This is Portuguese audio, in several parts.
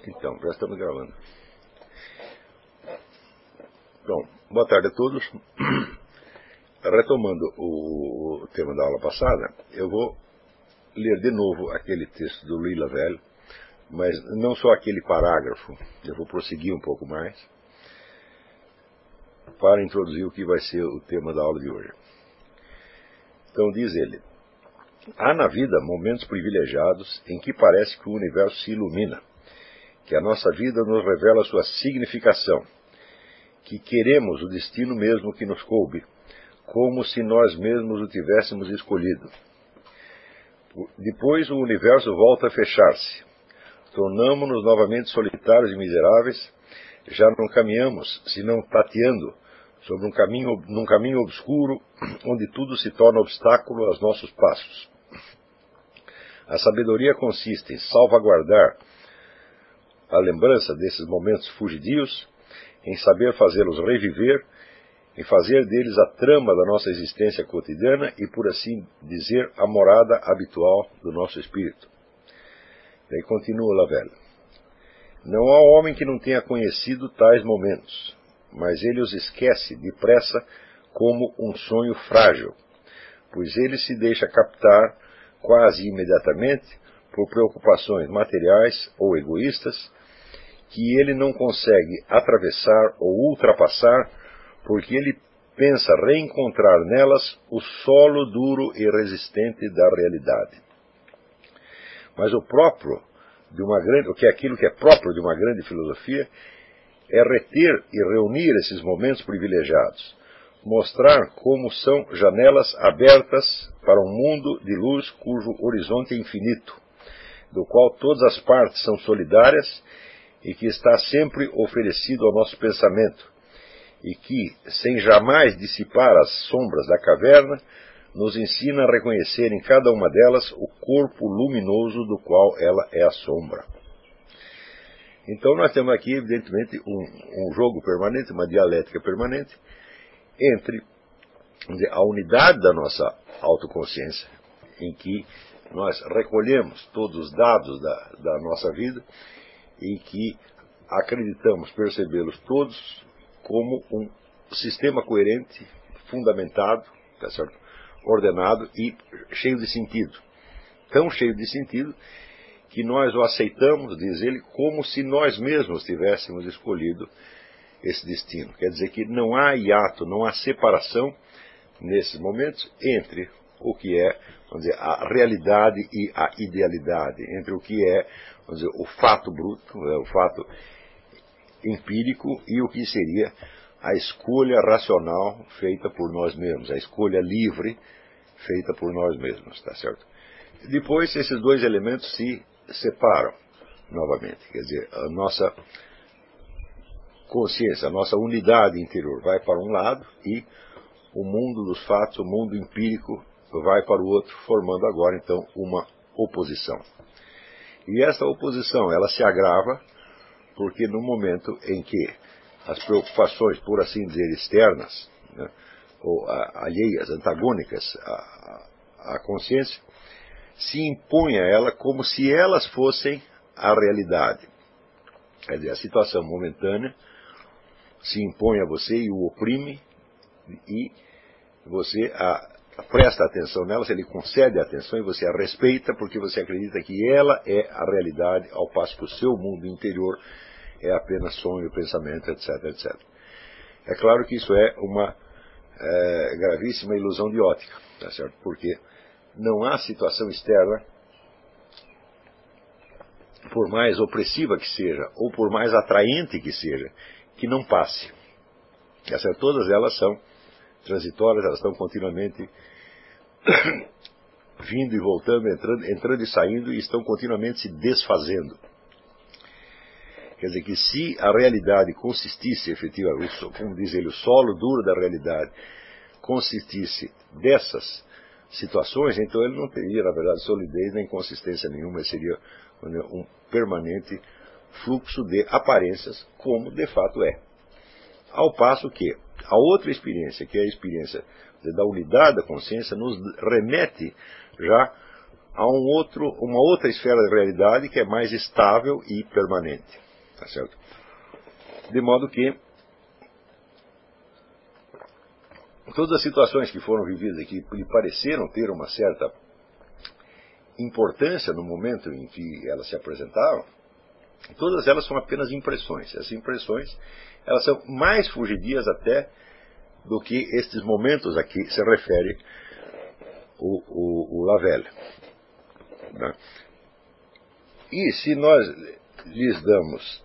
Então, já estamos gravando. Bom, boa tarde a todos. Retomando o tema da aula passada, eu vou ler de novo aquele texto do Louis Lavelle, mas não só aquele parágrafo, eu vou prosseguir um pouco mais, para introduzir o que vai ser o tema da aula de hoje. Então diz ele: há na vida momentos privilegiados em que parece que o universo se ilumina, que a nossa vida nos revela sua significação, que queremos o destino mesmo que nos coube, como se nós mesmos o tivéssemos escolhido. Depois o universo volta a fechar-se. Tornamo-nos novamente solitários e miseráveis, já não caminhamos, senão tateando, sobre num caminho obscuro, onde tudo se torna obstáculo aos nossos passos. A sabedoria consiste em salvaguardar a lembrança desses momentos fugidios, em saber fazê-los reviver, em fazer deles a trama da nossa existência cotidiana e, por assim dizer, a morada habitual do nosso espírito. Daí continua Lavelle. Não há homem que não tenha conhecido tais momentos, mas ele os esquece depressa como um sonho frágil, pois ele se deixa captar quase imediatamente por preocupações materiais ou egoístas que ele não consegue atravessar ou ultrapassar, porque ele pensa reencontrar nelas o solo duro e resistente da realidade. Mas aquilo que é próprio de uma grande filosofia é reter e reunir esses momentos privilegiados, mostrar como são janelas abertas para um mundo de luz cujo horizonte é infinito, do qual todas as partes são solidárias e que está sempre oferecido ao nosso pensamento, e que, sem jamais dissipar as sombras da caverna, nos ensina a reconhecer em cada uma delas o corpo luminoso do qual ela é a sombra. Então nós temos aqui, evidentemente, um jogo permanente, uma dialética permanente, entre a unidade da nossa autoconsciência, em que nós recolhemos todos os dados da nossa vida, em que acreditamos percebê-los todos como um sistema coerente, fundamentado, tá certo? Ordenado e cheio de sentido. Tão cheio de sentido que nós o aceitamos, diz ele, como se nós mesmos tivéssemos escolhido esse destino. Quer dizer que não há hiato, não há separação nesses momentos entre o que é, vamos dizer, a realidade e a idealidade, entre o que é, vamos dizer, o fato bruto, o fato empírico e o que seria a escolha racional feita por nós mesmos, a escolha livre feita por nós mesmos, tá certo? Depois esses dois elementos se separam novamente, quer dizer, a nossa consciência, a nossa unidade interior vai para um lado e o mundo dos fatos, o mundo empírico vai para o outro, formando agora então uma oposição. E essa oposição, ela se agrava porque no momento em que as preocupações, por assim dizer, externas, né, ou alheias, antagônicas à consciência, se impõem a ela como se elas fossem a realidade. Quer dizer, a situação momentânea se impõe a você e o oprime, e você presta atenção nela, você lhe concede atenção e você a respeita porque você acredita que ela é a realidade, ao passo que o seu mundo interior é apenas sonho, pensamento, etc, etc. É claro que isso é uma gravíssima ilusão de ótica, tá certo? Porque não há situação externa, por mais opressiva que seja, ou por mais atraente que seja, que não passe. Tá certo? Todas elas são transitórias, elas estão continuamente vindo e voltando, entrando e saindo, e estão continuamente se desfazendo. Quer dizer que se a realidade consistisse efetivamente, como diz ele, o solo duro da realidade consistisse dessas situações, então ele não teria, na verdade, solidez nem consistência nenhuma, seria um permanente fluxo de aparências, como de fato é. Ao passo que a outra experiência, que é a experiência da unidade da consciência, nos remete já a uma outra esfera da realidade que é mais estável e permanente. Tá certo? De modo que todas as situações que foram vividas aqui lhe pareceram ter uma certa importância no momento em que elas se apresentaram, todas elas são apenas impressões. Essas impressões, elas são mais fugidias até do que estes momentos aqui se refere o Lavelle. Né? E se nós lhes damos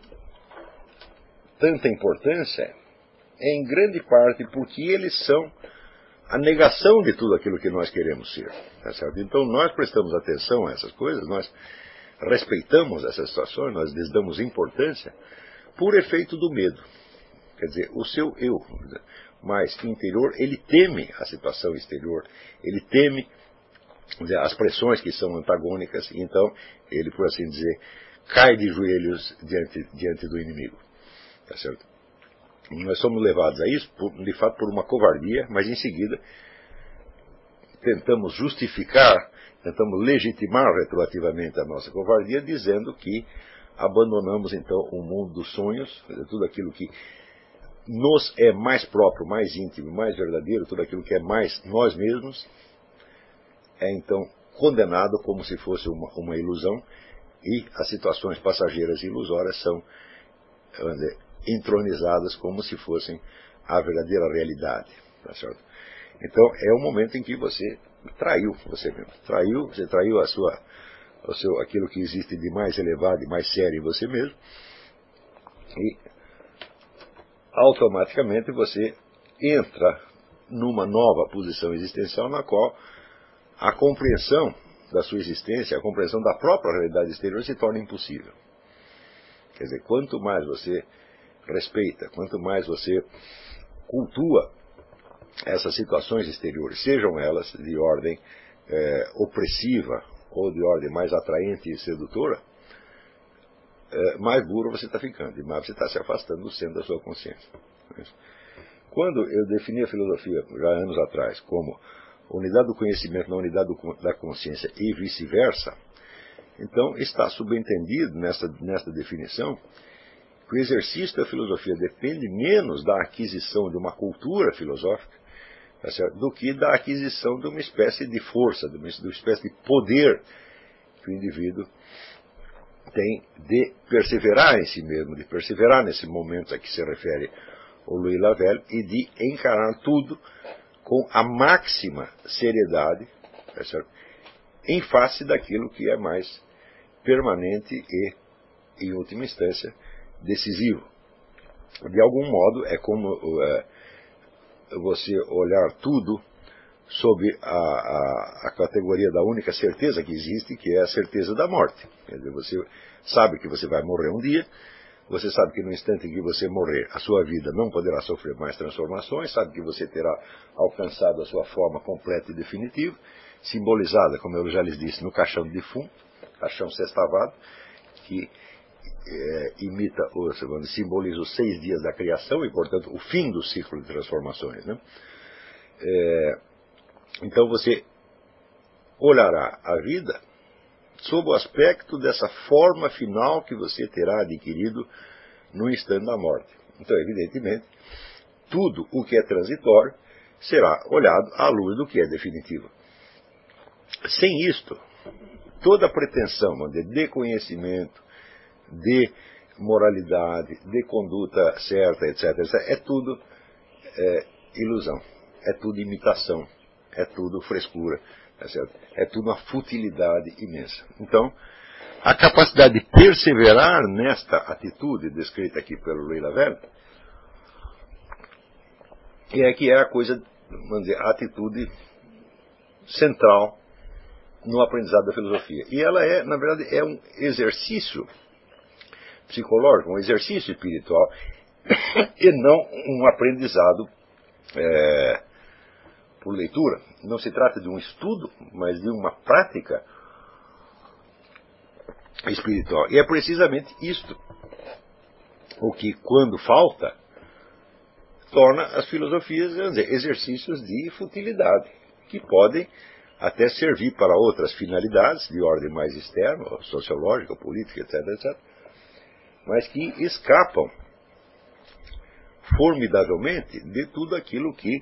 tanta importância, é em grande parte porque eles são a negação de tudo aquilo que nós queremos ser. Tá certo? Então nós prestamos atenção a essas coisas, nós respeitamos essas situações, nós lhes damos importância por efeito do medo. Quer dizer, o seu eu mais interior, ele teme a situação exterior, ele teme as pressões que são antagônicas, e então ele, por assim dizer, cai de joelhos diante do inimigo. Tá certo? E nós somos levados a isso, de fato, por uma covardia, mas em seguida tentamos justificar, tentamos legitimar retroativamente a nossa covardia, dizendo que abandonamos então o mundo dos sonhos, tudo aquilo que nos é mais próprio, mais íntimo, mais verdadeiro, tudo aquilo que é mais nós mesmos, é então condenado como se fosse uma ilusão, e as situações passageiras e ilusórias são, vamos dizer, entronizadas como se fossem a verdadeira realidade. Tá certo? Então é o momento em que você traiu você mesmo. Você traiu aquilo que existe de mais elevado e mais sério em você mesmo, e automaticamente você entra numa nova posição existencial na qual a compreensão da sua existência, a compreensão da própria realidade exterior se torna impossível. Quer dizer, quanto mais você respeita, quanto mais você cultua essas situações exteriores, sejam elas de ordem opressiva ou de ordem mais atraente e sedutora, mais burro você está ficando, e mais você está se afastando do centro da sua consciência. Quando eu defini a filosofia, já anos atrás, como unidade do conhecimento na unidade da consciência e vice-versa, então está subentendido nesta definição que o exercício da filosofia depende menos da aquisição de uma cultura filosófica, tá certo, do que da aquisição de uma espécie de força, de uma espécie de poder que o indivíduo tem de perseverar em si mesmo, de perseverar nesse momento a que se refere o Louis Lavelle, e de encarar tudo com a máxima seriedade, tá certo, em face daquilo que é mais permanente e, em última instância, decisivo. De algum modo, é como você olhar tudo sob a categoria da única certeza que existe, que é a certeza da morte. Quer dizer, você sabe que você vai morrer um dia, você sabe que no instante em que você morrer, a sua vida não poderá sofrer mais transformações, sabe que você terá alcançado a sua forma completa e definitiva, simbolizada, como eu já lhes disse, no caixão de defunto, caixão sextavado, que simboliza os 6 dias da criação e, portanto, o fim do ciclo de transformações. Né? Então você olhará a vida sob o aspecto dessa forma final que você terá adquirido no instante da morte. Então, evidentemente, tudo o que é transitório será olhado à luz do que é definitivo. Sem isto, toda a pretensão de conhecimento, de moralidade, de conduta certa, etc., é tudo ilusão, é tudo imitação, é tudo frescura, tá certo? É tudo uma futilidade imensa. Então, a capacidade de perseverar nesta atitude descrita aqui pelo Louis Lavelle é que é a coisa, vamos dizer, a atitude central no aprendizado da filosofia. E ela na verdade, é um exercício psicológico, um exercício espiritual, e não um aprendizado por leitura. Não se trata de um estudo, mas de uma prática espiritual. E é precisamente isto o que, quando falta, torna as filosofias, vamos dizer, exercícios de futilidade, que podem até servir para outras finalidades de ordem mais externa, sociológica, política, etc., etc., mas que escapam formidavelmente de tudo aquilo que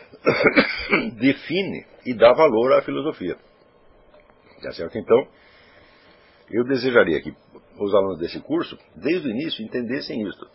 define e dá valor à filosofia. Tá certo? Então, eu desejaria que os alunos desse curso, desde o início, entendessem isso.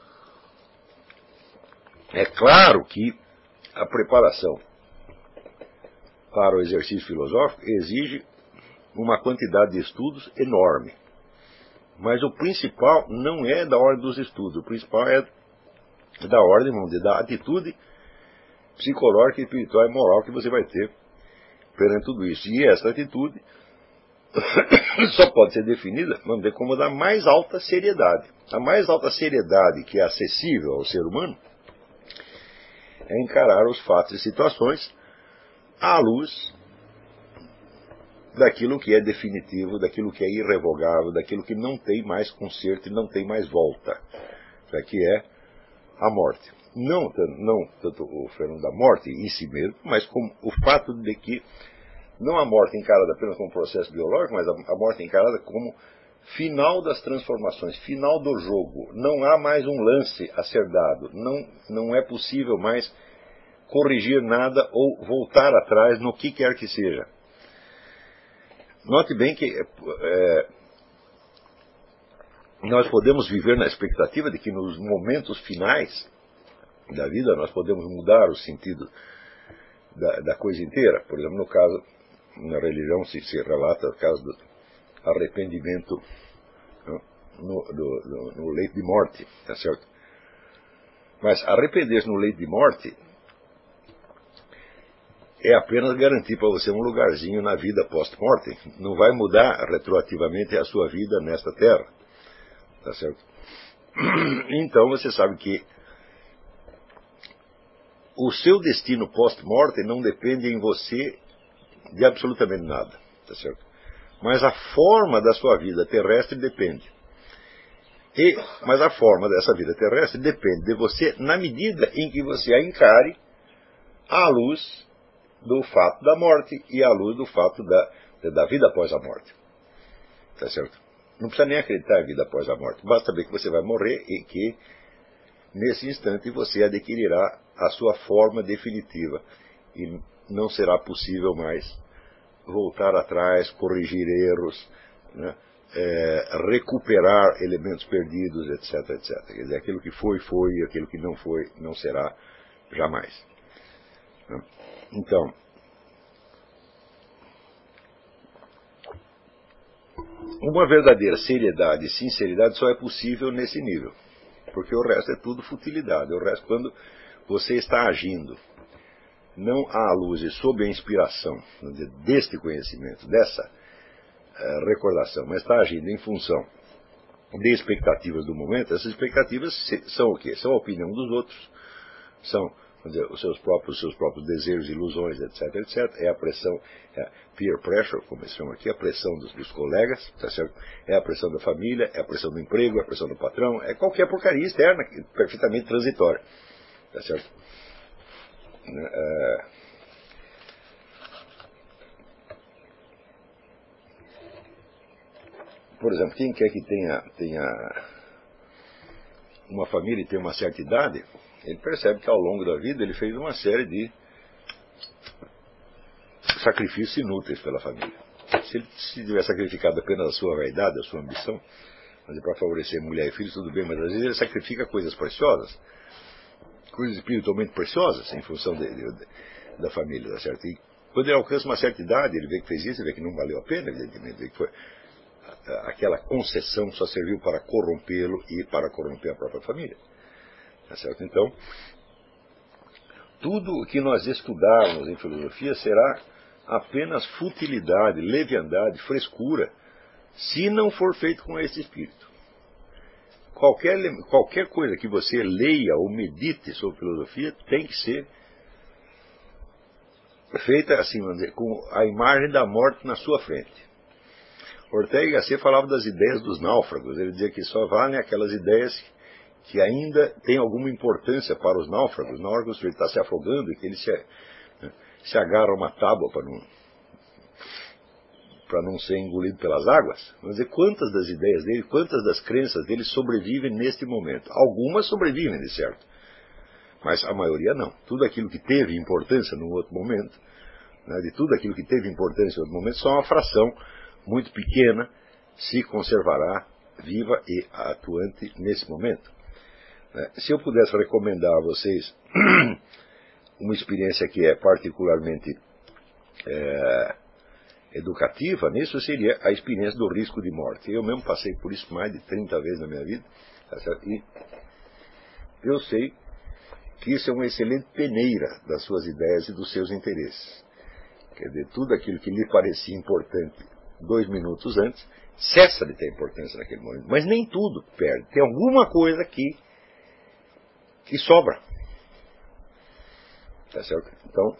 É claro que a preparação para o exercício filosófico exige uma quantidade de estudos enorme. Mas o principal não é da ordem dos estudos, o principal é da ordem, vamos dizer, da atitude psicológica, espiritual e moral que você vai ter perante tudo isso. E essa atitude só pode ser definida, vamos dizer, como da mais alta seriedade. A mais alta seriedade que é acessível ao ser humano é encarar os fatos e situações à luz daquilo que é definitivo, daquilo que é irrevogável, daquilo que não tem mais conserto e não tem mais volta, que é a morte. Não tanto o fenômeno da morte em si mesmo, mas como o fato de que não a morte encarada apenas como processo biológico, mas a morte encarada como final das transformações, final do jogo. Não há mais um lance a ser dado, não é possível mais corrigir nada ou voltar atrás no que quer que seja. Note bem que nós podemos viver na expectativa de que nos momentos finais da vida nós podemos mudar o sentido da coisa inteira. Por exemplo, no caso, na religião se relata o caso do arrependimento no leito de morte, tá certo? Mas arrepender-se no leito de morte é apenas garantir para você um lugarzinho na vida post-mortem. Não vai mudar retroativamente a sua vida nesta terra. Tá certo? Então você sabe que o seu destino post-mortem não depende em você de absolutamente nada. Tá certo? Mas a forma da sua vida terrestre depende. Mas a forma dessa vida terrestre depende de você na medida em que você a encare à luz do fato da morte e à luz do fato da vida após a morte. Tá certo? Não precisa nem acreditar em vida após a morte. Basta saber que você vai morrer e que, nesse instante, você adquirirá a sua forma definitiva. E não será possível mais voltar atrás, corrigir erros, né? Recuperar elementos perdidos, etc, etc. Quer dizer, aquilo que foi, e aquilo que não foi, não será jamais. Então, uma verdadeira seriedade e sinceridade só é possível nesse nível, porque o resto é tudo futilidade. O resto, quando você está agindo não à luz e sob a inspiração deste conhecimento, dessa recordação, mas está agindo em função de expectativas do momento, essas expectativas são o quê? São a opinião dos outros, são os seus próprios desejos, ilusões, etc, etc. É a pressão, é a peer pressure, como eles chamam aqui, a pressão dos colegas, tá certo? É a pressão da família, é a pressão do emprego, é a pressão do patrão, é qualquer porcaria externa, perfeitamente transitória, tá certo? Por exemplo, quem quer que tenha uma família e tenha uma certa idade, ele percebe que ao longo da vida ele fez uma série de sacrifícios inúteis pela família. Se ele tiver sacrificado apenas a sua vaidade, a sua ambição, para favorecer mulher e filhos, tudo bem, mas às vezes ele sacrifica coisas preciosas, coisas espiritualmente preciosas, em função da família, tá certo? E quando ele alcança uma certa idade, ele vê que fez isso, ele vê que não valeu a pena, evidentemente, vê que foi aquela concessão só serviu para corrompê-lo e para corromper a própria família. Tá certo? Então, tudo o que nós estudarmos em filosofia será apenas futilidade, leviandade, frescura, se não for feito com esse espírito. Qualquer coisa que você leia ou medite sobre filosofia tem que ser feita assim, vamos dizer, com a imagem da morte na sua frente. Ortega y Gasset falava das ideias dos náufragos. Ele dizia que só valem aquelas ideias que ainda têm alguma importância para os náufragos. Na hora que o sujeito está se afogando e que ele se agarra a uma tábua para para não ser engolido pelas águas. Vamos dizer, quantas das ideias dele, quantas das crenças dele sobrevivem neste momento? Algumas sobrevivem, de certo, mas a maioria não. Tudo aquilo que teve importância no outro momento, né, de tudo aquilo que teve importância no outro momento, só uma fração muito pequena se conservará viva e atuante nesse momento. Se eu pudesse recomendar a vocês uma experiência que é particularmente educativa nisso, seria a experiência do risco de morte. Eu mesmo passei por isso mais de 30 vezes na minha vida, tá certo? E eu sei que isso é uma excelente peneira das suas ideias e dos seus interesses. Quer dizer, tudo aquilo que lhe parecia importante 2 minutos antes, cessa de ter importância naquele momento. Mas nem tudo perde. Tem alguma coisa que sobra. Tá certo? Então,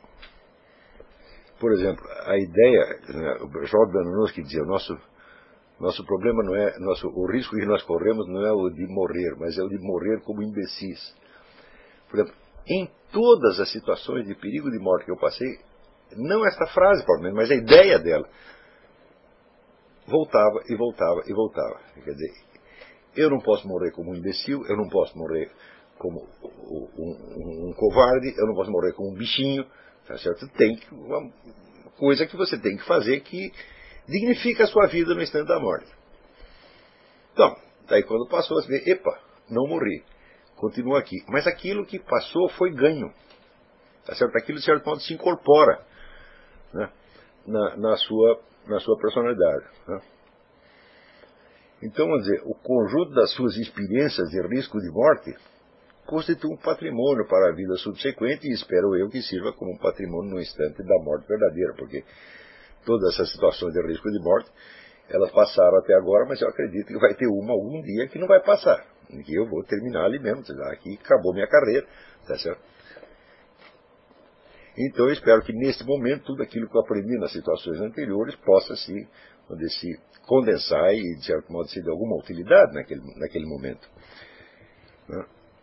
por exemplo, a ideia, o Jordan Bananos dizia, nosso problema não é, o risco que nós corremos não é o de morrer, mas é o de morrer como imbecis. Por exemplo, em todas as situações de perigo de morte que eu passei, não esta frase, provavelmente, mas a ideia dela, voltava e voltava e voltava. Quer dizer, eu não posso morrer como um imbecil, eu não posso morrer como um covarde, eu não posso morrer como um bichinho, tá certo? Tem uma coisa que você tem que fazer que dignifica a sua vida no instante da morte. Então, daí quando passou, você vê, epa, não morri, continua aqui. Mas aquilo que passou foi ganho, tá certo? Aquilo de certo modo se incorpora, né, na sua personalidade, né? Então, vamos dizer, o conjunto das suas experiências de risco de morte constitui um patrimônio para a vida subsequente e espero eu que sirva como um patrimônio no instante da morte verdadeira, porque todas essas situações de risco de morte, elas passaram até agora, mas eu acredito que vai ter uma algum dia que não vai passar, que eu vou terminar ali mesmo, aqui acabou minha carreira, tá certo? Então eu espero que nesse momento tudo aquilo que eu aprendi nas situações anteriores possa se condensar e de certo modo ser de alguma utilidade naquele momento, né?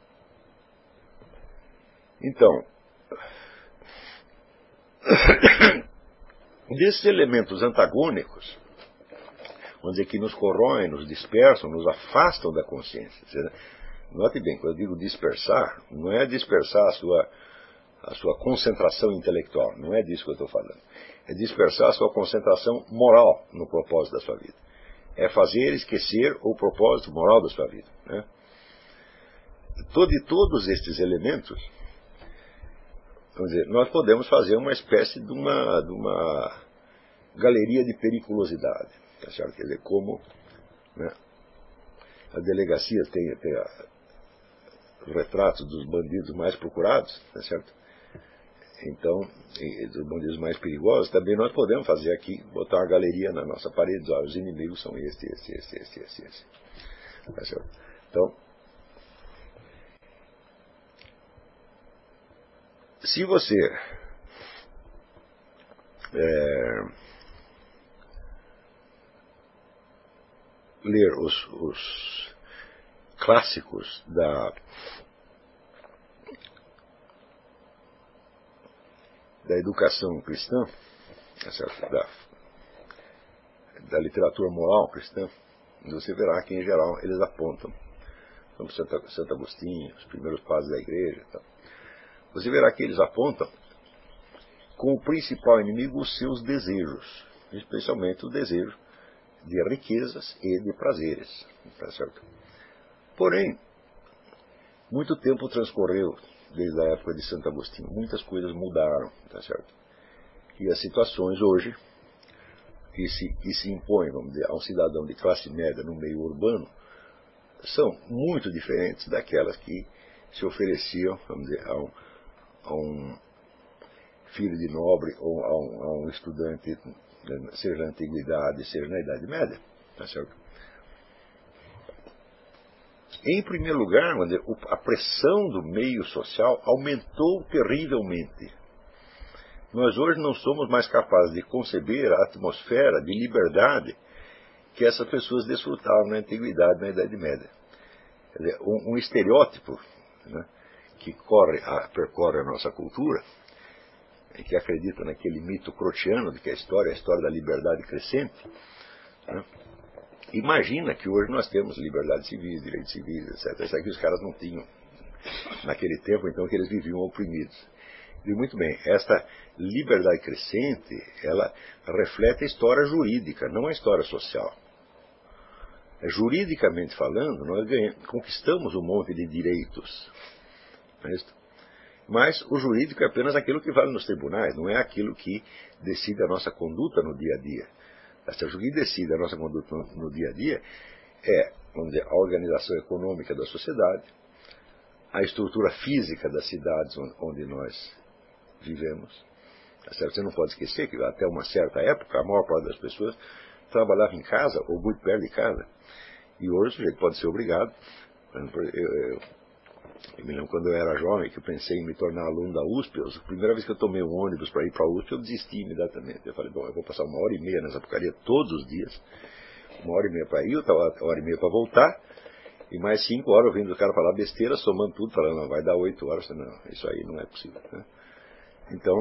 Então, desses elementos antagônicos, vamos dizer, que nos corroem, nos dispersam, nos afastam da consciência. Note bem, quando eu digo dispersar, não é dispersar a sua concentração intelectual, não é disso que eu estou falando. É dispersar a sua concentração moral no propósito da sua vida. É fazer esquecer o propósito moral da sua vida, né? De todos estes elementos, vamos dizer, nós podemos fazer uma espécie de uma galeria de periculosidade, tá certo? Quer dizer, como, né, a delegacia tem o retrato dos bandidos mais procurados, tá certo? Então, dos bandidos mais perigosos, também nós podemos fazer aqui, botar uma galeria na nossa parede, ó, os inimigos são esse. Tá certo? Então, se você ler os clássicos da educação cristã, tá certo? Da literatura moral cristã, você verá que, em geral, eles apontam, como Santo Agostinho, os primeiros padres da igreja, tá? Você verá que eles apontam como principal inimigo os seus desejos, especialmente o desejo de riquezas e de prazeres, tá certo? Porém, muito tempo transcorreu desde a época de Santo Agostinho, muitas coisas mudaram, tá certo? E as situações hoje que se impõem, vamos dizer, a um cidadão de classe média no meio urbano são muito diferentes daquelas que se ofereciam, vamos dizer, a um filho de nobre ou a um estudante, seja na antiguidade, seja na Idade Média, tá certo? Em primeiro lugar, vamos dizer, a pressão do meio social aumentou terrivelmente. Nós hoje não somos mais capazes de conceber a atmosfera de liberdade que essas pessoas desfrutavam na antiguidade, na Idade Média. Quer dizer, um estereótipo, né, que percorre a nossa cultura e que acredita naquele mito crotiano de que a história da liberdade crescente, né? Imagina que hoje nós temos liberdade civil, direitos civis, etc. Isso aqui os caras não tinham naquele tempo, então, que eles viviam oprimidos. E muito bem, esta liberdade crescente, ela reflete a história jurídica, não a história social. Juridicamente falando, nós conquistamos um monte de direitos. Mas o jurídico é apenas aquilo que vale nos tribunais, não é aquilo que decide a nossa conduta no dia a dia. O que decide a nossa conduta no dia a dia é, vamos dizer, a organização econômica da sociedade, a estrutura física das cidades onde nós vivemos. Você não pode esquecer que até uma certa época a maior parte das pessoas trabalhava em casa ou muito perto de casa. E hoje o sujeito pode ser obrigado. Eu me lembro quando eu era jovem que eu pensei em me tornar aluno da USP. A primeira vez que eu tomei um ônibus para ir para a USP, eu desisti imediatamente. Eu falei, bom, eu vou passar 1h30 nessa porcaria todos os dias. 1h30 para ir, 1h30 para voltar. E mais 5 horas ouvindo o cara falar besteira, somando tudo, falando, não, vai dar 8 horas. Não, isso aí não é possível. Né? Então,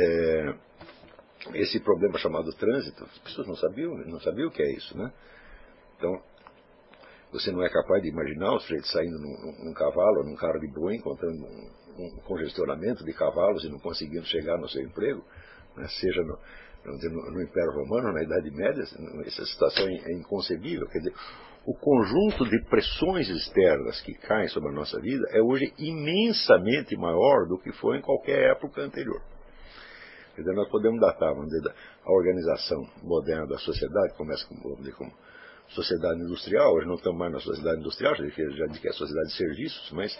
esse problema chamado trânsito, as pessoas não sabiam o que é isso, né? Então, você não é capaz de imaginar o sujeito saindo num cavalo ou num carro de boi, encontrando um congestionamento de cavalos e não conseguindo chegar no seu emprego, né? Seja no Império Romano, na Idade Média, essa situação é inconcebível. Quer dizer, o conjunto de pressões externas que caem sobre a nossa vida é hoje imensamente maior do que foi em qualquer época anterior. Quer dizer, nós podemos datar, vamos dizer, a organização moderna da sociedade, começa como sociedade industrial. Hoje não estamos mais na sociedade industrial, já disse que é a sociedade de serviços, mas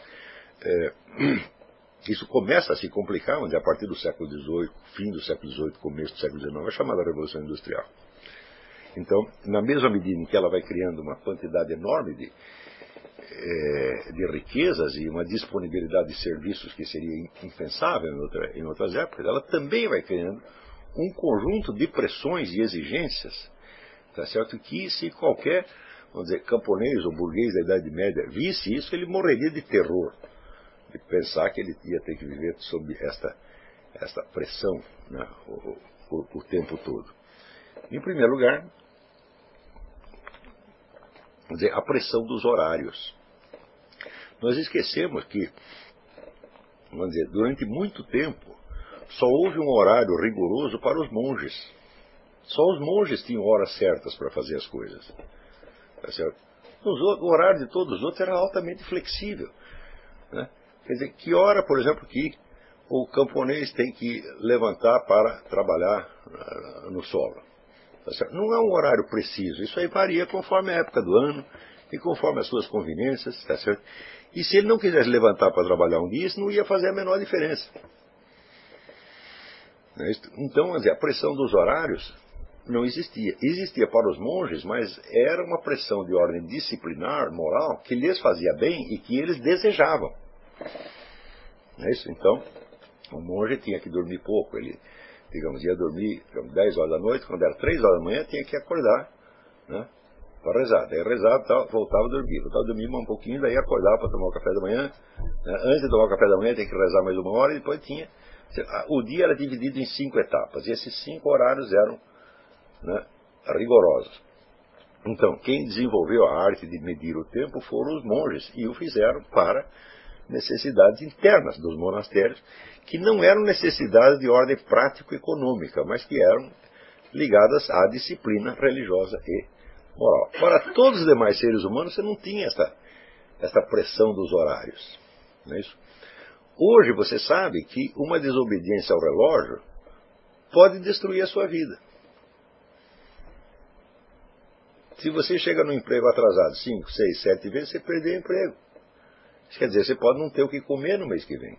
isso começa a se complicar, onde a partir do século XVIII, fim do século XVIII, começo do século XIX, é chamada Revolução Industrial. Então, na mesma medida em que ela vai criando uma quantidade enorme de riquezas e uma disponibilidade de serviços que seria impensável em outras épocas, ela também vai criando um conjunto de pressões e exigências, tá certo? Que se qualquer, vamos dizer, camponês ou burguês da Idade Média visse isso, ele morreria de terror, de pensar que ele ia ter que viver sob esta pressão, né, o tempo todo. Em primeiro lugar, vamos dizer, a pressão dos horários. Nós esquecemos que, vamos dizer, durante muito tempo, só houve um horário rigoroso para os monges. Só os monges tinham horas certas para fazer as coisas. Tá certo? O horário de todos os outros era altamente flexível. Né? Quer dizer, que hora, por exemplo, que o camponês tem que levantar para trabalhar no solo? Tá certo? Não é um horário preciso. Isso aí varia conforme a época do ano e conforme as suas conveniências. Tá certo? E se ele não quisesse levantar para trabalhar um dia, isso não ia fazer a menor diferença. Então, a pressão dos horários não existia. Existia para os monges, mas era uma pressão de ordem disciplinar, moral, que lhes fazia bem e que eles desejavam. Não é isso? Então, o monge tinha que dormir pouco. Ele, digamos, ia dormir 10 horas da noite, quando era 3 horas da manhã, tinha que acordar, né, para rezar. Daí rezava, voltava a dormir. Voltava a dormir um pouquinho, daí acordava para tomar o café da manhã. Né? Antes de tomar o café da manhã, tinha que rezar mais 1 hora, e depois tinha... O dia era dividido em 5 etapas, e esses 5 horários eram, né, rigorosos. Então, quem desenvolveu a arte de medir o tempo foram os monges, e o fizeram para necessidades internas dos monastérios, que não eram necessidades de ordem prático-econômica, mas que eram ligadas à disciplina religiosa e moral. Para todos os demais seres humanos, você não tinha esta pressão dos horários. Não é isso? Hoje você sabe que uma desobediência ao relógio pode destruir a sua vida. Se você chega no emprego atrasado 5, 6, 7 vezes, você perdeu o emprego. Isso quer dizer, você pode não ter o que comer no mês que vem.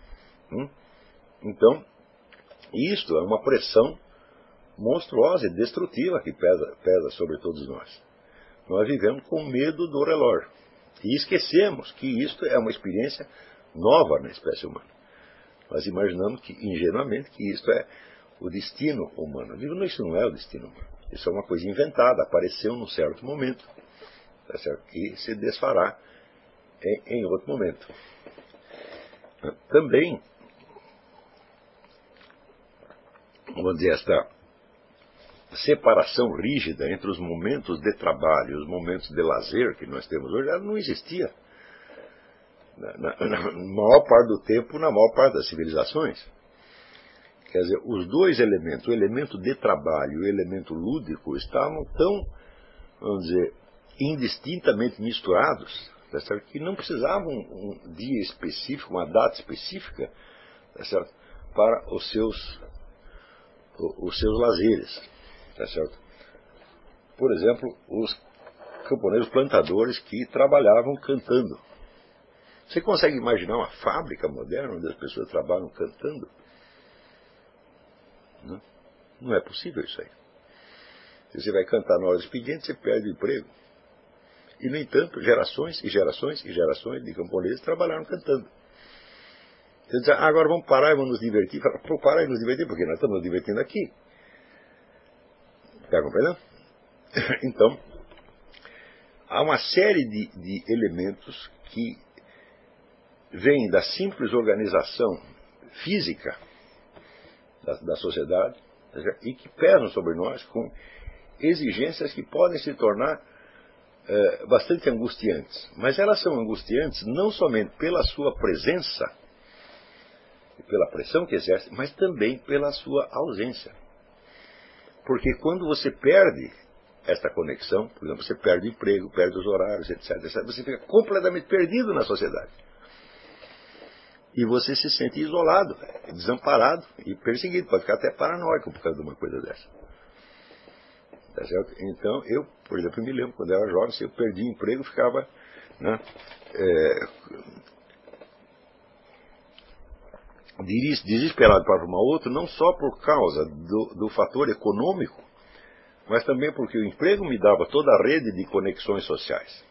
Então, isto é uma pressão monstruosa e destrutiva que pesa sobre todos nós. Nós vivemos com medo do relógio. E esquecemos que isto é uma experiência nova na espécie humana. Nós imaginamos ingenuamente que isto é o destino humano. Isso não é o destino humano. Isso é uma coisa inventada, apareceu num certo momento, tá certo? E se desfará em outro momento. Também vamos dizer, esta separação rígida entre os momentos de trabalho e os momentos de lazer que nós temos hoje, ela não existia na maior parte do tempo, na maior parte das civilizações. Quer dizer, os dois elementos, o elemento de trabalho e o elemento lúdico, estavam tão, vamos dizer, indistintamente misturados, tá certo? Que não precisavam um dia específico, uma data específica, tá certo? Para os seus lazeres. Tá certo? Por exemplo, os camponeses plantadores que trabalhavam cantando. Você consegue imaginar uma fábrica moderna onde as pessoas trabalham cantando? Não é possível isso aí. Se você vai cantar na hora do expediente, você perde o emprego. E, no entanto, gerações e gerações e gerações de camponeses trabalharam cantando. Você diz, agora vamos parar e vamos nos divertir. Fala, parar e nos divertir, porque nós estamos nos divertindo aqui. Está compreendendo? Então, há uma série de elementos que vêm da simples organização física da sociedade e que pesam sobre nós com exigências que podem se tornar bastante angustiantes. Mas elas são angustiantes não somente pela sua presença e pela pressão que exerce, mas também pela sua ausência. Porque quando você perde esta conexão, por exemplo, você perde o emprego, perde os horários, etc., você fica completamente perdido na sociedade. E você se sente isolado, desamparado e perseguido. Pode ficar até paranoico por causa de uma coisa dessa. Tá certo? Então, eu, por exemplo, me lembro, quando eu era jovem, se eu perdi o emprego, ficava, né, desesperado para arrumar outro, não só por causa do fator econômico, mas também porque o emprego me dava toda a rede de conexões sociais,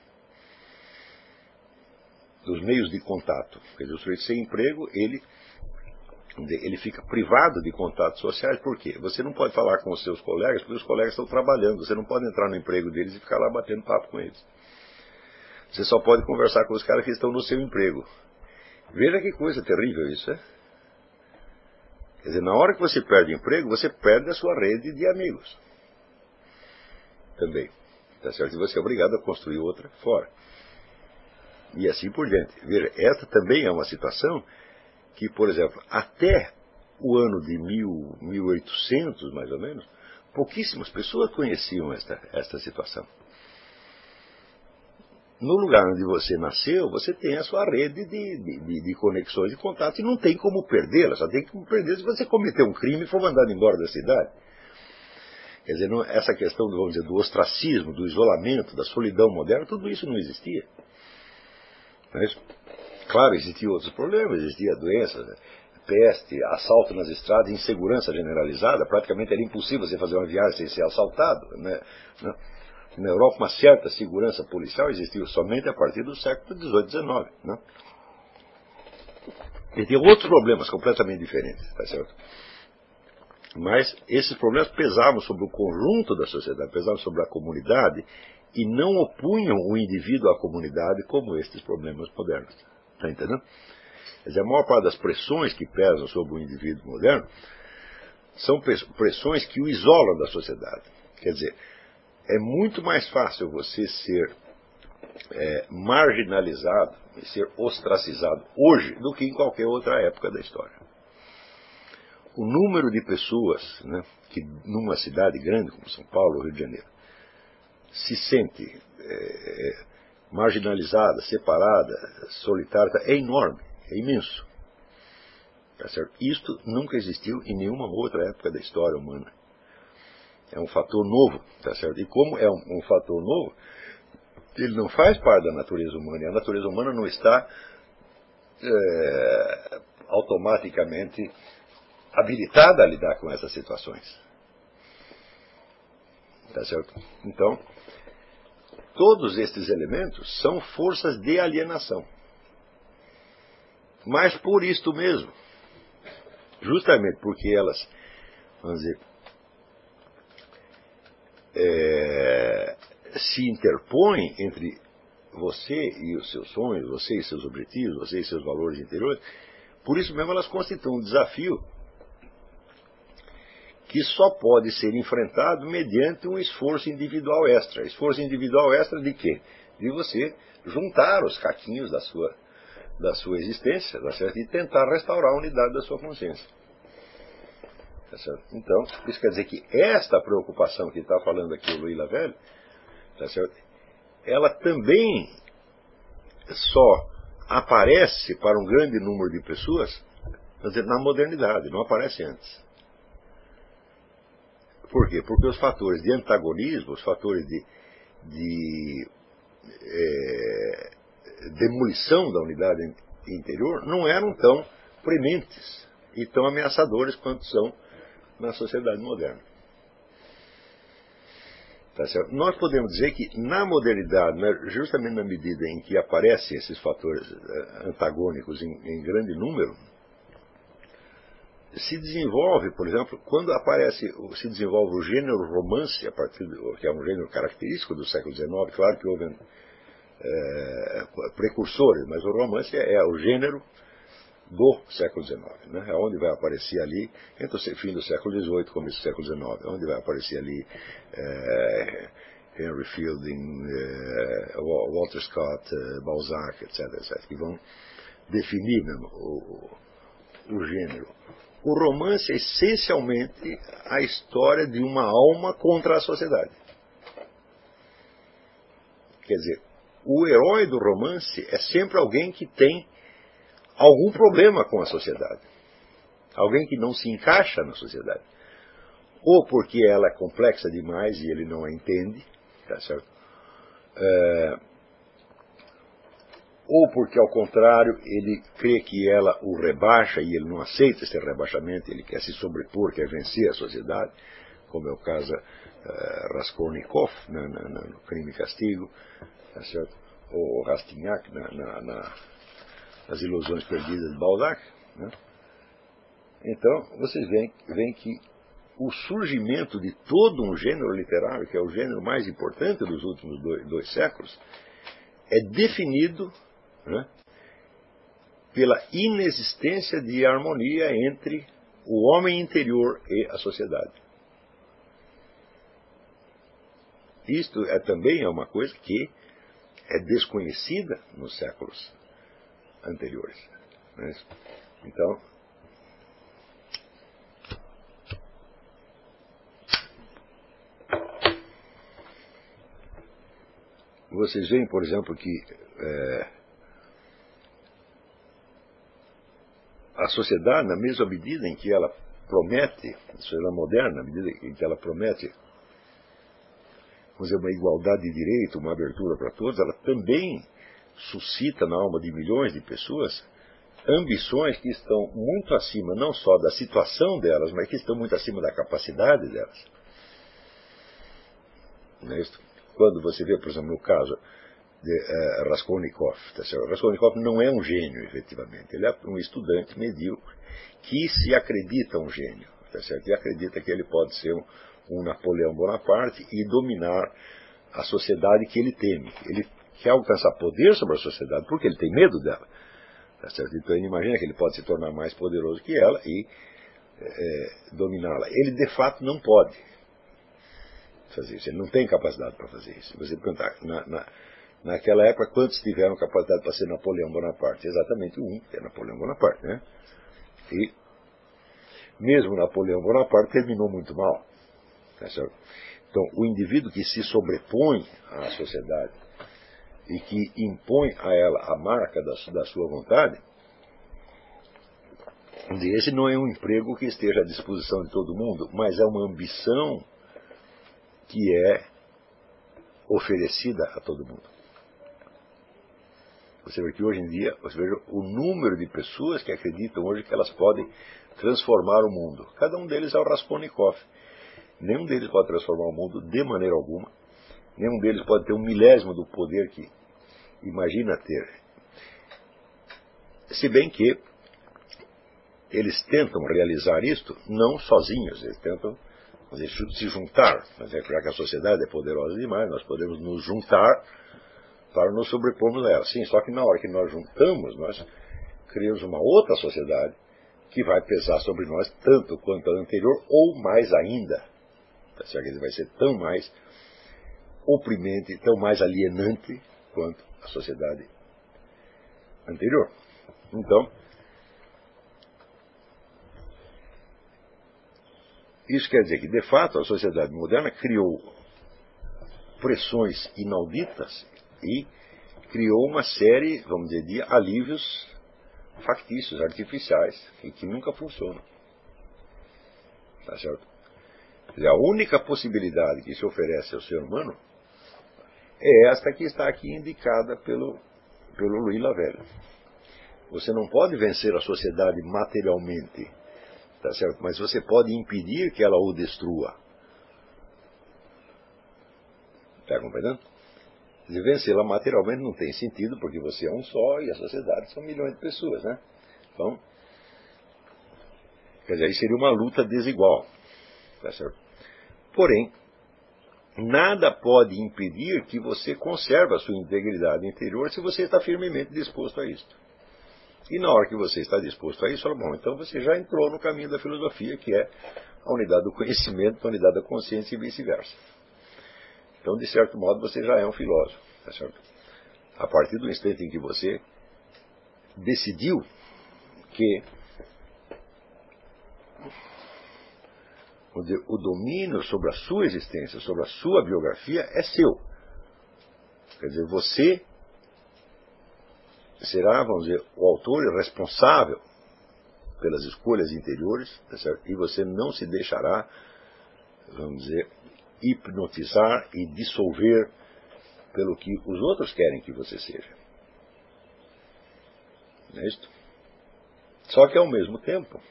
dos meios de contato. Quer dizer, o sujeito sem emprego, ele fica privado de contatos sociais. Por quê? Você não pode falar com os seus colegas, porque os colegas estão trabalhando. Você não pode entrar no emprego deles e ficar lá batendo papo com eles. Você só pode conversar com os caras que estão no seu emprego. Veja que coisa terrível isso, é? Quer dizer, na hora que você perde o emprego, você perde a sua rede de amigos. Também. Tá certo? E você é obrigado a construir outra fora. E assim por diante. Veja, esta também é uma situação que, por exemplo, até o ano de 1800, mais ou menos, pouquíssimas pessoas conheciam esta situação. No lugar onde você nasceu, você tem a sua rede de conexões e contatos e não tem como perdê-la. Só tem como perder se você cometer um crime e for mandado embora da cidade. Quer dizer, essa questão, vamos dizer, do ostracismo, do isolamento, da solidão moderna, tudo isso não existia. Mas, claro, existiam outros problemas, existia doença, peste, assalto nas estradas, insegurança generalizada. Praticamente era impossível você fazer uma viagem sem ser assaltado, né? Na Europa, uma certa segurança policial existiu somente a partir do século XVIII, XIX. Né? E tem outros problemas completamente diferentes, tá certo? Mas esses problemas pesavam sobre o conjunto da sociedade, pesavam sobre a comunidade e não opunham o indivíduo à comunidade como estes problemas modernos. Está entendendo? Quer dizer, a maior parte das pressões que pesam sobre o indivíduo moderno são pressões que o isolam da sociedade. Quer dizer, é muito mais fácil você ser marginalizado e ser ostracizado hoje do que em qualquer outra época da história. O número de pessoas, né, que numa cidade grande como São Paulo ou Rio de Janeiro se sente marginalizada, separada, solitária, é enorme, é imenso. Tá certo? Isto nunca existiu em nenhuma outra época da história humana. É um fator novo, tá certo? E como é um fator novo, ele não faz parte da natureza humana. E a natureza humana não está automaticamente habilitada a lidar com essas situações. Tá certo? Então, todos estes elementos são forças de alienação. Mas por isto mesmo, justamente porque elas, vamos dizer, se interpõem entre você e os seus sonhos, você e seus objetivos, você e seus valores interiores, por isso mesmo elas constituem um desafio que só pode ser enfrentado mediante um esforço individual extra. Esforço individual extra de quê? De você juntar os caquinhos da sua existência, tá certo? E tentar restaurar a unidade da sua consciência. Tá certo? Então, isso quer dizer que esta preocupação que está falando aqui o Louis Lavelle, tá certo? Ela também só aparece para um grande número de pessoas, quer dizer, na modernidade, não aparece antes. Por quê? Porque os fatores de antagonismo, os fatores de demolição da unidade interior não eram tão prementes e tão ameaçadores quanto são na sociedade moderna. Tá certo? Nós podemos dizer que na modernidade, né, justamente na medida em que aparecem esses fatores antagônicos em grande número, se desenvolve, por exemplo, quando se desenvolve o gênero romance, que é um gênero característico do século XIX, claro que houve precursores, mas o romance é o gênero do século XIX, né? É onde vai aparecer ali, entre o fim do século XVIII e começo do século XIX, onde vai aparecer ali Henry Fielding, Walter Scott, Balzac, etc., que vão definir mesmo o gênero. O romance é essencialmente a história de uma alma contra a sociedade. Quer dizer, o herói do romance é sempre alguém que tem algum problema com a sociedade. Alguém que não se encaixa na sociedade. Ou porque ela é complexa demais e ele não a entende, tá certo? Ou porque, ao contrário, ele crê que ela o rebaixa e ele não aceita esse rebaixamento, ele quer se sobrepor, quer vencer a sociedade, como é o caso Raskolnikov, no Crime e Castigo, tá certo? Ou Rastignac, nas Ilusões Perdidas de Balzac. Né? Então, vocês veem que o surgimento de todo um gênero literário, que é o gênero mais importante dos últimos dois séculos, é definido, né, pela inexistência de harmonia entre o homem interior e a sociedade. Isto também é uma coisa que é desconhecida nos séculos anteriores. Né? Então, vocês veem, por exemplo, que a sociedade, na mesma medida em que ela promete, a sociedade moderna, na medida em que ela promete, vamos dizer, uma igualdade de direito, uma abertura para todos, ela também suscita na alma de milhões de pessoas ambições que estão muito acima, não só da situação delas, mas que estão muito acima da capacidade delas. Quando você vê, por exemplo, no caso de Raskolnikov, tá certo? Raskolnikov não é um gênio, efetivamente. Ele é um estudante medíocre que se acredita um gênio, tá certo? E acredita que ele pode ser um Napoleão Bonaparte e dominar a sociedade que ele teme. Ele quer alcançar poder sobre a sociedade porque ele tem medo dela. Tá certo? Então ele imagina que ele pode se tornar mais poderoso que ela e dominá-la. Ele de fato não pode fazer isso, ele não tem capacidade para fazer isso. Você perguntar, naquela época, quantos tiveram capacidade para ser Napoleão Bonaparte? Exatamente um, que é Napoleão Bonaparte, né? E mesmo Napoleão Bonaparte terminou muito mal. Tá certo? Então, o indivíduo que se sobrepõe à sociedade e que impõe a ela a marca da sua vontade, esse não é um emprego que esteja à disposição de todo mundo, mas é uma ambição que é oferecida a todo mundo. Você vê que hoje em dia, você veja o número de pessoas que acreditam hoje que elas podem transformar o mundo. Cada um deles é o Raskolnikov. Nenhum deles pode transformar o mundo de maneira alguma. Nenhum deles pode ter 1/1000 do poder que imagina ter. Se bem que eles tentam realizar isto não sozinhos, eles tentam se juntar. Mas já que a sociedade é poderosa demais, nós podemos nos juntar para nos sobrepormos a ela. Sim, só que na hora que nós juntamos, nós criamos uma outra sociedade que vai pesar sobre nós tanto quanto a anterior, ou mais ainda. Tá certo? Ele vai ser tão mais oprimente, tão mais alienante quanto a sociedade anterior. Então, isso quer dizer que, de fato, a sociedade moderna criou pressões inauditas e criou uma série, vamos dizer, de alívios factícios, artificiais, e que nunca funcionam. Tá certo? Quer dizer, a única possibilidade que se oferece ao ser humano é esta que está aqui indicada pelo Louis Lavelle. Você não pode vencer a sociedade materialmente, tá certo? Mas você pode impedir que ela o destrua. Está compreendendo? Se vencê-la materialmente não tem sentido, porque você é um só e a sociedade são milhões de pessoas, né? Então, quer dizer, aí seria uma luta desigual. Tá certo? Porém, nada pode impedir que você conserve a sua integridade interior se você está firmemente disposto a isso. E na hora que você está disposto a isso, fala, bom, então você já entrou no caminho da filosofia, que é a unidade do conhecimento, a unidade da consciência e vice-versa. Então, de certo modo, você já é um filósofo. Tá certo? A partir do instante em que você decidiu que o domínio sobre a sua existência, sobre a sua biografia, é seu. Quer dizer, você será, vamos dizer, o autor e responsável pelas escolhas interiores, tá certo? E você não se deixará, vamos dizer, hipnotizar e dissolver pelo que os outros querem que você seja. Não é isso? Só que, ao mesmo tempo,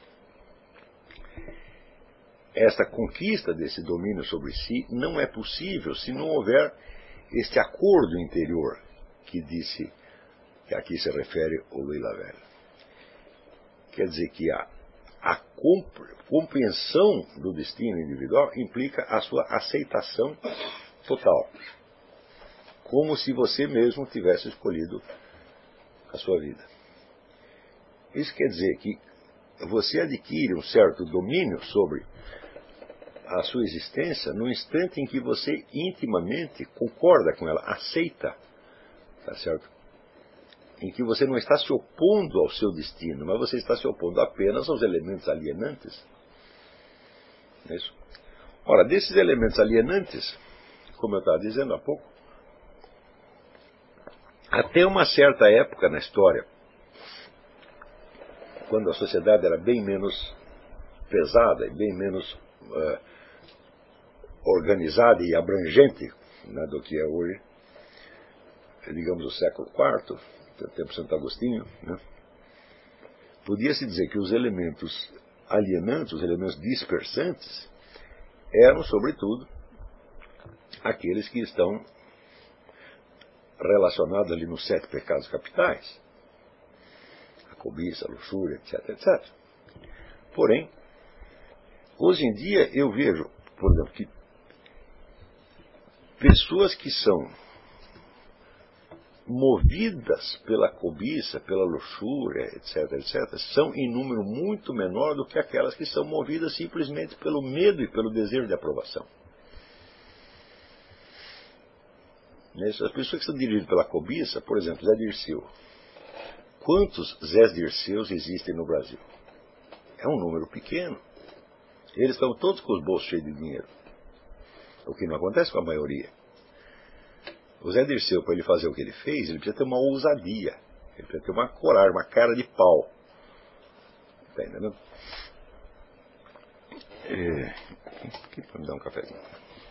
esta conquista desse domínio sobre si não é possível se não houver este acordo interior que disse, que aqui se refere o Louis Lavelle. Quer dizer que a compreensão do destino individual implica a sua aceitação total. Como se você mesmo tivesse escolhido a sua vida. Isso quer dizer que você adquire um certo domínio sobre a sua existência no instante em que você intimamente concorda com ela, aceita, tá certo? Em que você não está se opondo ao seu destino, mas você está se opondo apenas aos elementos alienantes. Não é isso? Ora, desses elementos alienantes, como eu estava dizendo há pouco, até uma certa época na história, quando a sociedade era bem menos pesada e bem menos organizada e abrangente, né, do que é hoje, digamos o século IV, tempo de Santo Agostinho, né, podia-se dizer que os elementos alienantes, os elementos dispersantes, eram, sobretudo, aqueles que estão relacionados ali nos 7 pecados capitais, a cobiça, a luxúria, etc, etc. Porém, hoje em dia eu vejo, por exemplo, que pessoas que são movidas pela cobiça, pela luxúria, etc, etc, são em número muito menor do que aquelas que são movidas simplesmente pelo medo e pelo desejo de aprovação. As pessoas que são dirigidas pela cobiça, por exemplo, Zé Dirceu. Quantos Zés Dirceus existem no Brasil? É um número pequeno. Eles estão todos com os bolsos cheios de dinheiro. O que não acontece com a maioria. O Zé Dirceu, para ele fazer o que ele fez, ele precisa ter uma ousadia. Ele precisa ter uma coragem, uma cara de pau. Está entendendo? Aqui para me dar um cafezinho.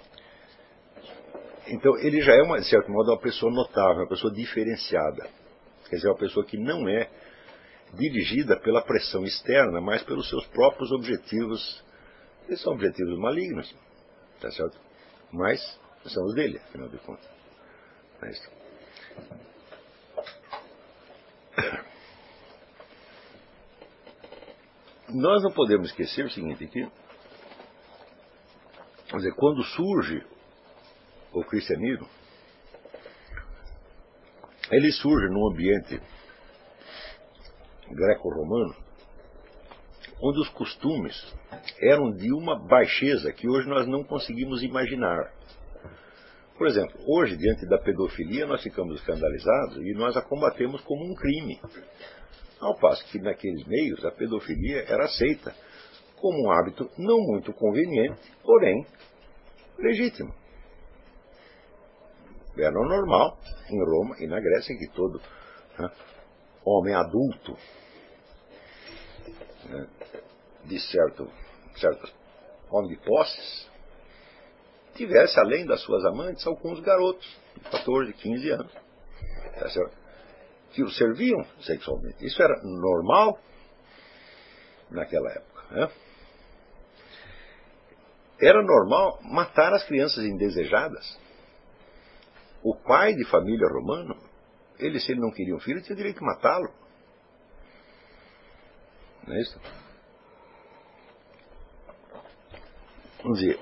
Então, ele já é, de certo modo, uma pessoa notável, uma pessoa diferenciada. Quer dizer, uma pessoa que não é dirigida pela pressão externa, mas pelos seus próprios objetivos. Eles são objetivos malignos, tá certo? Mas são os dele, afinal de contas. É isso. Nós não podemos esquecer o seguinte, que, quer dizer, quando surge o cristianismo, ele surge num ambiente greco-romano onde os costumes eram de uma baixeza que hoje nós não conseguimos imaginar. Por exemplo, hoje, diante da pedofilia, nós ficamos escandalizados e nós a combatemos como um crime. Ao passo que naqueles meios a pedofilia era aceita como um hábito não muito conveniente, porém legítimo. Era normal em Roma e na Grécia que todo homem adulto de certo homem de posses tivesse, além das suas amantes, alguns garotos de 14, 15 anos, tá certo? Que o serviam sexualmente. Isso era normal naquela época. Né? Era normal matar as crianças indesejadas. O pai de família romano, se ele não queria um filho, tinha direito de matá-lo. Não é isso? Vamos dizer,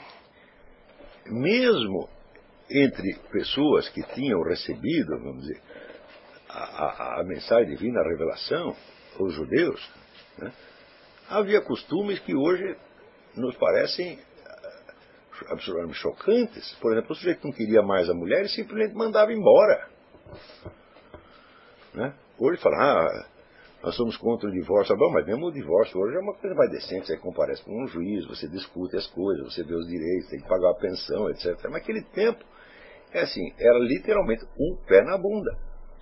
mesmo entre pessoas que tinham recebido, vamos dizer, a mensagem divina, a revelação, os judeus, né, havia costumes que hoje nos parecem absolutamente chocantes. Por exemplo, o sujeito que não queria mais a mulher e simplesmente mandava embora. Né? Hoje fala, nós somos contra o divórcio. Bom, mas mesmo o divórcio hoje é uma coisa mais decente. Você comparece com um juiz, você discute as coisas, você vê os direitos, tem que pagar a pensão, etc. Mas naquele tempo, era literalmente um pé na bunda.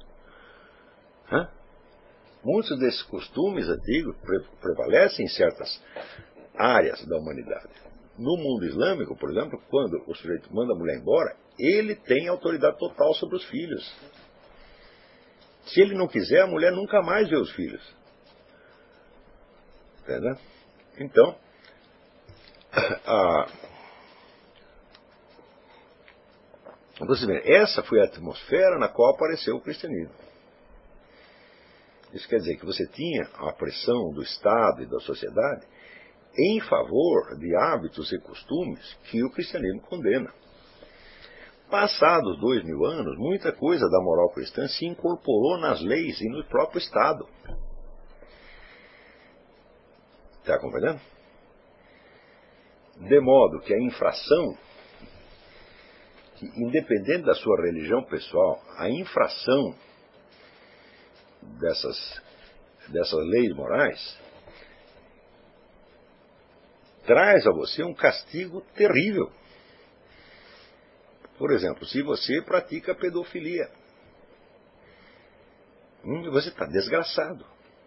Muitos desses costumes antigos prevalecem em certas áreas da humanidade. No mundo islâmico, por exemplo, quando o sujeito manda a mulher embora, ele tem autoridade total sobre os filhos. Se ele não quiser, a mulher nunca mais vê os filhos. Entendeu? Então, você vê, essa foi a atmosfera na qual apareceu o cristianismo. Isso quer dizer que você tinha a pressão do Estado e da sociedade em favor de hábitos e costumes que o cristianismo condena. Passados 2000 anos, muita coisa da moral cristã se incorporou nas leis e no próprio Estado. Está compreendendo? De modo que a infração, que independente da sua religião pessoal, a infração dessas leis morais traz a você um castigo terrível. Por exemplo, se você pratica pedofilia, você está desgraçado.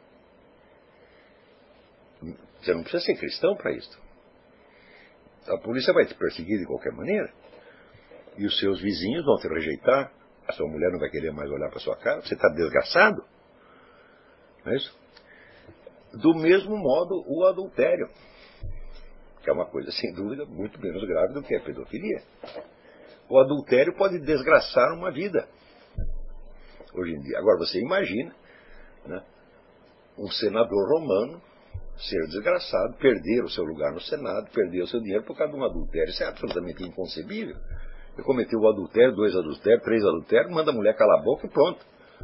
Você não precisa ser cristão para isso. A polícia vai te perseguir de qualquer maneira. E os seus vizinhos vão te rejeitar. A sua mulher não vai querer mais olhar para a sua cara. Você está desgraçado. Não é isso? Do mesmo modo, o adultério, que é uma coisa, sem dúvida, muito menos grave do que a pedofilia. O adultério pode desgraçar uma vida, hoje em dia. Agora, você imagina, né, um senador romano ser desgraçado, perder o seu lugar no Senado, perder o seu dinheiro por causa de um adultério. Isso é absolutamente inconcebível. Ele cometeu o adultério, 2 adultérios, 3 adultérios, manda a mulher calar a boca e pronto.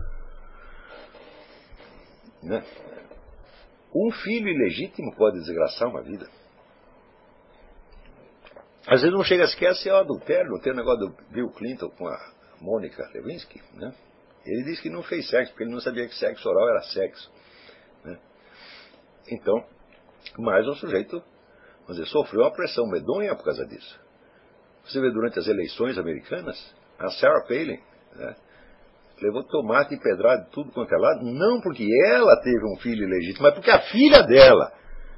Né? Um filho ilegítimo pode desgraçar uma vida. Às vezes não chega sequer a ser o adultério. Não tem o negócio do Bill Clinton com a Mônica Lewinsky, né? Ele disse que não fez sexo, porque ele não sabia que sexo oral era sexo, né? Então, mas o sujeito, vamos dizer, sofreu uma pressão medonha por causa disso. Você vê durante as eleições americanas, a Sarah Palin, né, levou tomate e pedrada de tudo quanto é lado, não porque ela teve um filho ilegítimo, mas porque a filha dela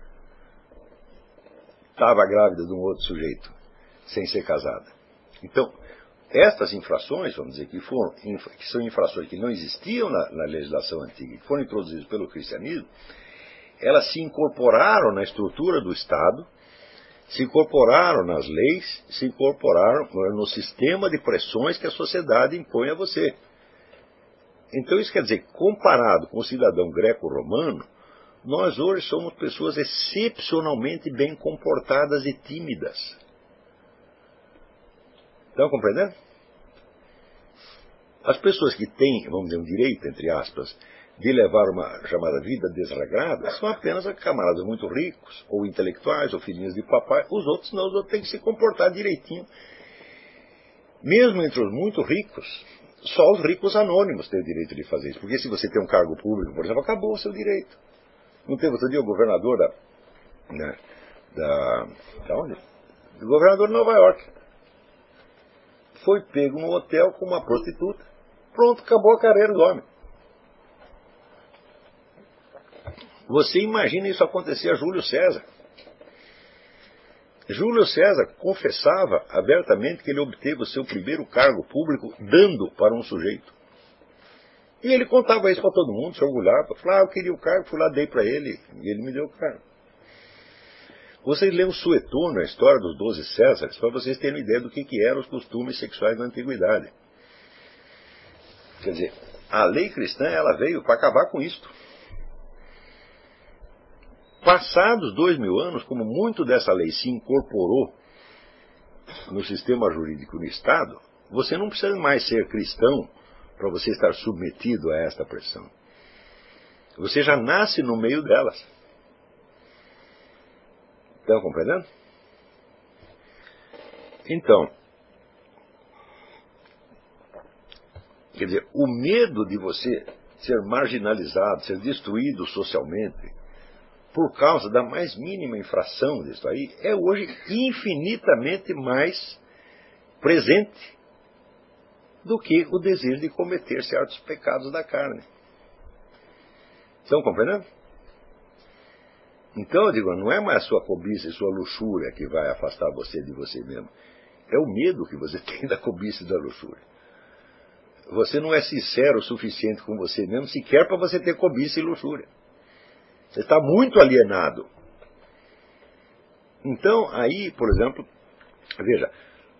estava grávida de um outro sujeito, sem ser casada. Então, estas infrações, vamos dizer, que são infrações que não existiam na legislação antiga, que foram introduzidas pelo cristianismo, elas se incorporaram na estrutura do Estado, se incorporaram nas leis, se incorporaram no sistema de pressões que a sociedade impõe a você. Então isso quer dizer, comparado com o cidadão greco-romano, nós hoje somos pessoas excepcionalmente bem comportadas e tímidas. Estão compreendendo? As pessoas que têm, vamos dizer, um direito, entre aspas, de levar uma chamada vida desregrada são apenas camaradas muito ricos, ou intelectuais, ou filhinhos de papai. Os outros não, os outros têm que se comportar direitinho. Mesmo entre os muito ricos, só os ricos anônimos têm o direito de fazer isso. Porque se você tem um cargo público, por exemplo, acabou o seu direito. Não teve outro dia o governador da onde? O governador de Nova York foi pego no hotel com uma prostituta. Pronto, acabou a carreira do homem. Você imagina isso acontecer a Júlio César. Júlio César confessava abertamente que ele obteve o seu primeiro cargo público dando para um sujeito. E ele contava isso para todo mundo, se orgulhava. Falava, eu queria o cargo, fui lá, dei para ele, e ele me deu o cargo. Vocês leem o Sueton, a história dos 12 Césares, para vocês terem ideia do que eram os costumes sexuais na antiguidade. Quer dizer, a lei cristã ela veio para acabar com isto. Passados 2000 anos, como muito dessa lei se incorporou no sistema jurídico no Estado, você não precisa mais ser cristão para você estar submetido a esta pressão. Você já nasce no meio delas. Estão compreendendo? Então, quer dizer, o medo de você ser marginalizado, ser destruído socialmente, por causa da mais mínima infração disso aí, é hoje infinitamente mais presente do que o desejo de cometer certos pecados da carne. Estão compreendendo? Então, eu digo, não é mais sua cobiça e sua luxúria que vai afastar você de você mesmo. É o medo que você tem da cobiça e da luxúria. Você não é sincero o suficiente com você mesmo, sequer para você ter cobiça e luxúria. Você está muito alienado. Então, aí, por exemplo, veja,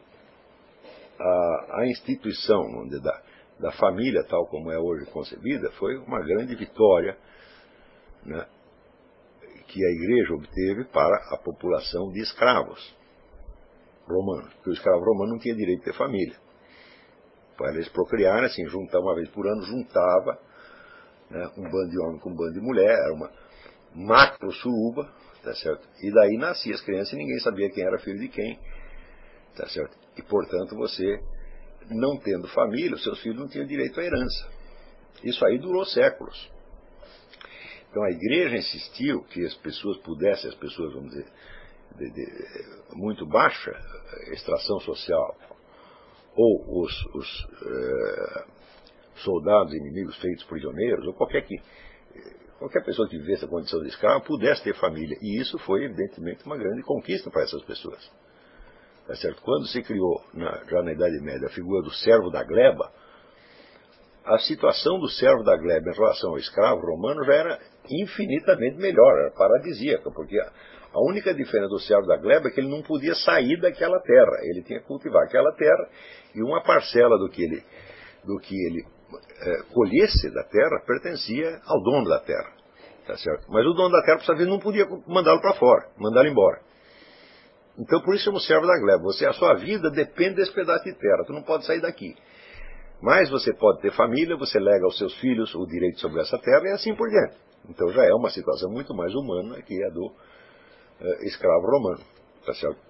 a instituição da família, tal como é hoje concebida, foi uma grande vitória, né, que a igreja obteve para a população de escravos romanos. Porque o escravo romano não tinha direito de ter família. Para eles procriarem, assim, juntar uma vez por ano, juntava, né, um bando de homem com um bando de mulher, era uma macro suruba, tá certo? E daí nasciam as crianças e ninguém sabia quem era filho de quem, tá certo? E portanto você, não tendo família, os seus filhos não tinham direito à herança. Isso aí durou séculos. Então a igreja insistiu que as pessoas pudessem, as pessoas, vamos dizer, de muito baixa extração social, ou os soldados inimigos feitos prisioneiros, ou qualquer pessoa que vivesse a condição de escravo pudesse ter família. E isso foi, evidentemente, uma grande conquista para essas pessoas. Tá certo? Quando se criou, já na Idade Média, a figura do servo da gleba, a situação do servo da gleba em relação ao escravo romano já era infinitamente melhor, era paradisíaca, porque a única diferença do servo da gleba é que ele não podia sair daquela terra, ele tinha que cultivar aquela terra, e uma parcela do que ele colhesse da terra pertencia ao dono da terra, tá certo? Mas o dono da terra, por sua vez, não podia mandá-lo para fora, mandá-lo embora. Então, por isso chama o servo da gleba. A sua vida depende desse pedaço de terra, tu não pode sair daqui. Mas você pode ter família, você lega aos seus filhos o direito sobre essa terra e assim por diante. Então já é uma situação muito mais humana que a do escravo romano, tá certo?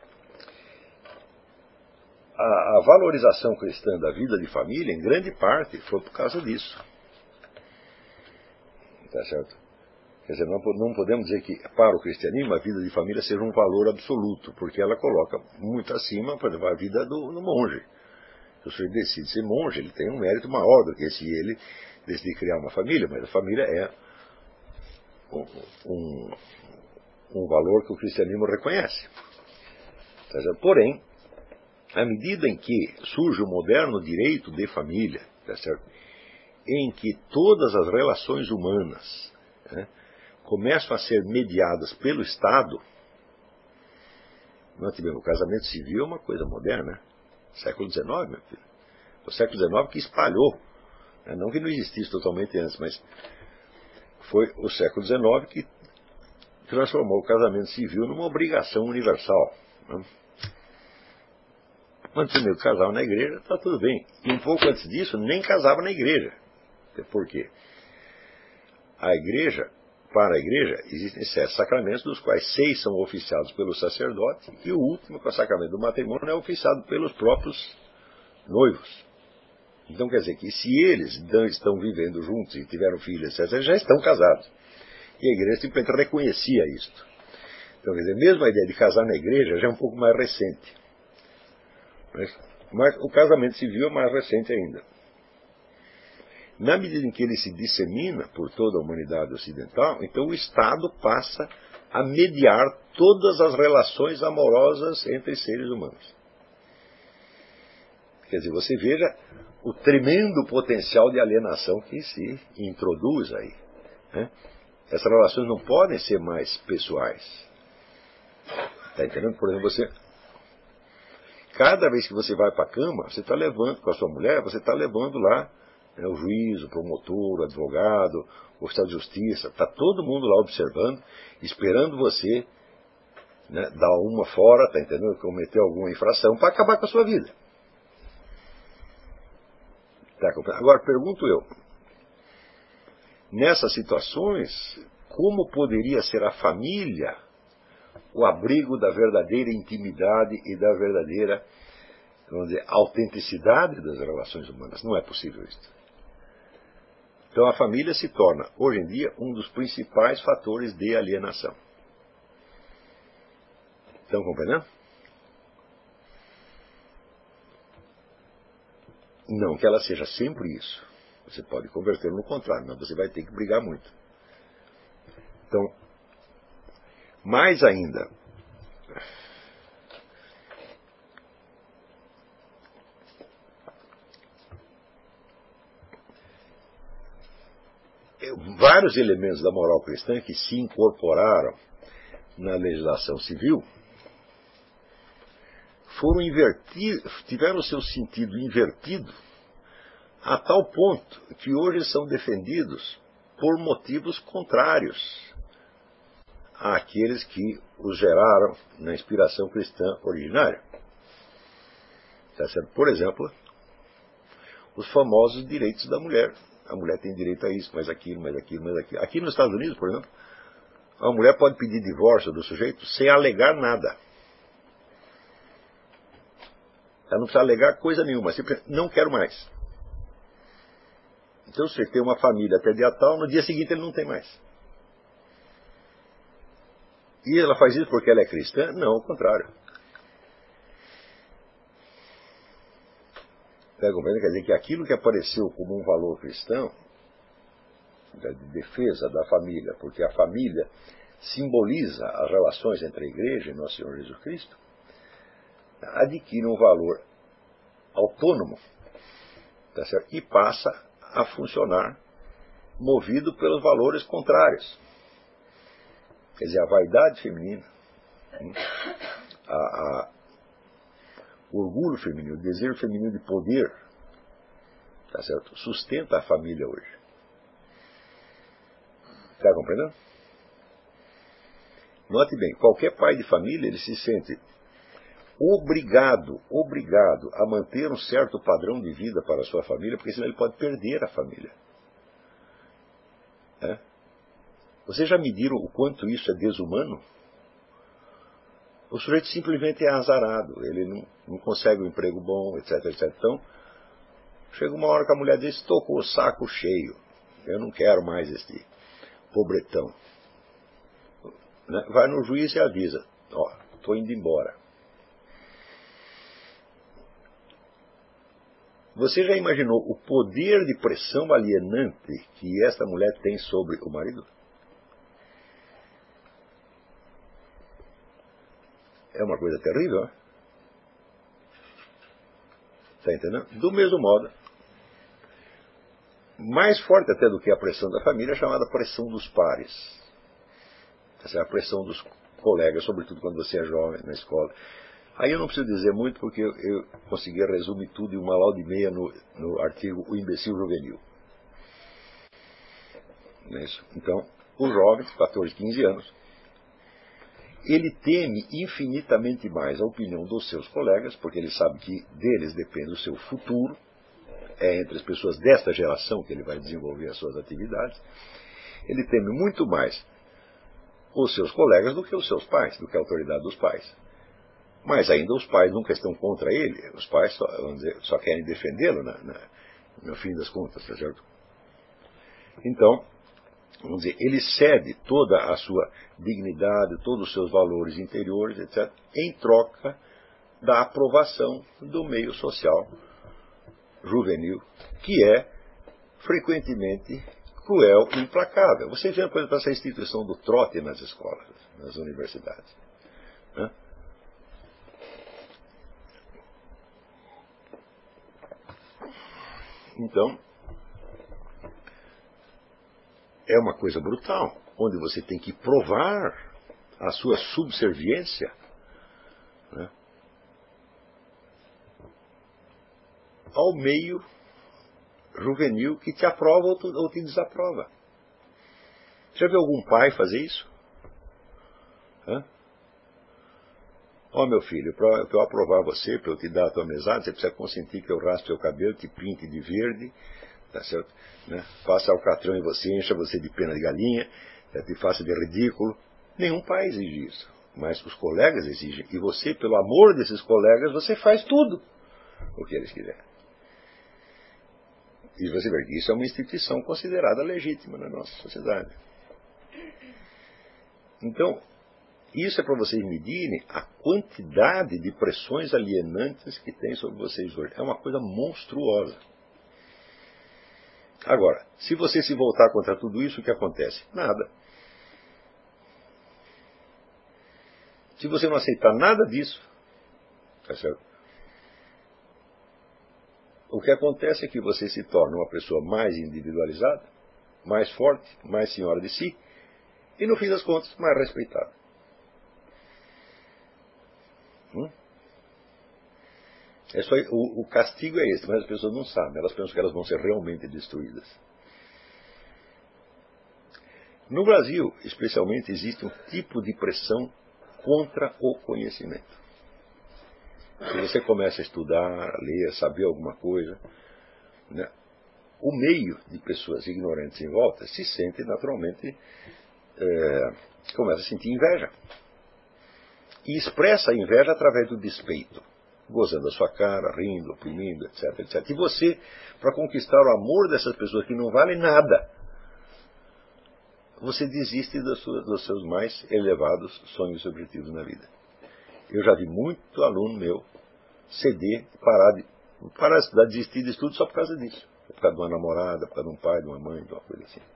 A valorização cristã da vida de família, em grande parte, foi por causa disso. Tá certo? Quer dizer, não podemos dizer que para o cristianismo a vida de família seja um valor absoluto, porque ela coloca muito acima, por exemplo, a vida do monge. Se o sujeito decide ser monge, ele tem um mérito maior do que se ele decidir criar uma família, mas a família é um valor que o cristianismo reconhece. Tá certo? Porém, à medida em que surge o moderno direito de família, tá certo? Em que todas as relações humanas, né, começam a ser mediadas pelo Estado, o casamento civil é uma coisa moderna, né? Século XIX, meu filho. Foi o século XIX que espalhou, né? Não que não existisse totalmente antes, mas foi o século XIX que transformou o casamento civil numa obrigação universal, né? Quando primeiro casava na igreja, está tudo bem. E um pouco antes disso, nem casava na igreja. Por quê? a igreja, para a igreja, existem 7 sacramentos, dos quais 6 são oficiados pelo sacerdote, e o último, que é o sacramento do matrimônio, é oficiado pelos próprios noivos. Então quer dizer que se eles estão vivendo juntos e tiveram filhos, etc., eles já estão casados. E a igreja simplesmente reconhecia isto. Então quer dizer, mesmo a ideia de casar na igreja já é um pouco mais recente. Mas o casamento civil é mais recente ainda. Na medida em que ele se dissemina por toda a humanidade ocidental, então o Estado passa a mediar todas as relações amorosas entre seres humanos. Quer dizer, você veja o tremendo potencial de alienação que se introduz aí. Né? Essas relações não podem ser mais pessoais. Está entendendo? Por exemplo, cada vez que você vai para a cama, você está levando com a sua mulher, você está levando lá, né, o juiz, o promotor, o advogado, o Estado de Justiça, está todo mundo lá observando, esperando você, né, dar uma fora, está entendendo? Cometer alguma infração para acabar com a sua vida. Tá? Agora, pergunto eu, nessas situações, como poderia ser a família o abrigo da verdadeira intimidade e da verdadeira, vamos dizer, autenticidade das relações humanas? Não é possível isso. Então a família se torna, hoje em dia, um dos principais fatores de alienação. Estão compreendendo? Não que ela seja sempre isso. Você pode converter no contrário, mas você vai ter que brigar muito. Então, mais ainda, vários elementos da moral cristã que se incorporaram na legislação civil foram invertidos, tiveram o seu sentido invertido a tal ponto que hoje são defendidos por motivos contrários àqueles que os geraram na inspiração cristã originária. Tá certo? Por exemplo, os famosos direitos da mulher. A mulher tem direito a isso, mais aquilo, mais aquilo, mais aquilo. Aqui nos Estados Unidos, por exemplo, a mulher pode pedir divórcio do sujeito sem alegar nada. Ela não precisa alegar coisa nenhuma, simplesmente não quero mais. Então, se você tem uma família até dia tal, no dia seguinte ele não tem mais. E ela faz isso porque ela é cristã? Não, ao contrário. Quer dizer que aquilo que apareceu como um valor cristão, de defesa da família, porque a família simboliza as relações entre a igreja e nosso Senhor Jesus Cristo, adquire um valor autônomo, tá certo? E passa a funcionar movido pelos valores contrários. Quer dizer, a vaidade feminina, o orgulho feminino, o desejo feminino de poder, tá certo? Sustenta a família hoje. Está compreendendo? Note bem, qualquer pai de família, ele se sente obrigado a manter um certo padrão de vida para a sua família, porque senão ele pode perder a família. É? Vocês já mediram o quanto isso é desumano? O sujeito simplesmente é azarado, ele não consegue um emprego bom, etc, etc. Então, chega uma hora que a mulher diz, estou com o saco cheio, eu não quero mais este pobretão. Vai no juiz e avisa, estou indo embora. Você já imaginou o poder de pressão alienante que esta mulher tem sobre o marido? É uma coisa terrível, né? Está entendendo? Do mesmo modo, mais forte até do que a pressão da família, é chamada pressão dos pares. Essa é a pressão dos colegas, sobretudo quando você é jovem na escola. Aí eu não preciso dizer muito, porque eu consegui resumir tudo em uma laude e meia no artigo O Imbecil Juvenil. Não é isso? Então, o jovem, 14, 15 anos, ele teme infinitamente mais a opinião dos seus colegas, porque ele sabe que deles depende o seu futuro, é entre as pessoas desta geração que ele vai desenvolver as suas atividades, Ele teme muito mais os seus colegas do que os seus pais, do que a autoridade dos pais. Mas ainda os pais nunca estão contra ele, os pais só, vamos dizer, só querem defendê-lo no fim das contas, tá certo? Então, vamos dizer, ele cede toda a sua dignidade, todos os seus valores interiores, etc., em troca da aprovação do meio social juvenil, que é frequentemente cruel e implacável. Você vê, por exemplo, essa instituição do trote nas escolas, nas universidades, né? Então, é uma coisa brutal, onde você tem que provar a sua subserviência, né, ao meio juvenil que te aprova ou te desaprova. Já viu algum pai fazer isso? Ó, meu filho, para eu aprovar você, para eu te dar a tua mesada, você precisa consentir que eu raspe seu cabelo, te pinte de verde, tá certo? Né? Faça alcatrão em você, encha você de pena de galinha, te faça de ridículo. Nenhum pai exige isso, mas os colegas exigem. E você, pelo amor desses colegas, você faz tudo o que eles quiserem. E você vê que isso é uma instituição considerada legítima na nossa sociedade. Então, isso é para vocês medirem a quantidade de pressões alienantes que tem sobre vocês hoje. É uma coisa monstruosa. Agora, se você se voltar contra tudo isso, o que acontece? Nada. Se você não aceitar nada disso, tá certo? O que acontece é que você se torna uma pessoa mais individualizada, mais forte, mais senhora de si, e no fim das contas, mais respeitada. É só, o castigo é esse, mas as pessoas não sabem, elas pensam que elas vão ser realmente destruídas. No Brasil, especialmente, existe um tipo de pressão contra o conhecimento. Se você começa a estudar, a ler, a saber alguma coisa, né, o meio de pessoas ignorantes em volta se sente naturalmente, começa a sentir inveja. E expressa a inveja através do despeito, gozando a sua cara, rindo, oprimindo, etc, etc. E você, para conquistar o amor dessas pessoas que não valem nada, você desiste dos seus mais elevados sonhos e objetivos na vida. Eu já vi muito aluno meu ceder, parar de estudar, desistir de estudo só por causa disso. Por causa de uma namorada, por causa de um pai, de uma mãe, de uma coisa assim.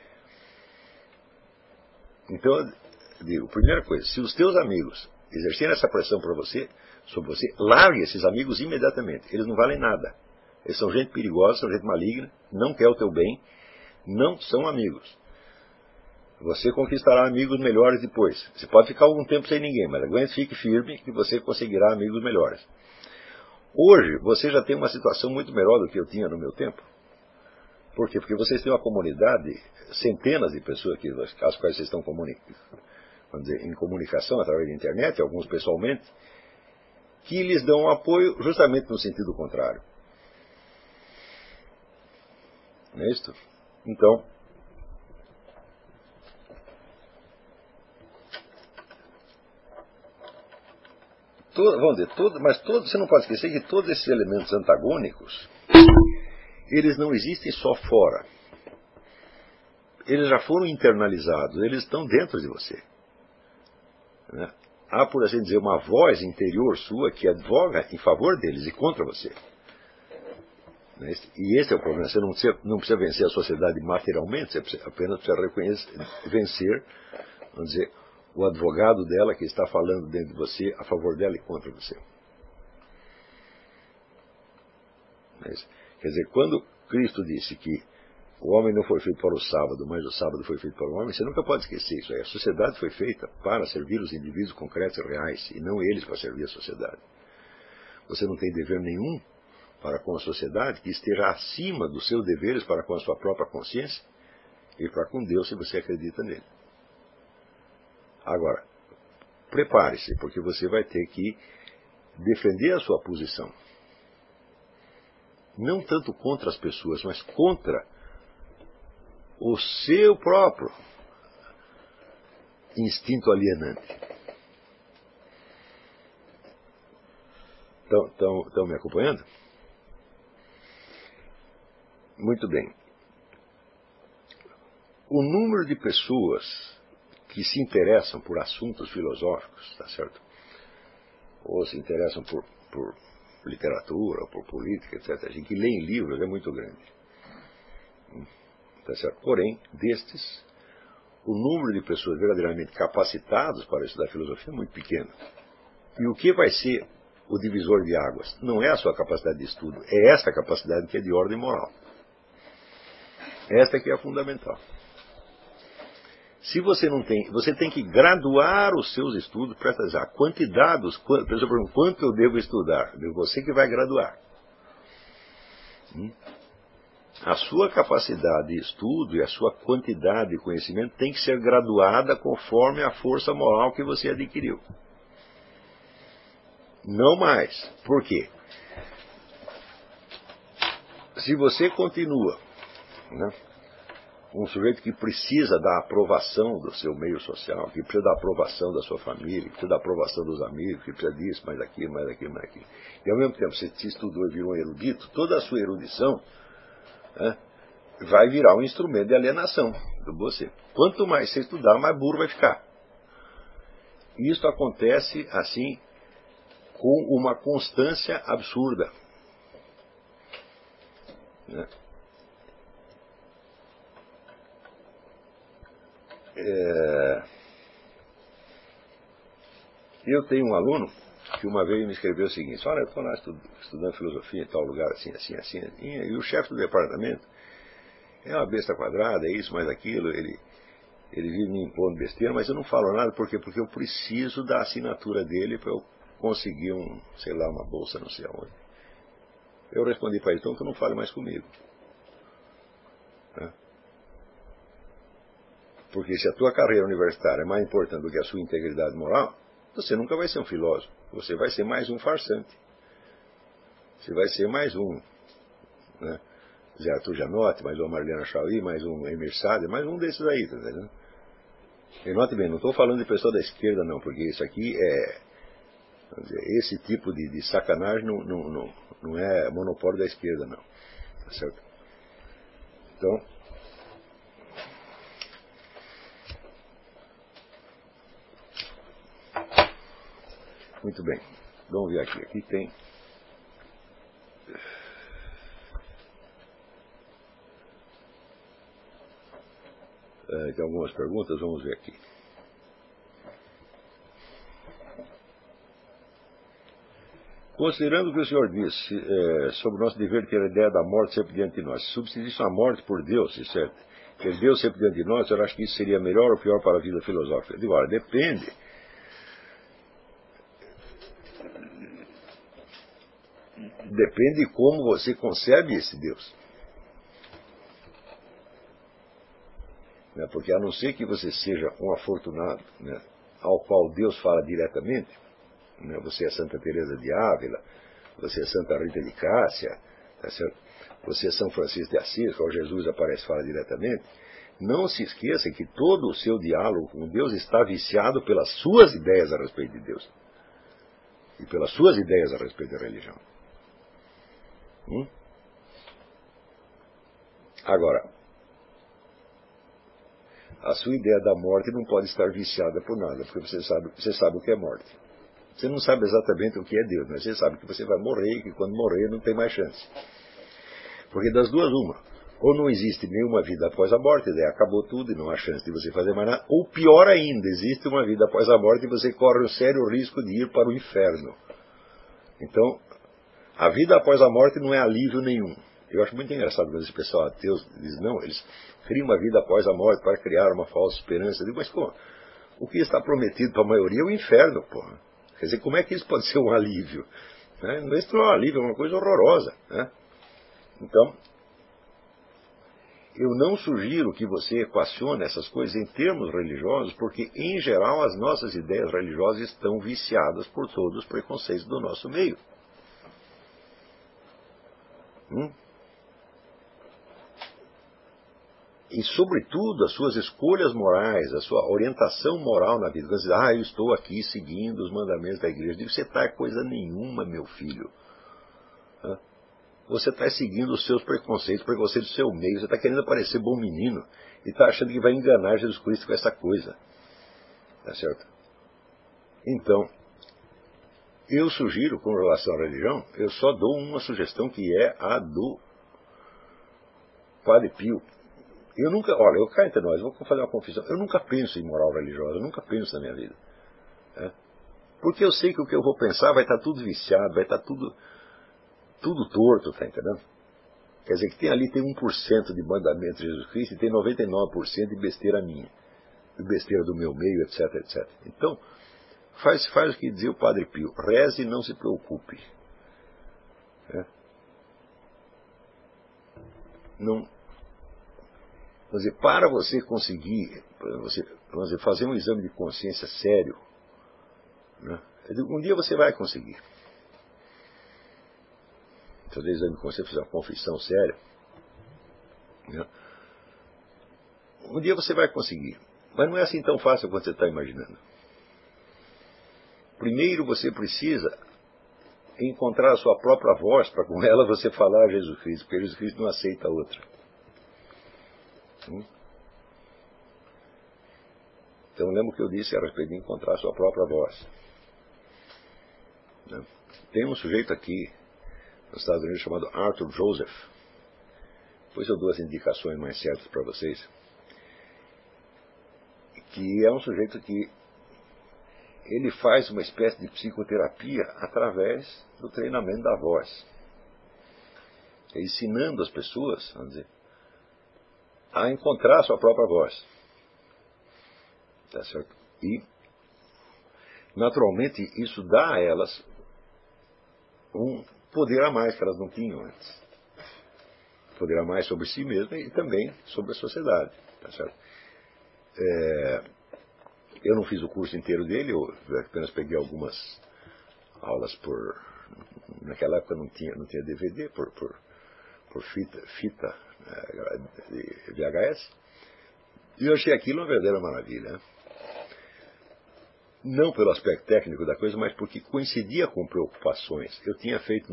Então, eu digo, primeira coisa, se os teus amigos exercerem essa pressão sobre você, largue esses amigos imediatamente. Eles não valem nada. Eles são gente perigosa, são gente maligna, não quer o teu bem, não são amigos. Você conquistará amigos melhores depois. Você pode ficar algum tempo sem ninguém, mas aguente, fique firme que você conseguirá amigos melhores. Hoje, você já tem uma situação muito melhor do que eu tinha no meu tempo. Por quê? Porque vocês têm uma comunidade, centenas de pessoas as quais vocês estão vamos dizer, em comunicação através da internet, alguns pessoalmente, que lhes dão apoio justamente no sentido contrário. Não é isso? Então, vamos dizer, mas você não pode esquecer que todos esses elementos antagônicos, eles não existem só fora. Eles já foram internalizados, eles estão dentro de você. Né? Há, por assim dizer, uma voz interior sua que advoga em favor deles e contra você. E esse é o problema. Você não precisa vencer a sociedade materialmente, você apenas precisa vencer, vamos dizer, o advogado dela que está falando dentro de você, a favor dela e contra você. Quer dizer, quando Cristo disse que o homem não foi feito para o sábado, mas o sábado foi feito para o homem, você nunca pode esquecer isso aí. A sociedade foi feita para servir os indivíduos concretos e reais, e não eles para servir a sociedade. Você não tem dever nenhum para com a sociedade que esteja acima dos seus deveres para com a sua própria consciência e para com Deus, se você acredita nele. Agora, prepare-se, porque você vai ter que defender a sua posição. Não tanto contra as pessoas, mas contra o seu próprio instinto alienante. Estão me acompanhando? Muito bem. O número de pessoas que se interessam por assuntos filosóficos, tá certo? Ou se interessam por literatura, por política, etc., que leem livros é muito grande. Tá certo? Porém, destes, o número de pessoas verdadeiramente capacitadas para estudar filosofia é muito pequeno. E o que vai ser o divisor de águas? Não é a sua capacidade de estudo, é essa capacidade que é de ordem moral. Esta que é a fundamental. Se você não tem, você tem que graduar os seus estudos, presta atenção, a quantidade, por exemplo, quanto eu devo estudar? Você que vai graduar. A sua capacidade de estudo e a sua quantidade de conhecimento tem que ser graduada conforme a força moral que você adquiriu. Não mais. Por quê? Se você continua, né, um sujeito que precisa da aprovação do seu meio social, que precisa da aprovação da sua família, que precisa da aprovação dos amigos, que precisa disso, mais aquilo, mais aquilo, mais aquilo. E ao mesmo tempo você se estudou e virou um erudito, toda a sua erudição, né, vai virar um instrumento de alienação de você. Quanto mais você estudar, mais burro vai ficar. E isso acontece assim com uma constância absurda. Né? Eu tenho um aluno que uma vez me escreveu o seguinte: olha, eu estou lá estudando filosofia em tal lugar, assim, assim, assim, e o chefe do departamento é uma besta quadrada, é isso, mais aquilo, ele vive me impondo besteira, mas eu não falo nada, por quê? Porque eu preciso da assinatura dele para eu conseguir sei lá, uma bolsa, não sei aonde. Eu respondi para ele: então tu não fale mais comigo. Né? Porque se a tua carreira universitária é mais importante do que a sua integridade moral, você nunca vai ser um filósofo. Você vai ser mais um farsante. Você vai ser mais um, né, Zé Arthur Janotti, mais um Marlene Chauí, mais um Emir Sade, mais um desses aí, tá entendendo? E note bem, não estou falando de pessoal da esquerda não, porque isso aqui é, vamos dizer, esse tipo de sacanagem não é monopólio da esquerda não, tá certo? Então, muito bem, vamos ver aqui. Aqui tem algumas perguntas, vamos ver aqui. Considerando o que o senhor disse sobre o nosso dever de ter a ideia da morte sempre diante de nós, se substituísse a morte por Deus, isso é, ter Deus sempre diante de nós, eu acho que isso seria melhor ou pior para a vida filosófica? Eu digo, olha, depende. Depende de como você concebe esse Deus. Né? Porque a não ser que você seja um afortunado, né, ao qual Deus fala diretamente, né, você é Santa Teresa de Ávila, você é Santa Rita de Cássia, tá certo? Você é São Francisco de Assis, qual Jesus aparece e fala diretamente, não se esqueça que todo o seu diálogo com Deus está viciado pelas suas ideias a respeito de Deus. E pelas suas ideias a respeito da religião. Agora, a sua ideia da morte não pode estar viciada por nada, porque você sabe o que é morte. Você não sabe exatamente o que é Deus, mas você sabe que você vai morrer e que quando morrer não tem mais chance. Porque das duas, uma. Ou não existe nenhuma vida após a morte, daí acabou tudo e não há chance de você fazer mais nada. Ou pior ainda, existe uma vida após a morte e você corre o sério risco de ir para o inferno. Então, a vida após a morte não é alívio nenhum. Eu acho muito engraçado quando esse pessoal ateus diz, não, eles criam uma vida após a morte para criar uma falsa esperança. Eu digo, mas pô, o que está prometido para a maioria é o inferno, porra. Quer dizer, como é que isso pode ser um alívio? Né? Isso não é um alívio, é uma coisa horrorosa. Né? Então, eu não sugiro que você equacione essas coisas em termos religiosos, porque, em geral, as nossas ideias religiosas estão viciadas por todos os preconceitos do nosso meio. e, sobretudo, as suas escolhas morais, a sua orientação moral na vida. Quando você diz, eu estou aqui seguindo os mandamentos da igreja. Eu digo, você está coisa nenhuma, meu filho. Você está seguindo os seus preconceitos do seu meio. Você está querendo parecer bom menino e está achando que vai enganar Jesus Cristo com essa coisa. Tá certo? Então, eu sugiro, com relação à religião, eu só dou uma sugestão que é a do Padre Pio. Eu nunca, olha, eu cá entre nós, vou fazer uma confissão, eu nunca penso em moral religiosa, eu nunca penso na minha vida. Porque eu sei que o que eu vou pensar vai estar tudo viciado, vai estar tudo torto, tá entendendo? Quer dizer que tem 1% de mandamento de Jesus Cristo e tem 99% de besteira minha, de besteira do meu meio, etc, etc. Então, faz o que dizia o Padre Pio, reze e não se preocupe. Não, quer dizer, para você conseguir, fazer um exame de consciência sério, um dia você vai conseguir. Fazer exame de consciência, fazer uma confissão séria. Um dia você vai conseguir. Mas não é assim tão fácil quanto você está imaginando. Primeiro você precisa encontrar a sua própria voz para com ela você falar a Jesus Cristo, porque Jesus Cristo não aceita outra. Então lembra o que eu disse a respeito de encontrar a sua própria voz. Tem um sujeito aqui nos Estados Unidos chamado Arthur Joseph. Depois eu dou as indicações mais certas para vocês. Que é um sujeito que ele faz uma espécie de psicoterapia através do treinamento da voz. Ensinando as pessoas, vamos dizer, a encontrar a sua própria voz. Tá certo? E, naturalmente, isso dá a elas um poder a mais que elas não tinham antes. Poder a mais sobre si mesmas e também sobre a sociedade. Tá certo? Eu não fiz o curso inteiro dele, eu apenas peguei algumas aulas por... Naquela época não tinha DVD, por fita de VHS. E eu achei aquilo uma verdadeira maravilha. Não pelo aspecto técnico da coisa, mas porque coincidia com preocupações. Eu tinha feito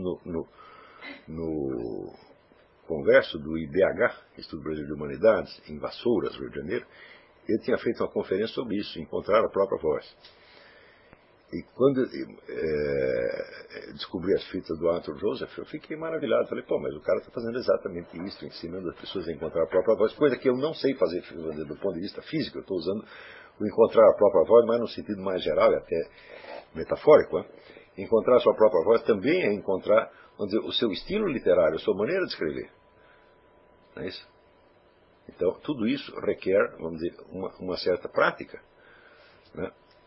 no congresso do IBH, Instituto Brasileiro de Humanidades, em Vassouras, Rio de Janeiro, eu tinha feito uma conferência sobre isso, encontrar a própria voz. E quando descobri as fitas do Arthur Joseph, eu fiquei maravilhado. Falei, mas o cara está fazendo exatamente isso, ensinando as pessoas a encontrar a própria voz, coisa que eu não sei fazer do ponto de vista físico. Eu estou usando o encontrar a própria voz, mas no sentido mais geral e até metafórico. Encontrar a sua própria voz também é encontrar, vamos dizer, o seu estilo literário, a sua maneira de escrever. Não é isso? Então, tudo isso requer, vamos dizer, uma certa prática. Né?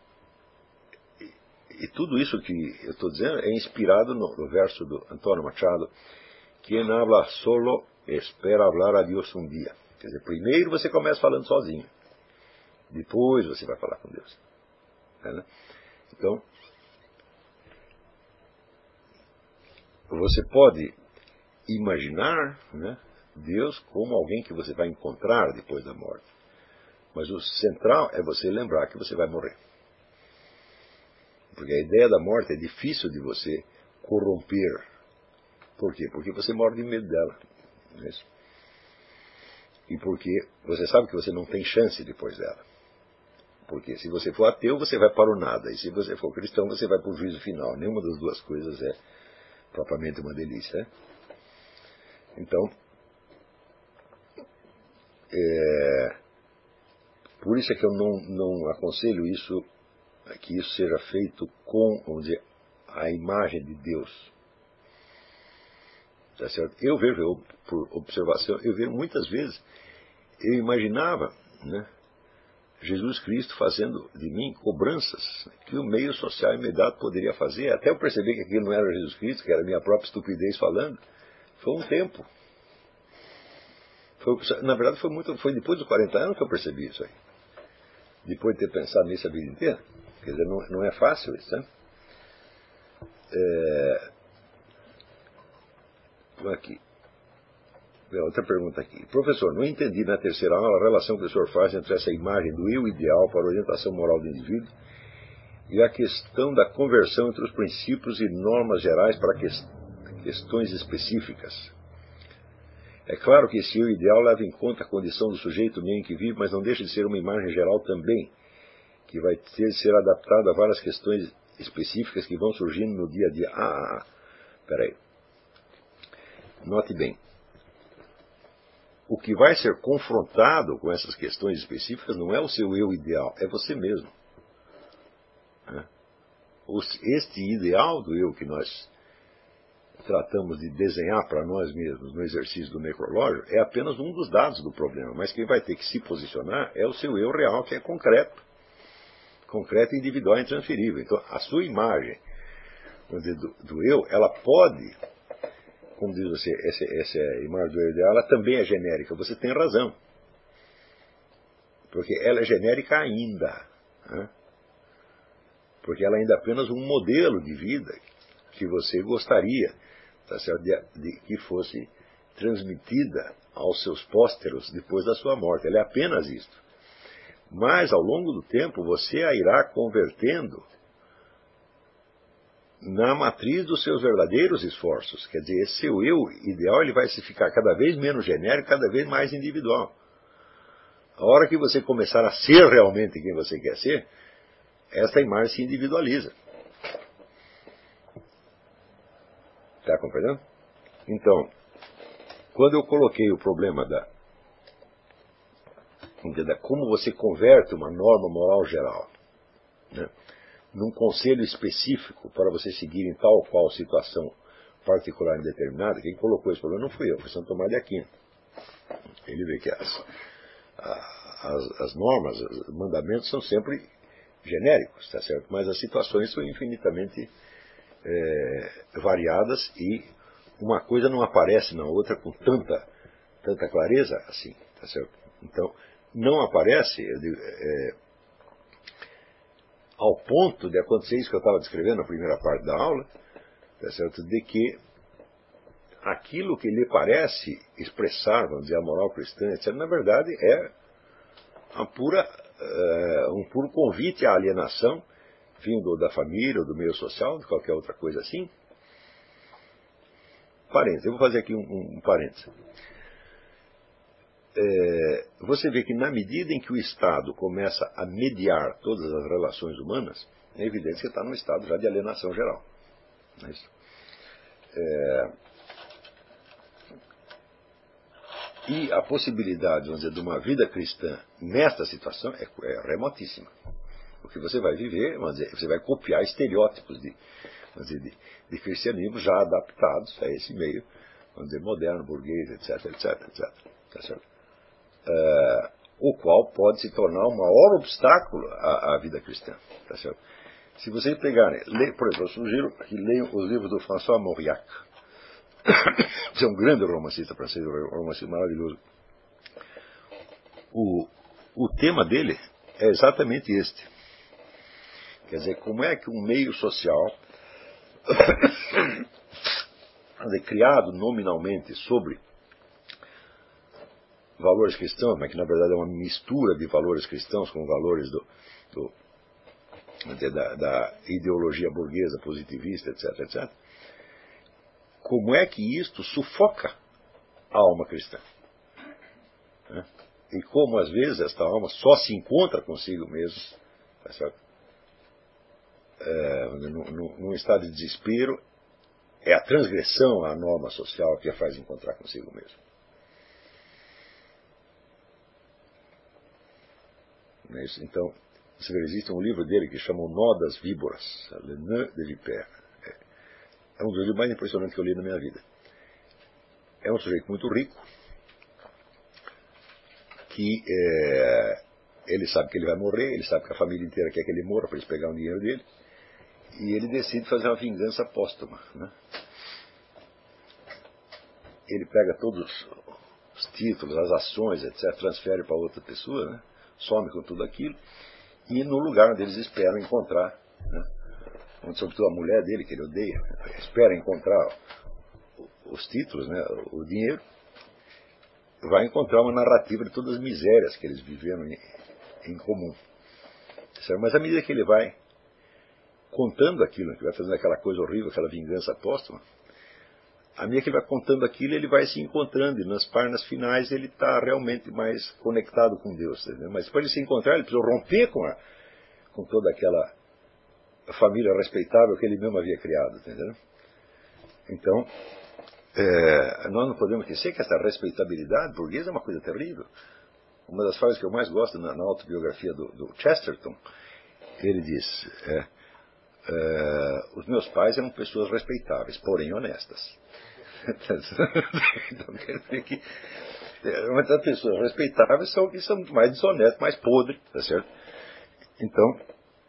E tudo isso que eu estou dizendo é inspirado no verso do Antonio Machado, quem habla solo espera hablar a Dios um dia. Quer dizer, primeiro você começa falando sozinho, depois você vai falar com Deus. Né? Então, você pode imaginar, né, Deus como alguém que você vai encontrar depois da morte. Mas o central é você lembrar que você vai morrer. Porque a ideia da morte é difícil de você corromper. Por quê? Porque você morre de medo dela. Não é isso? E porque você sabe que você não tem chance depois dela. Porque se você for ateu, você vai para o nada. E se você for cristão, você vai para o juízo final. Nenhuma das duas coisas é propriamente uma delícia. Né? Então, por isso é que eu não aconselho isso, que isso seja feito com, vamos dizer, a imagem de Deus. Tá certo? Eu vejo, por observação, eu vejo muitas vezes, eu imaginava, né, Jesus Cristo fazendo de mim cobranças que o meio social imediato poderia fazer. Até eu perceber que aquilo não era Jesus Cristo, que era a minha própria estupidez falando. Foi um tempo. Na verdade, foi depois dos 40 anos que eu percebi isso aí. Depois de ter pensado nisso a vida inteira. Quer dizer, não é fácil isso, né? Aqui. Outra pergunta aqui. Professor, não entendi na terceira aula a relação que o senhor faz entre essa imagem do eu ideal para a orientação moral do indivíduo e a questão da conversão entre os princípios e normas gerais para questões específicas. É claro que esse eu ideal leva em conta a condição do sujeito meio em que vive, mas não deixa de ser uma imagem geral também, que vai ter de ser adaptada a várias questões específicas que vão surgindo no dia a dia. Peraí. Note bem. O que vai ser confrontado com essas questões específicas não é o seu eu ideal, é você mesmo. Este ideal do eu que nós tratamos de desenhar para nós mesmos no exercício do necrológio é apenas um dos dados do problema, mas quem vai ter que se posicionar é o seu eu real, que é concreto, individual e intransferível. Então, a sua imagem do eu, ela pode, como diz você, essa imagem do eu ideal, ela também é genérica. Você tem razão, porque ela é genérica ainda, porque ela ainda é apenas um modelo de vida que você gostaria, tá certo, de que fosse transmitida aos seus pósteros depois da sua morte. Ela é apenas isto. Mas, ao longo do tempo, você a irá convertendo na matriz dos seus verdadeiros esforços. Quer dizer, esse seu eu ideal ele vai se ficar cada vez menos genérico, cada vez mais individual. A hora que você começar a ser realmente quem você quer ser, esta imagem se individualiza. Está compreendendo? Então, quando eu coloquei o problema da como você converte uma norma moral geral, num conselho específico para você seguir em tal ou qual situação particular indeterminada, quem colocou esse problema não fui eu, foi Santo Tomás de Aquino. Ele vê que as normas, os mandamentos são sempre genéricos, tá certo? Mas as situações são infinitamente variadas e uma coisa não aparece na outra com tanta clareza assim, tá certo? Então, não aparece ao ponto de acontecer isso que eu estava descrevendo na primeira parte da aula, tá certo? De que aquilo que lhe parece expressar, vamos dizer, a moral cristã, etc., na verdade é um puro convite à alienação, vindo da família ou do meio social, de qualquer outra coisa assim. Parênteses, eu vou fazer aqui um parênteses. Você vê que na medida em que o Estado começa a mediar todas as relações humanas, é evidente que está num estado já de alienação geral. Não é isso? E a possibilidade, vamos dizer, de uma vida cristã nesta situação é remotíssima. Porque você vai viver, vamos dizer, você vai copiar estereótipos de cristianismo já adaptados a esse meio, vamos dizer, moderno, burguês, etc. Tá certo? O qual pode se tornar o maior obstáculo à vida cristã. Tá certo? Se vocês pegarem, por exemplo, eu sugiro que leiam os livros do François Mauriac. Esse é um grande romancista francês, um romancista maravilhoso. O tema dele é exatamente este. Quer dizer, como é que um meio social criado nominalmente sobre valores cristãos, mas que na verdade é uma mistura de valores cristãos com valores da ideologia burguesa, positivista, etc. Como é que isto sufoca a alma cristã? E como às vezes esta alma só se encontra consigo mesmo, tá certo? Num estado de desespero, é a transgressão à norma social que a faz encontrar consigo mesmo. Não é isso? Então, existe um livro dele que chama O Nó das Víboras, Le Nœud de Vipère. É um dos livros mais impressionantes que eu li na minha vida. É um sujeito muito rico, que ele sabe que ele vai morrer, ele sabe que a família inteira quer que ele morra para eles pegar o dinheiro dele, e ele decide fazer uma vingança póstuma. Né? Ele pega todos os títulos, as ações, etc., transfere para outra pessoa, né? Some com tudo aquilo, e no lugar onde eles esperam encontrar, né? Onde sobretudo a mulher dele, que ele odeia, espera encontrar os títulos, né? O dinheiro, vai encontrar uma narrativa de todas as misérias que eles viveram em comum. Certo? Mas à medida que ele vai contando aquilo, que vai fazendo aquela coisa horrível, aquela vingança póstuma, à medida que ele vai contando aquilo, ele vai se encontrando, e nas páginas finais ele está realmente mais conectado com Deus. Entendeu? Mas para ele se encontrar, ele precisou romper com toda aquela família respeitável que ele mesmo havia criado. Entendeu? Então, nós não podemos esquecer que essa respeitabilidade burguesa é uma coisa terrível. Uma das frases que eu mais gosto na autobiografia do Chesterton, ele diz, os meus pais eram pessoas respeitáveis, porém honestas. Então quer dizer que as pessoas respeitáveis são que são mais desonestas, mais podres, tá certo? Então,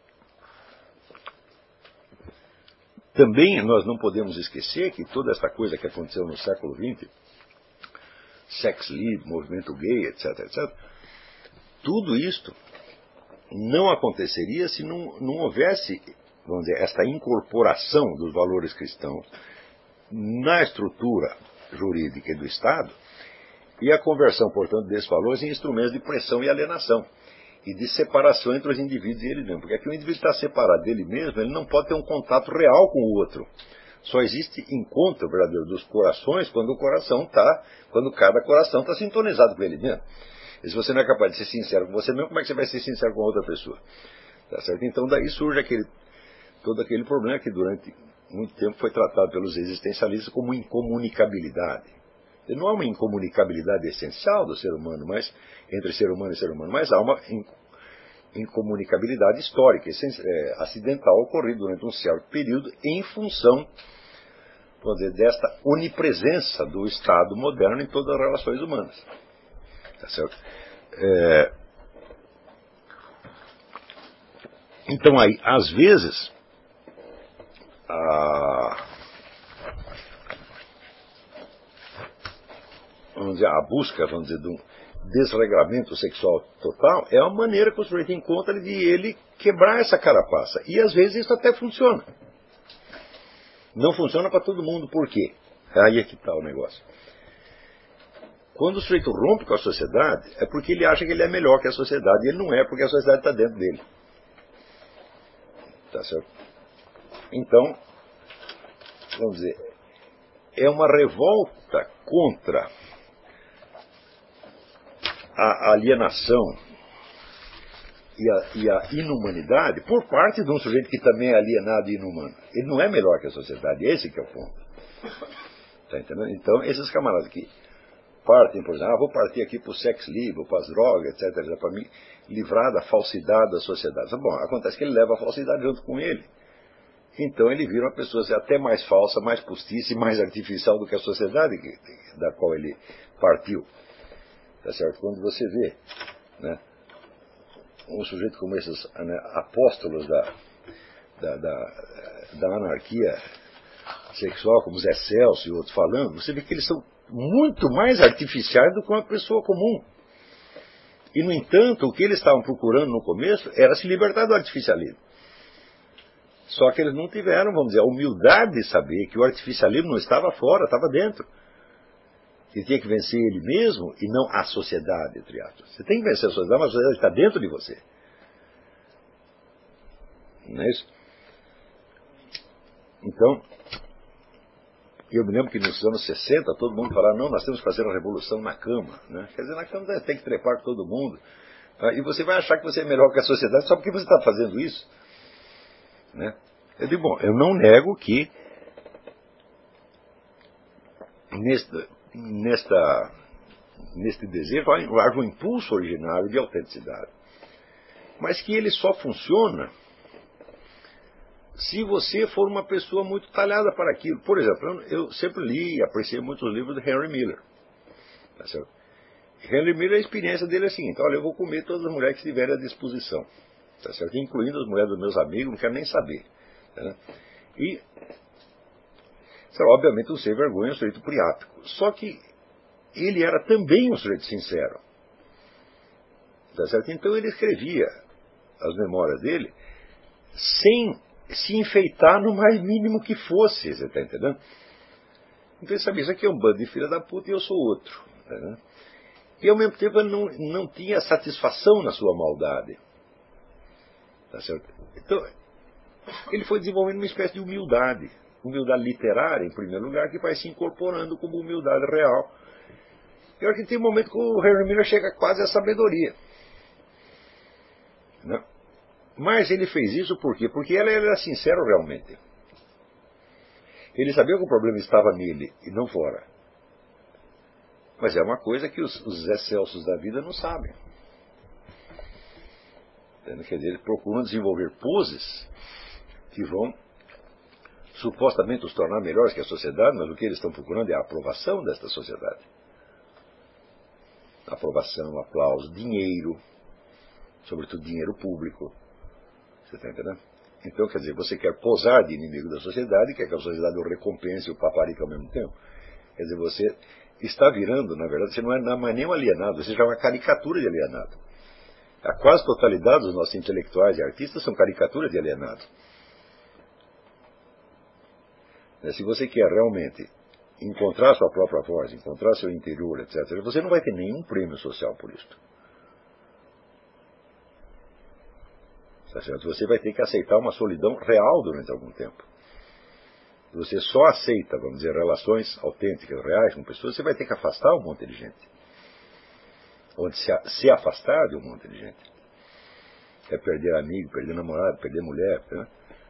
também nós não podemos esquecer que toda essa coisa que aconteceu no século XX, sex livre, movimento gay, etc., etc., tudo isto não aconteceria se não houvesse, vamos dizer, esta incorporação dos valores cristãos na estrutura jurídica do Estado e a conversão, portanto, desses valores em instrumentos de pressão e alienação e de separação entre os indivíduos e ele mesmo. Porque aqui o indivíduo está separado dele mesmo, ele não pode ter um contato real com o outro. Só existe encontro verdadeiro dos corações quando cada coração está sintonizado com ele mesmo. E se você não é capaz de ser sincero com você mesmo, como é que você vai ser sincero com outra pessoa? Tá certo? Então daí surge todo aquele problema que durante muito tempo foi tratado pelos existencialistas como incomunicabilidade. E não há uma incomunicabilidade essencial do ser humano, mas entre ser humano e ser humano, mas há uma incomunicabilidade histórica, acidental, ocorrida durante um certo período em função, vamos dizer, desta onipresença do Estado moderno em todas as relações humanas. Tá certo? Então aí, às vezes, a busca, vamos dizer, de um desregramento sexual total é uma maneira que o sujeito encontra de ele quebrar essa carapaça. E às vezes isso até funciona. Não funciona para todo mundo. Por quê? Aí é que está o negócio. Quando o sujeito rompe com a sociedade, é porque ele acha que ele é melhor que a sociedade. E ele não é, porque a sociedade está dentro dele. Tá certo? Então, vamos dizer, é uma revolta contra a alienação e a inumanidade por parte de um sujeito que também é alienado e inumano. Ele não é melhor que a sociedade, esse que é o ponto. Tá entendendo? Então, esses camaradas aqui partem, por exemplo, vou partir aqui para o sex livre, para as drogas, etc., para me livrar da falsidade da sociedade. Bom, acontece que ele leva a falsidade junto com ele. Então ele vira uma pessoa até mais falsa, mais postiça e mais artificial do que a sociedade da qual ele partiu. Tá certo? Quando você vê, né, um sujeito como esses, né, apóstolos da anarquia sexual, como Zé Celso e outros falando, você vê que eles são muito mais artificiais do que uma pessoa comum. E, no entanto, o que eles estavam procurando no começo era se libertar do artificialismo. Só que eles não tiveram, vamos dizer, a humildade de saber que o artificialismo não estava fora, estava dentro. Que tinha que vencer ele mesmo e não a sociedade, entre aspas. Você tem que vencer a sociedade, mas a sociedade está dentro de você. Não é isso? Então, eu me lembro que nos anos 60 todo mundo falava, não, nós temos que fazer a revolução na cama. Né? Quer dizer, na cama tem que trepar com todo mundo. E você vai achar que você é melhor que a sociedade só porque você está fazendo isso. Né? Eu digo, bom, eu não nego que neste desejo haja um impulso originário de autenticidade. Mas que ele só funciona se você for uma pessoa muito talhada para aquilo. Por exemplo, eu sempre li e apreciei muitos livros de Henry Miller. Tá certo? Henry Miller, a experiência dele é a seguinte: olha, eu vou comer todas as mulheres que estiverem à disposição. Tá certo? Incluindo as mulheres dos meus amigos, não quero nem saber. Tá? E, obviamente, um sem vergonha, um sujeito priápico. Só que ele era também um sujeito sincero. Tá certo? Então ele escrevia as memórias dele sem se enfeitar no mais mínimo que fosse, você está entendendo? Então ele sabia, isso aqui é um bando de filha da puta e eu sou outro. Tá, né? E ao mesmo tempo ele não tinha satisfação na sua maldade. Tá certo? Então, ele foi desenvolvendo uma espécie de humildade. Humildade literária, em primeiro lugar, que vai se incorporando como humildade real. Eu acho que tem um momento que o Henry Miller chega quase à sabedoria. Né? Mas ele fez isso por quê? Porque ele era sincero realmente. Ele sabia que o problema estava nele e não fora. Mas é uma coisa que os Zé Celsos da vida não sabem. Quer dizer, eles procuram desenvolver poses que vão supostamente os tornar melhores que a sociedade, mas o que eles estão procurando é a aprovação desta sociedade. Aprovação, aplauso, dinheiro, sobretudo dinheiro público. Você está entendendo? Então, quer dizer, você quer posar de inimigo da sociedade, quer que a sociedade o recompense e o paparique ao mesmo tempo. Quer dizer, você está virando, na verdade, você não é mais nem um alienado, você já é uma caricatura de alienado. A quase totalidade dos nossos intelectuais e artistas são caricaturas de alienado. Se você quer realmente encontrar sua própria voz, encontrar seu interior, etc., você não vai ter nenhum prêmio social por isso. Tá certo? Você vai ter que aceitar uma solidão real durante algum tempo. Se você só aceita, vamos dizer, relações autênticas, reais com pessoas, você vai ter que afastar um monte de gente. Ou se afastar de um monte de gente. É perder amigo, perder namorado, perder mulher. Né?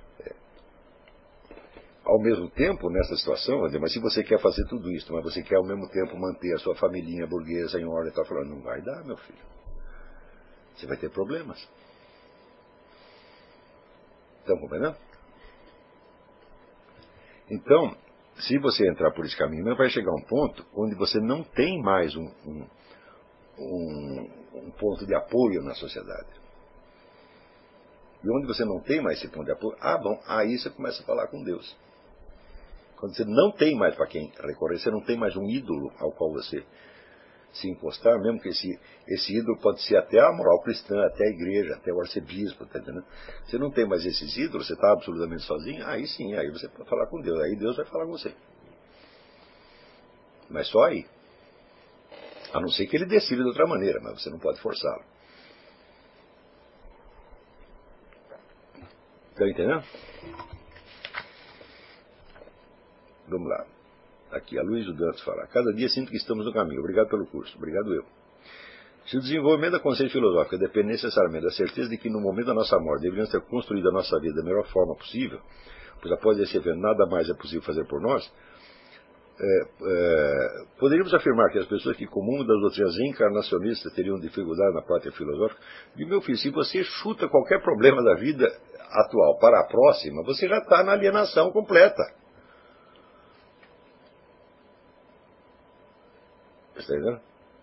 Ao mesmo tempo, nessa situação, mas se você quer fazer tudo isso, mas você quer ao mesmo tempo manter a sua familhinha burguesa em ordem, está falando, não vai dar, meu filho. Você vai ter problemas. Estão compreendendo? Então, se você entrar por esse caminho, vai chegar um ponto onde você não tem mais um ponto de apoio na sociedade. E onde você não tem mais esse ponto de apoio, aí você começa a falar com Deus. Quando você não tem mais para quem recorrer, você não tem mais um ídolo ao qual você se encostar, mesmo que esse ídolo pode ser até a moral cristã, até a igreja, até o arcebispo, tá entendendo? Você não tem mais esses ídolos, você está absolutamente sozinho, aí sim, aí você pode falar com Deus, aí Deus vai falar com você. Mas só aí. A não ser que ele decida de outra maneira, mas você não pode forçá-lo. Estão entendendo? Vamos lá. Aqui, a Luísa Dantas fala. Cada dia sinto que estamos no caminho. Obrigado pelo curso. Obrigado eu. Se o desenvolvimento da consciência filosófica depende necessariamente da certeza de que no momento da nossa morte deveríamos ter construído a nossa vida da melhor forma possível, pois após esse evento nada mais é possível fazer por nós, poderíamos afirmar que as pessoas que comungam das doutrinas reencarnacionistas teriam dificuldade na prática filosófica? E, meu filho, se você chuta qualquer problema da vida atual para a próxima, você já está na alienação completa. Está entendendo?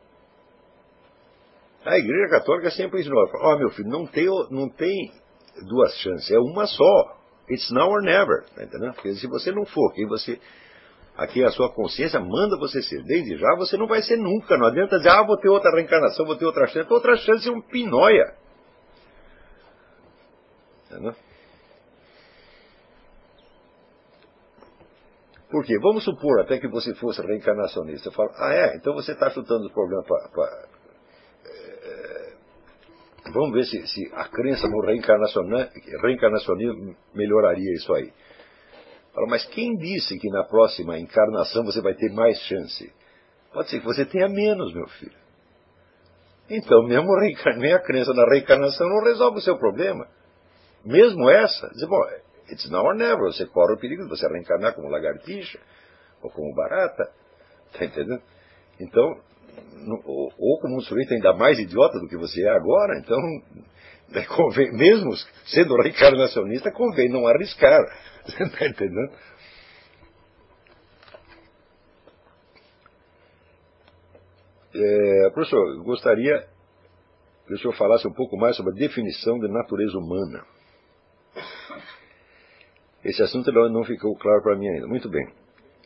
A Igreja Católica sempre ensinou, meu filho, não tem duas chances, é uma só. It's now or never. Tá entendendo? Porque se você não for, aqui a sua consciência manda você ser. Desde já você não vai ser nunca. Não adianta dizer, vou ter outra reencarnação, vou ter outra chance. Outra chance é um pinóia. Entendeu? Por quê? Vamos supor até que você fosse reencarnacionista. Fala, então você está chutando os problemas para... Vamos ver se a crença no reencarnacionismo melhoraria isso aí. Fala, mas quem disse que na próxima encarnação você vai ter mais chance? Pode ser que você tenha menos, meu filho. Então, mesmo a crença na reencarnação não resolve o seu problema. Mesmo essa, diz, it's now or never, você corre o perigo de você reencarnar como lagartixa ou como barata. Está entendendo? Então, ou como um sujeito ainda mais idiota do que você é agora, então, convém, mesmo sendo reencarnacionista, convém não arriscar. Você está entendendo? Professor, gostaria que o senhor falasse um pouco mais sobre a definição de natureza humana. Esse assunto não ficou claro para mim ainda. Muito bem.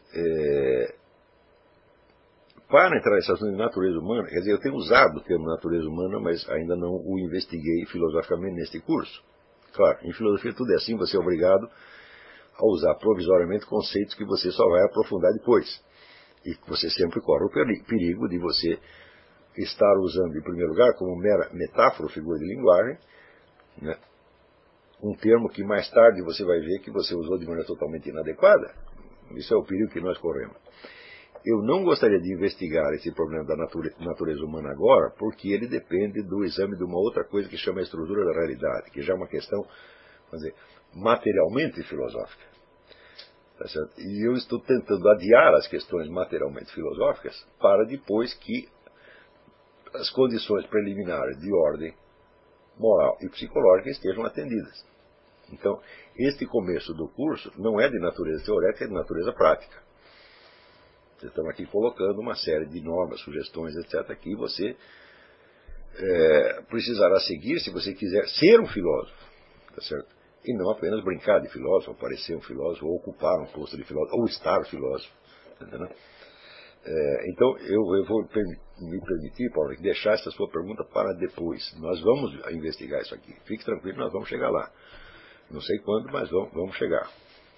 Para entrar nesse assunto de natureza humana, quer dizer, eu tenho usado o termo natureza humana, mas ainda não o investiguei filosoficamente neste curso. Claro, em filosofia tudo é assim, você é obrigado a usar provisoriamente conceitos que você só vai aprofundar depois. E você sempre corre o perigo de você estar usando, em primeiro lugar, como mera metáfora ou figura de linguagem, né, um termo que mais tarde você vai ver que você usou de maneira totalmente inadequada. Isso é o perigo que nós corremos. Eu não gostaria de investigar esse problema da natureza humana agora, porque ele depende do exame de uma outra coisa que chama a estrutura da realidade, que já é uma questão, vamos dizer, materialmente filosófica. Tá certo? E eu estou tentando adiar as questões materialmente filosóficas para depois que as condições preliminares de ordem moral e psicológica estejam atendidas. Então, este começo do curso não é de natureza teorética, é de natureza prática. Estamos aqui colocando uma série de normas, sugestões, etc., que você precisará seguir se você quiser ser um filósofo, tá certo? E não apenas brincar de filósofo, ou parecer um filósofo, ou ocupar um posto de filósofo, ou estar filósofo. Entendeu? Então, eu vou me permitir, Paulo, deixar essa sua pergunta para depois. Nós vamos investigar isso aqui. Fique tranquilo, nós vamos chegar lá. Não sei quando, mas vamos chegar.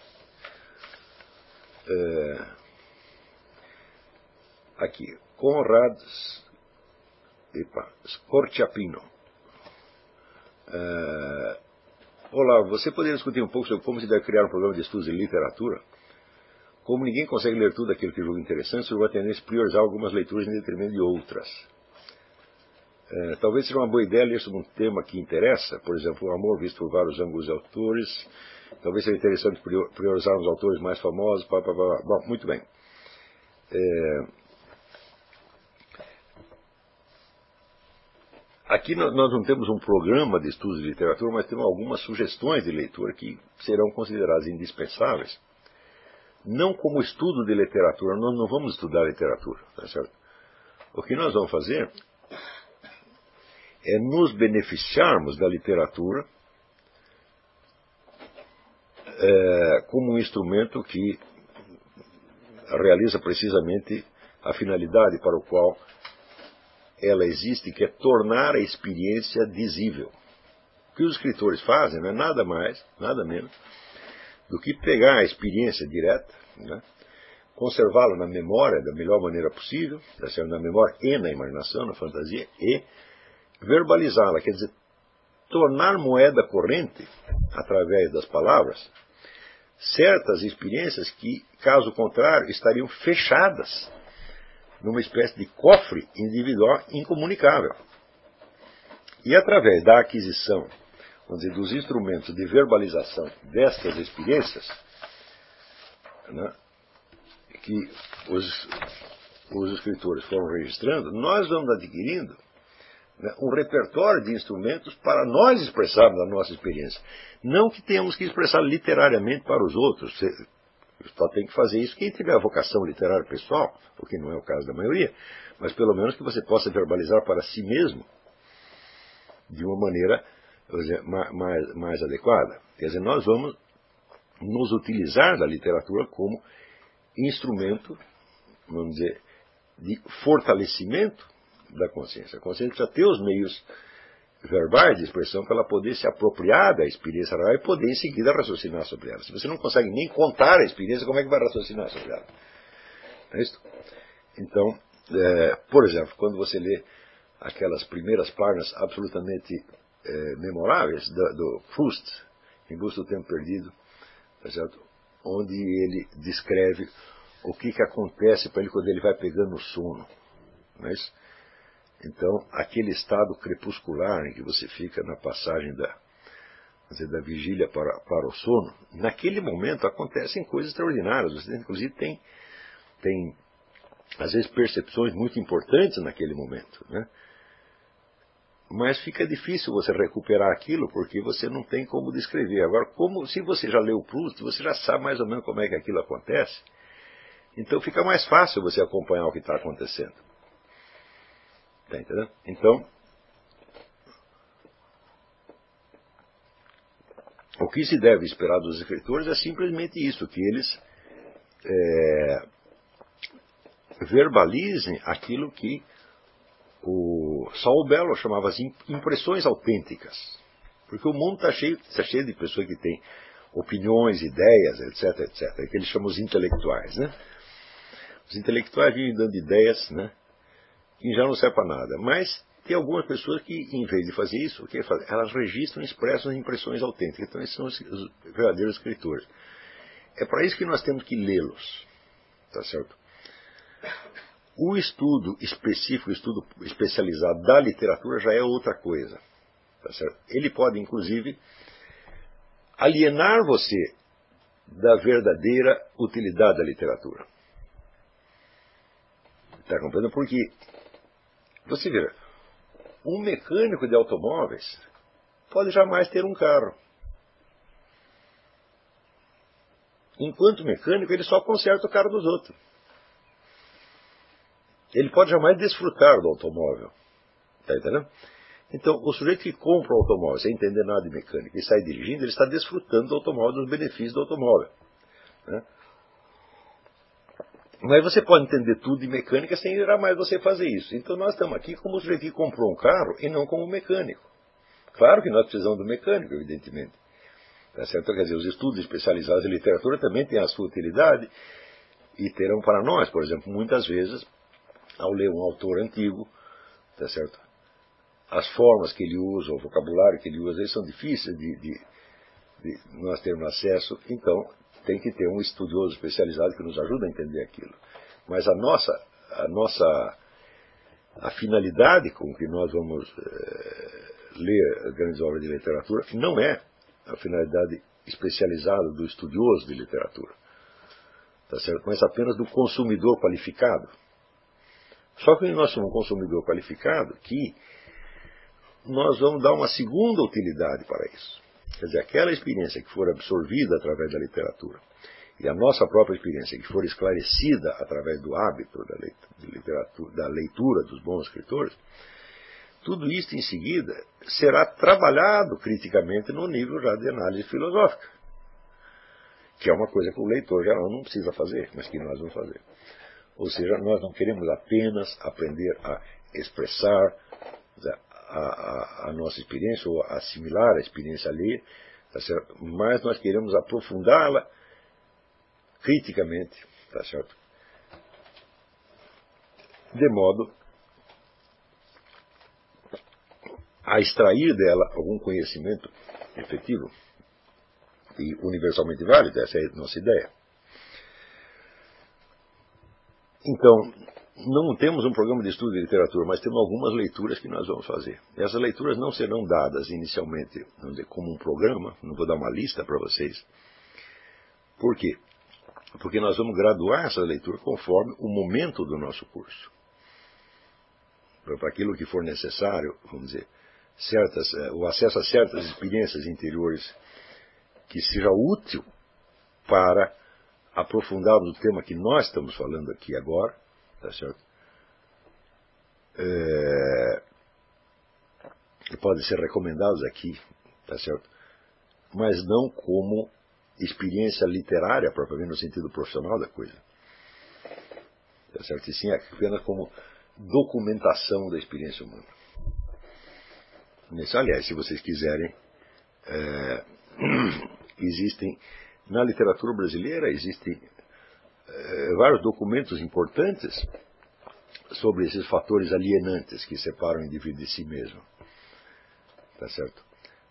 Aqui, Conrad Scorciapino. Olá, você poderia discutir um pouco sobre como se deve criar um programa de estudos de literatura? Como ninguém consegue ler tudo aquilo que julga interessante, surgiu a tendência a priorizar algumas leituras em detrimento de outras. Talvez seja uma boa ideia ler sobre um tema que interessa, por exemplo, o amor visto por vários ângulos de autores. Talvez seja interessante priorizar os autores mais famosos. Bom, muito bem. Aqui nós não temos um programa de estudos de literatura, mas temos algumas sugestões de leitura que serão consideradas indispensáveis. Não como estudo de literatura, nós não vamos estudar literatura, tá certo? O que nós vamos fazer é nos beneficiarmos da literatura como um instrumento que realiza precisamente a finalidade para o qual ela existe, que é tornar a experiência visível. O que os escritores fazem não é nada mais, nada menos, do que pegar a experiência direta, né, conservá-la na memória da melhor maneira possível, na memória e na imaginação, na fantasia, e verbalizá-la, quer dizer, tornar moeda corrente, através das palavras, certas experiências que, caso contrário, estariam fechadas numa espécie de cofre individual incomunicável. E através da aquisição, vamos dizer, dos instrumentos de verbalização destas experiências, né, que os escritores foram registrando, nós vamos adquirindo, né, um repertório de instrumentos para nós expressarmos a nossa experiência. Não que tenhamos que expressar literariamente para os outros. Só tem que fazer isso quem tiver a vocação literária pessoal, o que não é o caso da maioria, mas pelo menos que você possa verbalizar para si mesmo de uma maneira, vamos dizer, mais adequada. Quer dizer, nós vamos nos utilizar da literatura como instrumento, vamos dizer, de fortalecimento da consciência. A consciência precisa ter os meios verbais de expressão para ela poder se apropriar da experiência real e poder em seguida raciocinar sobre ela. Se você não consegue nem contar a experiência, como é que vai raciocinar sobre ela? É isso? Então, por exemplo, quando você lê aquelas primeiras páginas absolutamente memoráveis do Proust, Em Busca do Tempo Perdido, tá certo? Onde ele descreve o que acontece para ele quando ele vai pegando o sono. Não é isso? Então, aquele estado crepuscular em que você fica na passagem da vigília para o sono, naquele momento acontecem coisas extraordinárias. Você, inclusive, tem às vezes, percepções muito importantes naquele momento, né? Mas fica difícil você recuperar aquilo porque você não tem como descrever. Agora, se você já leu Proust, você já sabe mais ou menos como é que aquilo acontece. Então fica mais fácil você acompanhar o que está acontecendo. Está entendendo? Então, o que se deve esperar dos escritores é simplesmente isso, que eles verbalizem aquilo que o Saul Bellow chamava assim, impressões autênticas. Porque o mundo está cheio de pessoas que têm opiniões, ideias, etc, etc, que eles chamam os intelectuais, né? Os intelectuais vivem dando ideias, né, e já não serve para nada. Mas tem algumas pessoas que, em vez de fazer isso, o que fazem? Elas registram e expressam impressões autênticas. Então, esses são os verdadeiros escritores. É para isso que nós temos que lê-los. Tá certo? O estudo específico, o estudo especializado da literatura já é outra coisa. Tá certo? Ele pode, inclusive, alienar você da verdadeira utilidade da literatura. Está compreendendo? Porque, você vê, um mecânico de automóveis pode jamais ter um carro. Enquanto mecânico, ele só conserta o carro dos outros. Ele pode jamais desfrutar do automóvel. Está entendendo? Então, o sujeito que compra um automóvel sem entender nada de mecânica e sai dirigindo, ele está desfrutando do automóvel, dos benefícios do automóvel. Né? Mas você pode entender tudo de mecânica sem jamais você fazer isso. Então nós estamos aqui como o sujeito que comprou um carro e não como mecânico. Claro que nós precisamos do mecânico, evidentemente. Tá certo? Quer dizer, os estudos especializados em literatura também têm a sua utilidade e terão para nós, por exemplo, muitas vezes, ao ler um autor antigo, tá certo? As formas que ele usa, o vocabulário que ele usa, eles são difíceis de nós termos acesso, então tem que ter um estudioso especializado que nos ajude a entender aquilo. Mas a finalidade com que nós vamos ler grandes obras de literatura não é a finalidade especializada do estudioso de literatura, tá certo? Mas apenas do consumidor qualificado. Só que nós somos um consumidor qualificado que nós vamos dar uma segunda utilidade para isso. Quer dizer, aquela experiência que for absorvida através da literatura e a nossa própria experiência que for esclarecida através do hábito da leitura dos bons escritores, tudo isso em seguida será trabalhado criticamente no nível já de análise filosófica, que é uma coisa que o leitor geral não precisa fazer, mas que nós vamos fazer. Ou seja, nós não queremos apenas aprender a expressar a nossa experiência ou assimilar a experiência alheia, tá certo? Mas nós queremos aprofundá-la criticamente, tá certo? De modo a extrair dela algum conhecimento efetivo e universalmente válido. Essa é a nossa ideia. Então, não temos um programa de estudo de literatura, mas temos algumas leituras que nós vamos fazer. Essas leituras não serão dadas inicialmente, vamos dizer, como um programa, não vou dar uma lista para vocês. Por quê? Porque nós vamos graduar essa leitura conforme o momento do nosso curso. Para aquilo que for necessário, vamos dizer, o acesso a certas experiências interiores que seja útil para aprofundarmos o tema que nós estamos falando aqui agora, tá certo? Que podem ser recomendados aqui, tá certo? Mas não como experiência literária, propriamente no sentido profissional da coisa. Tá certo? E sim apenas como documentação da experiência humana. Nesse, aliás, se vocês quiserem, existem, na literatura brasileira, existem vários documentos importantes sobre esses fatores alienantes que separam o indivíduo de si mesmo. Tá certo?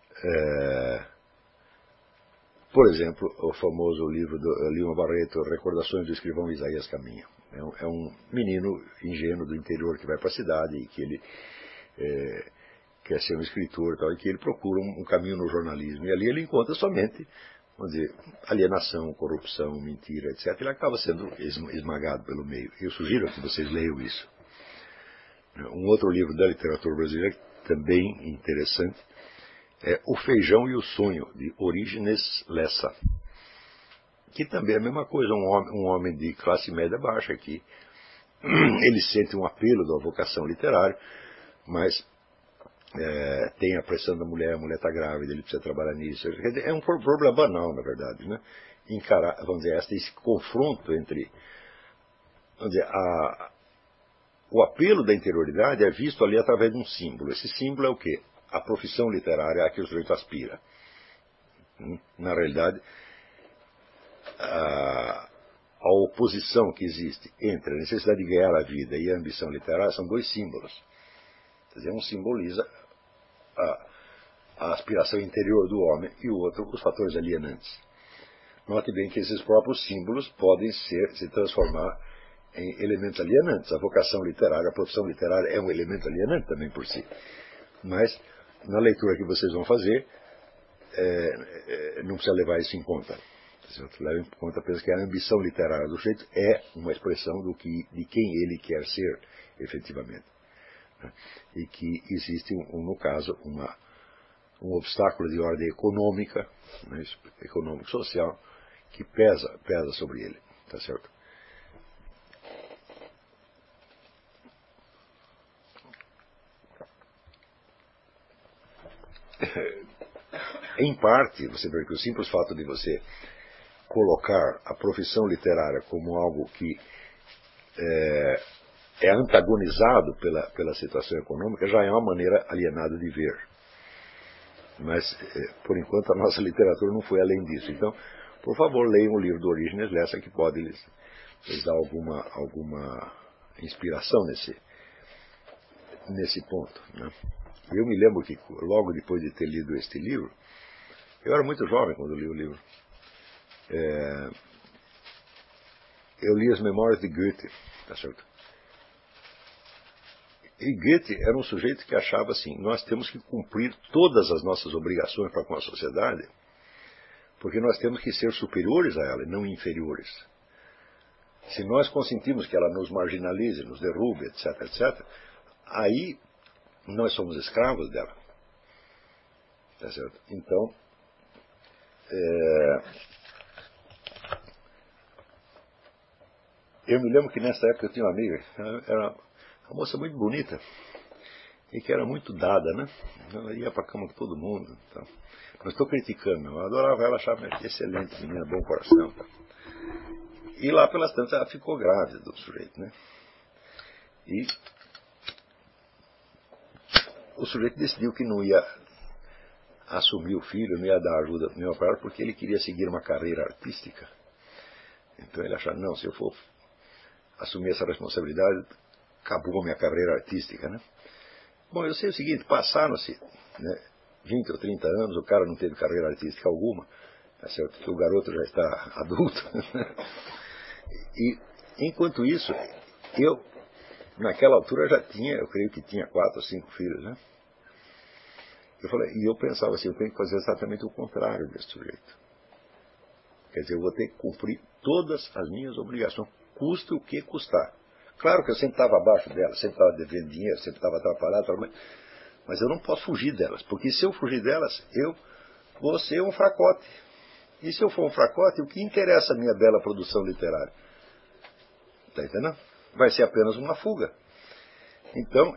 Por exemplo, o famoso livro do Lima Barreto, Recordações do Escrivão Isaías Caminha. É um menino ingênuo do interior que vai para a cidade e que ele quer ser um escritor e tal, e que ele procura um caminho no jornalismo. E ali ele encontra somente, vamos dizer, alienação, corrupção, mentira, etc. Ele acaba sendo esmagado pelo meio. Eu sugiro que vocês leiam isso. Um outro livro da literatura brasileira, também interessante, é O Feijão e o Sonho, de Orígenes Lessa. Que também é a mesma coisa, um homem de classe média baixa, que ele sente um apelo da vocação literária, mas tem a pressão da mulher, a mulher está grávida, ele precisa trabalhar nisso. É um problema banal, na verdade, né? Encarar, vamos dizer, esse confronto entre, vamos dizer, o apelo da interioridade é visto ali através de um símbolo. Esse símbolo é o quê? A profissão literária a que o sujeito aspira. Na realidade, ao oposição que existe entre a necessidade de ganhar a vida e a ambição literária são dois símbolos. Quer dizer, um simboliza a aspiração interior do homem e o outro os fatores alienantes. Note bem que esses próprios símbolos podem se transformar em elementos alienantes. A vocação literária, a profissão literária é um elemento alienante também por si. Mas, na leitura que vocês vão fazer, não precisa levar isso em conta. Leva em conta apenas que a ambição literária do sujeito é uma expressão de quem ele quer ser, efetivamente. E que existe, no caso, um obstáculo de ordem econômica, né, econômico-social, que pesa sobre ele. Tá certo? Em parte, você vê que o simples fato de você colocar a profissão literária como algo que é antagonizado pela situação econômica já é uma maneira alienada de ver. Mas, por enquanto, a nossa literatura não foi além disso. Então, por favor, leiam o livro do Orígenes Lessa, que pode lhes dar alguma inspiração nesse ponto. Né? Eu me lembro que, logo depois de ter lido este livro, eu era muito jovem quando li o livro, eu li as Memórias de Goethe, tá certo? E Goethe era um sujeito que achava assim, nós temos que cumprir todas as nossas obrigações para com a sociedade, porque nós temos que ser superiores a ela e não inferiores. Se nós consentimos que ela nos marginalize, nos derrube, etc., etc., aí nós somos escravos dela. Tá certo? Então, eu me lembro que nessa época eu tinha uma amiga, era uma moça muito bonita e que era muito dada, né? Ela ia para a cama com todo mundo. Então. Não estou criticando, não. Eu adorava ela, achava excelente, menina, bom coração. Tá? E lá pelas tantas ela ficou grávida do sujeito, né? E o sujeito decidiu que não ia assumir o filho, não ia dar ajuda nenhuma para ela, porque ele queria seguir uma carreira artística. Então ele achava, não, se eu for assumir essa responsabilidade, acabou a minha carreira artística, né? Bom, eu sei o seguinte, passaram-se, né, 20 ou 30 anos, o cara não teve carreira artística alguma, tá certo? Que o garoto já está adulto. E, enquanto isso, eu, naquela altura, já tinha, eu creio que tinha 4 ou 5 filhos, né? Eu pensava assim, eu tenho que fazer exatamente o contrário desse sujeito. Quer dizer, eu vou ter que cumprir todas as minhas obrigações, custe o que custar. Claro que eu sempre estava abaixo delas, sempre estava devendo dinheiro, sempre estava atrapalhado, mas eu não posso fugir delas, porque se eu fugir delas, eu vou ser um fracote. E se eu for um fracote, o que interessa a minha bela produção literária? Está entendendo? Vai ser apenas uma fuga. Então,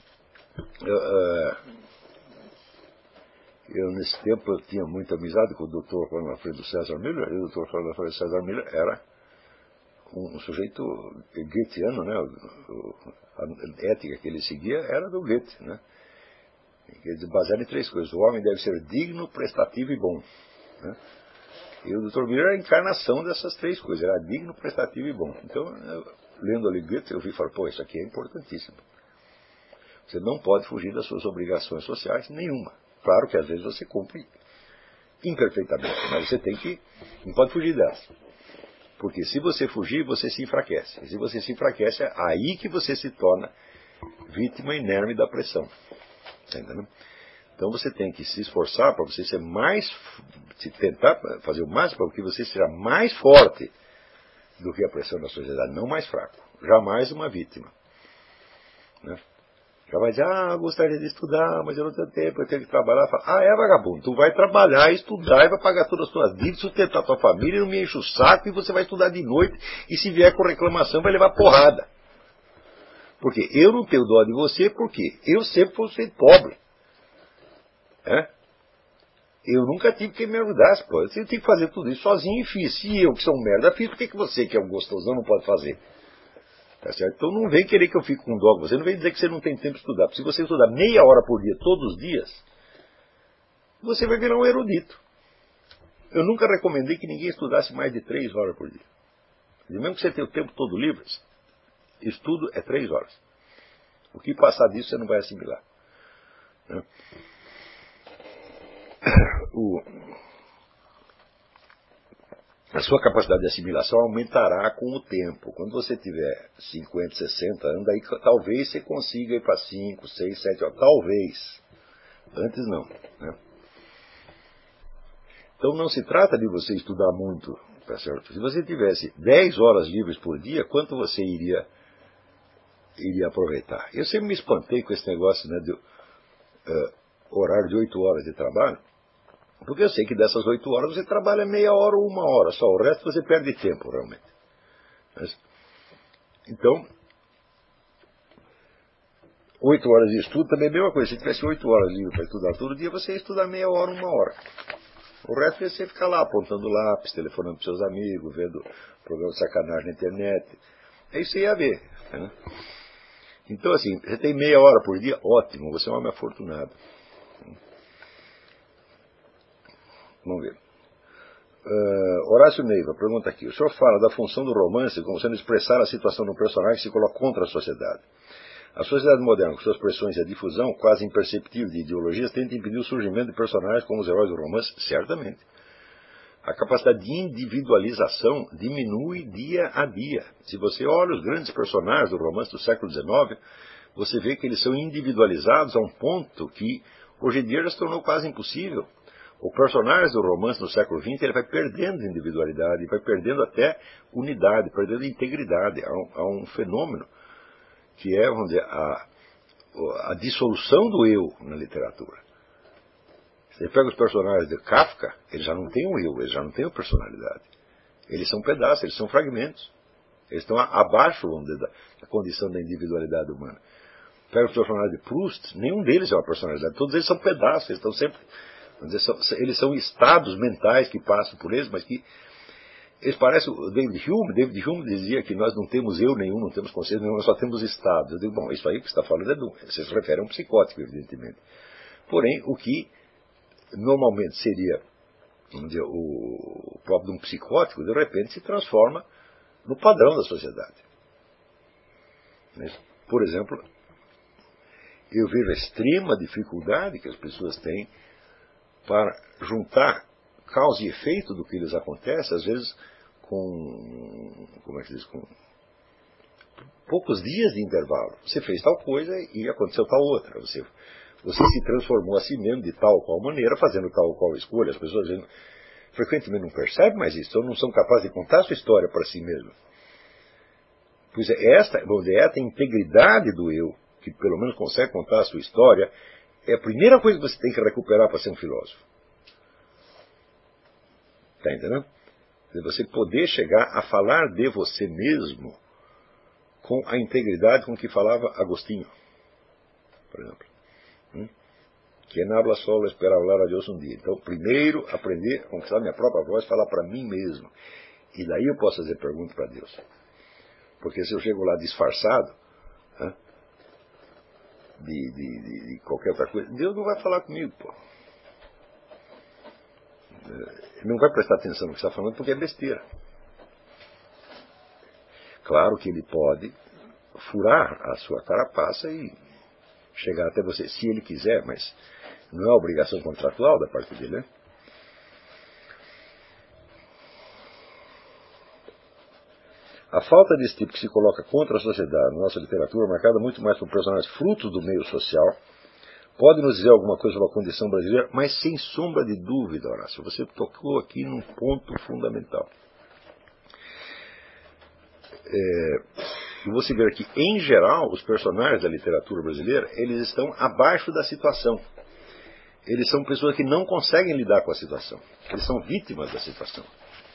eu nesse tempo eu tinha muita amizade com o doutor Coronel Alfredo César Miller, e o doutor Coronel Alfredo César Miller era um sujeito goetheano, né? A ética que ele seguia era do Goethe, né? Baseado em 3 coisas. O homem deve ser digno, prestativo e bom. Né? E o Dr. Miller era a encarnação dessas 3 coisas. Era digno, prestativo e bom. Então, lendo ali Goethe, eu vi e falei, pô, isso aqui é importantíssimo. Você não pode fugir das suas obrigações sociais, nenhuma. Claro que às vezes você cumpre imperfeitamente, mas você não pode fugir delas. Porque se você fugir, você se enfraquece. E se você se enfraquece, é aí que você se torna vítima inerme da pressão. Tá entendendo? Então você tem que se esforçar para você ser tentar fazer o máximo para que você seja mais forte do que a pressão da sociedade, não mais fraco. Jamais uma vítima. Né? Já vai dizer, eu gostaria de estudar, mas eu não tenho tempo, eu tenho que trabalhar. Fala, é vagabundo, tu vai trabalhar, estudar, e vai pagar todas as tuas dívidas, sustentar a tua família, não me enche o saco, e você vai estudar de noite, e se vier com reclamação, vai levar porrada. Porque eu não tenho dó de você, porque eu sempre fui ser pobre. Eu nunca tive quem me ajudasse, pô. Eu tive que fazer tudo isso sozinho e fiz. Se eu, que sou um merda, fiz, por que você, que é um gostosão, não pode fazer? Tá certo? Então não vem querer que eu fique com dó. Você não vem dizer que você não tem tempo de estudar. Porque se você estudar meia hora por dia, todos os dias, você vai virar um erudito. Eu nunca recomendei que ninguém estudasse mais de 3 horas por dia. E mesmo que você tenha o tempo todo livre, estudo é 3 horas. O que passar disso você não vai assimilar. Né? A sua capacidade de assimilação aumentará com o tempo. Quando você tiver 50, 60 anos, aí talvez você consiga ir para 5, 6, 7 horas. Talvez. Antes não. Né? Então não se trata de você estudar muito. Tá certo? Se você tivesse 10 horas livres por dia, quanto você iria aproveitar? Eu sempre me espantei com esse negócio, né, de horário de 8 horas de trabalho. Porque eu sei que dessas 8 horas você trabalha meia hora ou 1 hora só. O resto você perde tempo, realmente. Então, 8 horas de estudo também é a mesma coisa. Se tivesse 8 horas livre para estudar todo dia, você ia estudar meia hora, 1 hora. O resto você fica lá, apontando lápis, telefonando para seus amigos, vendo programa de sacanagem na internet. É isso que você ia ver. Né? Então, assim, você tem meia hora por dia, ótimo, você é um homem afortunado. Vamos ver. Horácio Neiva pergunta aqui. O senhor fala da função do romance como sendo expressar a situação do personagem que se coloca contra a sociedade. A sociedade moderna, com suas pressões e a difusão quase imperceptível de ideologias, tenta impedir o surgimento de personagens como os heróis do romance? Certamente. A capacidade de individualização diminui dia a dia. Se você olha os grandes personagens do romance do século XIX, você vê que eles são individualizados a um ponto que hoje em dia já se tornou quase impossível. O personagem do romance no século XX ele vai perdendo individualidade, vai perdendo até unidade, perdendo integridade. Há um fenômeno que é, vamos dizer, a dissolução do eu na literatura. Você pega os personagens de Kafka, eles já não têm um eu, eles já não têm uma personalidade. Eles são pedaços, eles são fragmentos. Eles estão abaixo, vamos dizer, da condição da individualidade humana. Pega os personagens de Proust, nenhum deles é uma personalidade, todos eles são pedaços, eles estão sempre... Eles são estados mentais que passam por eles, mas que eles parecem o David Hume. David Hume dizia que nós não temos eu nenhum, não temos consciência nenhum, nós só temos estados. Eu digo, bom, isso aí que você está falando você se refere a um psicótico, evidentemente. Porém, o que normalmente seria, vamos dizer, o próprio de um psicótico, de repente se transforma no padrão da sociedade. Por exemplo, eu vejo a extrema dificuldade que as pessoas têm para juntar causa e efeito do que lhes acontece, às vezes como é que se diz, com poucos dias de intervalo. Você fez tal coisa e aconteceu tal outra. Você se transformou a si mesmo de tal ou qual maneira, fazendo tal ou qual escolha. As pessoas frequentemente não percebem mais isso, ou não são capazes de contar a sua história para si mesmo. Pois é, esta integridade do eu, que pelo menos consegue contar a sua história, é a primeira coisa que você tem que recuperar para ser um filósofo. Está entendendo? Você poder chegar a falar de você mesmo com a integridade com que falava Agostinho, por exemplo. Que não habla solo, espera falar a Deus um dia. Então, primeiro, aprender a conquistar minha própria voz, falar para mim mesmo. E daí eu posso fazer pergunta para Deus. Porque se eu chego lá disfarçado, de qualquer outra coisa, Deus não vai falar comigo, pô. Ele não vai prestar atenção no que está falando porque é besteira. Claro que ele pode furar a sua carapaça e chegar até você, se ele quiser, mas não é obrigação contratual da parte dele, né? A falta desse tipo que se coloca contra a sociedade na nossa literatura, marcada muito mais por personagens frutos do meio social, pode nos dizer alguma coisa sobre a condição brasileira, mas sem sombra de dúvida, Horácio, você tocou aqui num ponto fundamental. E você vê que, em geral, os personagens da literatura brasileira, eles estão abaixo da situação. Eles são pessoas que não conseguem lidar com a situação. Eles são vítimas da situação.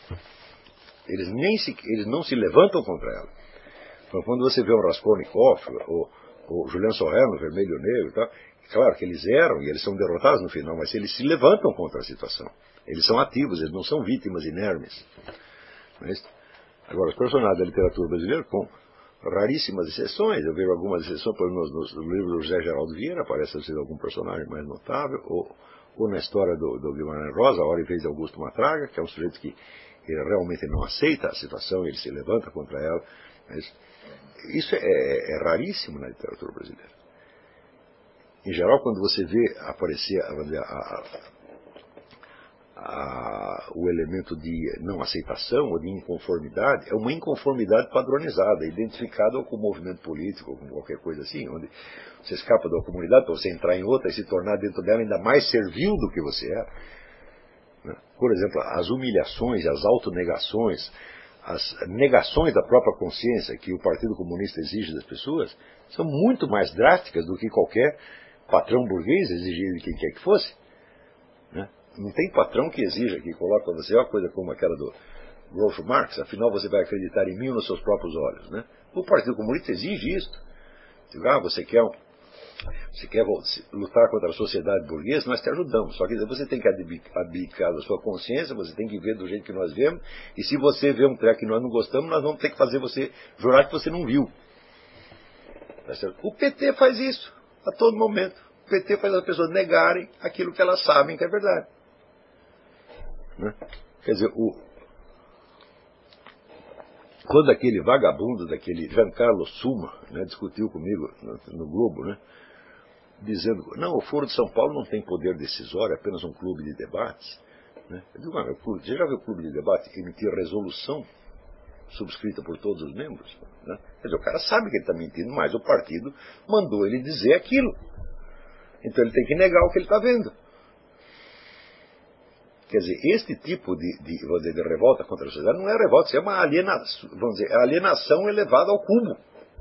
Eles não se levantam contra ela. Então, quando você vê o Raskolnikov, ou Julian Sorel no Vermelho e Negro, tá? Claro que eles eram e eles são derrotados no final, mas eles se levantam contra a situação. Eles são ativos, eles não são vítimas inermes. Agora, os personagens da literatura brasileira, com raríssimas exceções, eu vejo algumas exceções, por exemplo, nos livros do José Geraldo Vieira, parece ser algum personagem mais notável, ou na história do Guimarães Rosa, A Hora e Vez de Augusto Matraga, que é um sujeito que ele realmente não aceita a situação, ele se levanta contra ela. Mas isso é raríssimo na literatura brasileira. Em geral, quando você vê aparecer o elemento de não aceitação ou de inconformidade, é uma inconformidade padronizada, identificada com o movimento político, ou com qualquer coisa assim, onde você escapa da comunidade para você entrar em outra e se tornar dentro dela ainda mais servil do que você é. Por exemplo, as humilhações, as autonegações, as negações da própria consciência que o Partido Comunista exige das pessoas são muito mais drásticas do que qualquer patrão burguês exigir de quem quer que fosse. Não tem patrão que exija, que coloque para você uma coisa como aquela do Groucho Marx, afinal você vai acreditar em mim ou nos seus próprios olhos. Né? O Partido Comunista exige isso. Você quer lutar contra a sociedade burguesa, nós te ajudamos. Só que você tem que abdicar da sua consciência, você tem que ver do jeito que nós vemos, e se você vê um treco que nós não gostamos, nós vamos ter que fazer você jurar que você não viu. Tá certo? O PT faz isso a todo momento. O PT faz as pessoas negarem aquilo que elas sabem que é verdade. Né? Quer dizer, quando aquele vagabundo daquele Giancarlo Suma, né, discutiu comigo no Globo, né, dizendo, não, o Foro de São Paulo não tem poder decisório, é apenas um clube de debates. Né? Eu digo, você já viu o clube de debate emitir resolução subscrita por todos os membros? Né? Quer dizer, o cara sabe que ele está mentindo, mas o partido mandou ele dizer aquilo. Então ele tem que negar o que ele está vendo. Quer dizer, este tipo de revolta contra a sociedade não é revolta, isso é uma alienação, vamos dizer, alienação elevada ao cúmulo.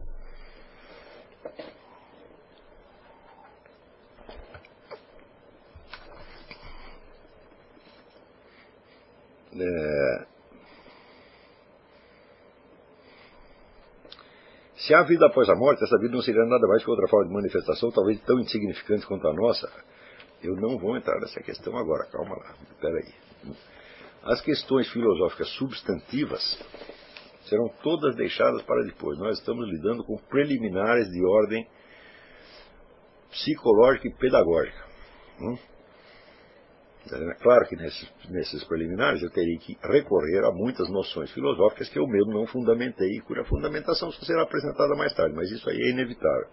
Se há vida após a morte, essa vida não seria nada mais que outra forma de manifestação, talvez tão insignificante quanto a nossa. Eu não vou entrar nessa questão agora, calma lá, espera aí. As questões filosóficas substantivas serão todas deixadas para depois. Nós estamos lidando com preliminares de ordem psicológica e pedagógica. É claro que nesses preliminares eu teria que recorrer a muitas noções filosóficas que eu mesmo não fundamentei e cuja fundamentação só será apresentada mais tarde, mas isso aí é inevitável.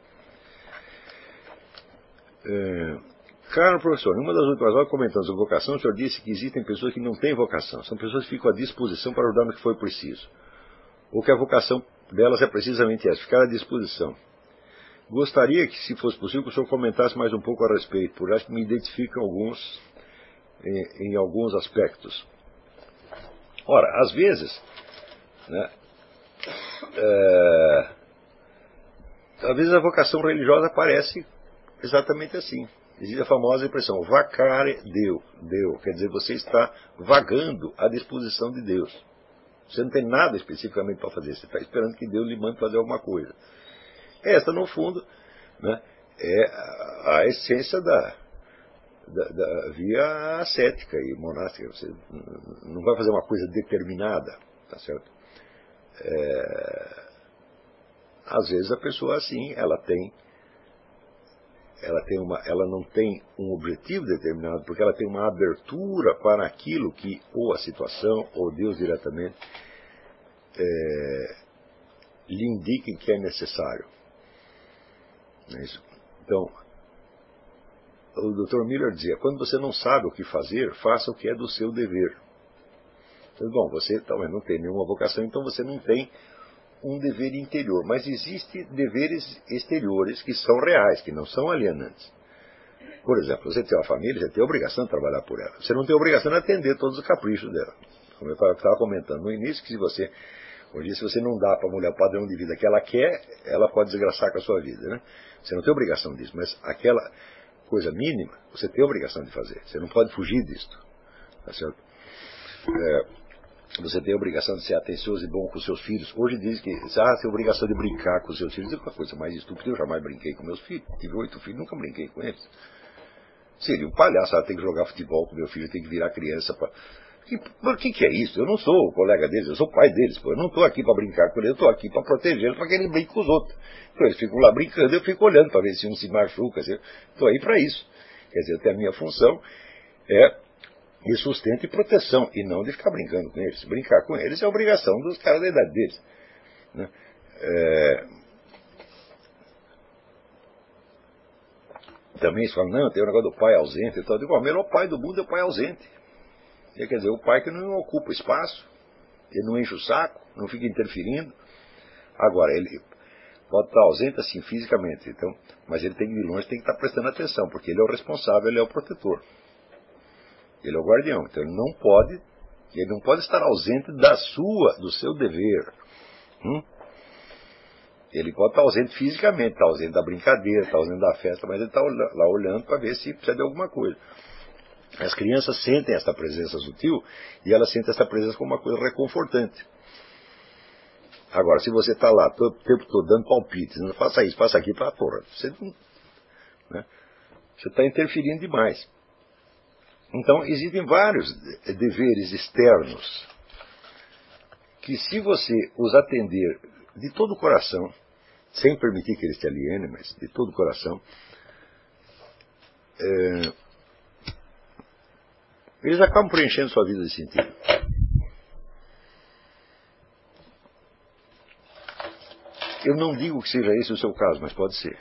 Caro professor, em uma das últimas aulas comentando sobre vocação, o senhor disse que existem pessoas que não têm vocação, são pessoas que ficam à disposição para ajudar no que for preciso, ou que a vocação delas é precisamente essa, ficar à disposição. Gostaria que, se fosse possível, que o senhor comentasse mais um pouco a respeito, porque acho que me identificam em alguns aspectos. Ora, às vezes, né, a vocação religiosa aparece exatamente assim. Existe a famosa expressão, vacare Deo, quer dizer, você está vagando à disposição de Deus. Você não tem nada especificamente para fazer, você está esperando que Deus lhe mande fazer alguma coisa. Essa, no fundo, né, é a essência da via ascética e monástica. Você não vai fazer uma coisa determinada, tá certo? Às vezes a pessoa assim, ela não tem um objetivo determinado, porque ela tem uma abertura para aquilo que ou a situação ou Deus diretamente lhe indiquem que é necessário. Não é isso? Então, o Dr. Miller dizia, quando você não sabe o que fazer, faça o que é do seu dever. Então, bom, você talvez não tem nenhuma vocação, então você não tem um dever interior, mas existem deveres exteriores que são reais, que não são alienantes. Por exemplo, você tem uma família, você tem a obrigação de trabalhar por ela. Você não tem a obrigação de atender todos os caprichos dela. Como eu estava comentando no início, que hoje, se você não dá para a mulher o padrão de vida que ela quer, ela pode desgraçar com a sua vida. Né? Você não tem obrigação disso, mas aquela coisa mínima, você tem a obrigação de fazer. Você não pode fugir disso. Tá certo? Você tem a obrigação de ser atencioso e bom com os seus filhos. Hoje diz que você tem a obrigação de brincar com os seus filhos. É uma coisa mais estúpida. Eu jamais brinquei com meus filhos. Tive 8 filhos, nunca brinquei com eles. Seria um palhaço. Tem que jogar futebol com meu filho, tem que virar criança. O que é isso? Eu não sou o colega deles, eu sou o pai deles. Eu não estou aqui para brincar com eles, eu estou aqui para protegê-los, para que eles brinquem com os outros. Então eles ficam lá brincando, eu fico olhando para ver se um se machuca. Estou aí para isso. Quer dizer, até a minha função é e sustento e proteção, e não de ficar brincando com eles. Brincar com eles é obrigação dos caras da idade deles, né? Também se fala, não, tem o negócio do pai ausente e tal. Eu digo, o melhor pai do mundo é o pai ausente. Quer dizer, o pai que não ocupa espaço, ele não enche o saco, não fica interferindo. Agora, ele pode estar ausente assim fisicamente, então, mas ele tem que ir longe, tem que estar prestando atenção, porque ele é o responsável, ele é o protetor. Ele é o guardião, então ele não pode estar ausente do seu dever. Ele pode estar ausente fisicamente, está ausente da brincadeira, está ausente da festa, mas ele está lá olhando para ver se precisa de alguma coisa. As crianças sentem essa presença sutil e elas sentem essa presença como uma coisa reconfortante. Agora, se você está lá todo o tempo todo dando palpites, não faça isso, faça aquilo, porra, você está interferindo demais. Então, existem vários deveres externos que, se você os atender de todo o coração, sem permitir que eles te alienem, mas de todo o coração, eles acabam preenchendo sua vida de sentido. Eu não digo que seja esse o seu caso, mas pode ser.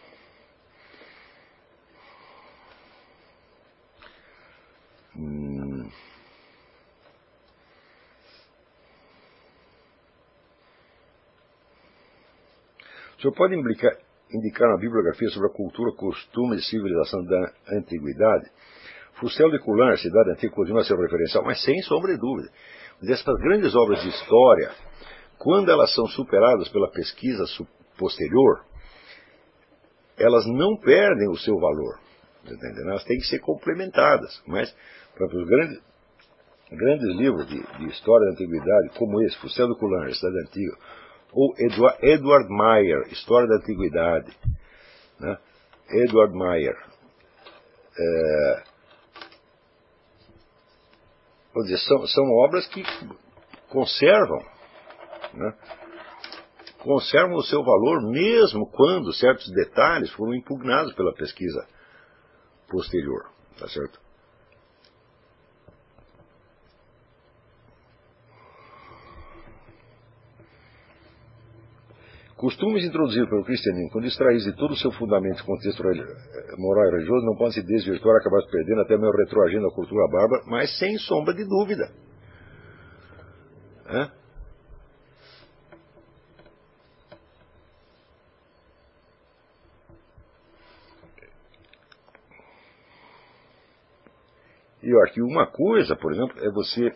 O senhor pode indicar uma bibliografia sobre a cultura, costumes e civilização da antiguidade? Fustel de Coulanges, a cidade antiga, continua a ser referencial, mas sem sombra de dúvida. Dessas grandes obras de história, quando elas são superadas pela pesquisa posterior, elas não perdem o seu valor. Elas têm que ser complementadas. Mas, para os grandes livros de história da antiguidade, como esse, Fustel de Coulanges, cidade antiga, ou Edward Meyer, História da Antiguidade, né? Edward Meyer, vou dizer, são obras que conservam, né? Conservam o seu valor mesmo quando certos detalhes foram impugnados pela pesquisa posterior, tá certo? Costumes introduzidos pelo cristianismo, quando extraídos de todo o seu fundamento e contexto moral e religioso, não podem se desvirtuar e acabar se perdendo até mesmo retroagindo a cultura bárbara, mas sem sombra de dúvida. E eu acho que uma coisa, por exemplo, é você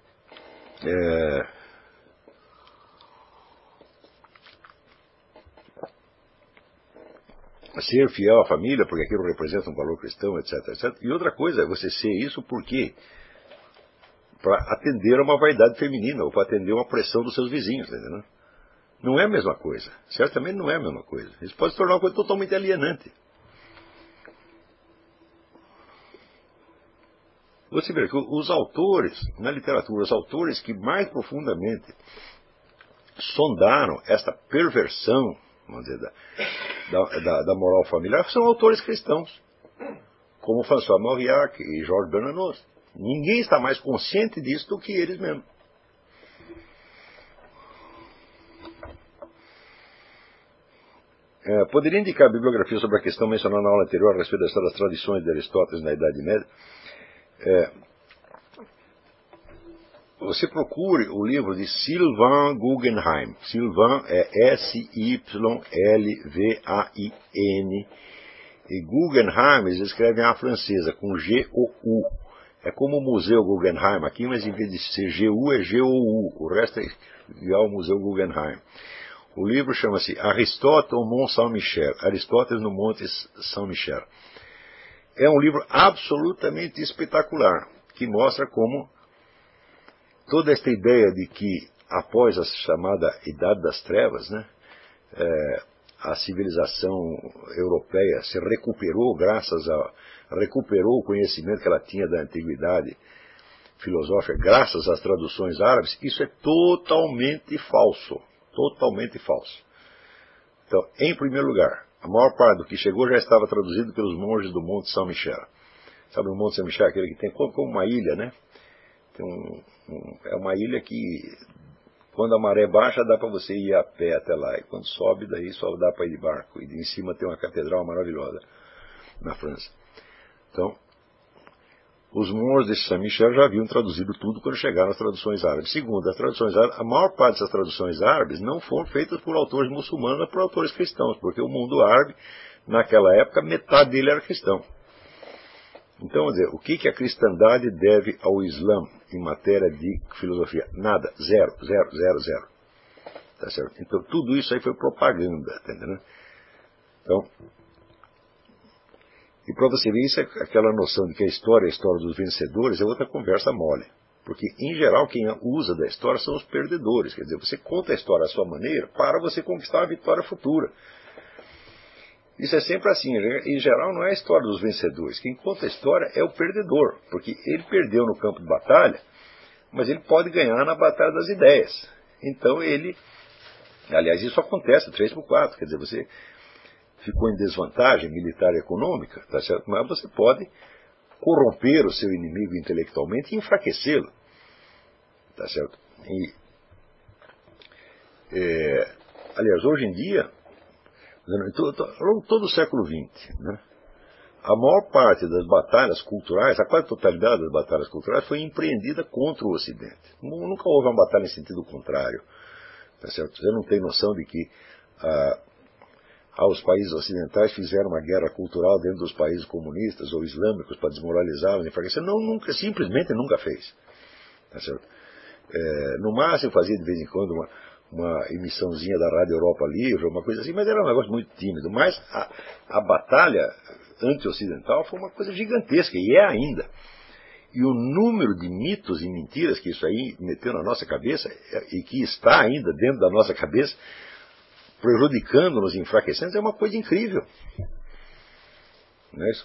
ser fiel à família, porque aquilo representa um valor cristão, etc, etc. E outra coisa é você ser isso porque para atender a uma vaidade feminina ou para atender uma pressão dos seus vizinhos, entendeu? Não é a mesma coisa. Certamente não é a mesma coisa. Isso pode se tornar uma coisa totalmente alienante. Você vê que os autores, na literatura, os autores que mais profundamente sondaram esta perversão, vamos dizer, da moral familiar, são autores cristãos, como François Mauriac e Georges Bernanos. Ninguém está mais consciente disso do que eles mesmos. Poderia indicar a bibliografia sobre a questão mencionada na aula anterior a respeito das tradições de Aristóteles na Idade Média? Você procure o livro de Sylvain Guggenheim. Sylvain é S-Y-L-V-A-I-N. E Guggenheim, eles escrevem à francesa, com G-O-U. É como o Museu Guggenheim aqui, mas em vez de ser G-U, é G-O-U. O resto é igual ao Museu Guggenheim. O livro chama-se Aristóteles au Mont Saint-Michel. Aristóteles no Monte Saint-Michel. É um livro absolutamente espetacular, que mostra como toda esta ideia de que, após a chamada Idade das Trevas, né, a civilização europeia se recuperou recuperou o conhecimento que ela tinha da antiguidade filosófica, graças às traduções árabes. Isso é totalmente falso. Totalmente falso. Então, em primeiro lugar, a maior parte do que chegou já estava traduzido pelos monges do Monte Saint-Michel. sabe o Monte Saint-Michel, aquele que tem como uma ilha, né? Tem é uma ilha que, quando a maré baixa, dá para você ir a pé até lá, e quando sobe, daí só dá para ir de barco, e em cima tem uma catedral maravilhosa na França. Então, os monges de Saint-Michel já haviam traduzido tudo quando chegaram as traduções árabes. Segundo, as traduções árabes, a maior parte dessas traduções árabes não foram feitas por autores muçulmanos, mas por autores cristãos, porque o mundo árabe, naquela época, metade dele era cristão. Então, vamos dizer, o que a cristandade deve ao Islã em matéria de filosofia? Nada, zero, zero, zero, zero. Tá certo? Então, tudo isso aí foi propaganda, tá entendendo? Então, e para você ver isso, aquela noção de que a história é a história dos vencedores é outra conversa mole. Porque, em geral, quem usa da história são os perdedores. Quer dizer, você conta a história à sua maneira para você conquistar uma vitória futura. Isso é sempre assim. Em geral, não é a história dos vencedores. Quem conta a história é o perdedor. Porque ele perdeu no campo de batalha, mas ele pode ganhar na batalha das ideias. Então, ele... Aliás, isso acontece 3/4. Quer dizer, você ficou em desvantagem militar e econômica, tá certo? Mas você pode corromper o seu inimigo intelectualmente e enfraquecê-lo, tá certo? Aliás, hoje em dia, ao longo de todo o século XX, né, a maior parte das batalhas culturais, a quase totalidade das batalhas culturais foi empreendida contra o Ocidente. Nunca houve uma batalha em sentido contrário, tá certo? Você não tem noção de que os países ocidentais fizeram uma guerra cultural dentro dos países comunistas ou islâmicos para desmoralizá-los, enfraquecer. Não, nunca, simplesmente nunca fez. Tá certo? No máximo fazia de vez em quando uma emissãozinha da Rádio Europa Livre, uma coisa assim, mas era um negócio muito tímido. Mas a batalha anti-ocidental foi uma coisa gigantesca, e é ainda. E o número de mitos e mentiras que isso aí meteu na nossa cabeça, e que está ainda dentro da nossa cabeça, prejudicando-nos, enfraquecendo, é uma coisa incrível. Não é isso?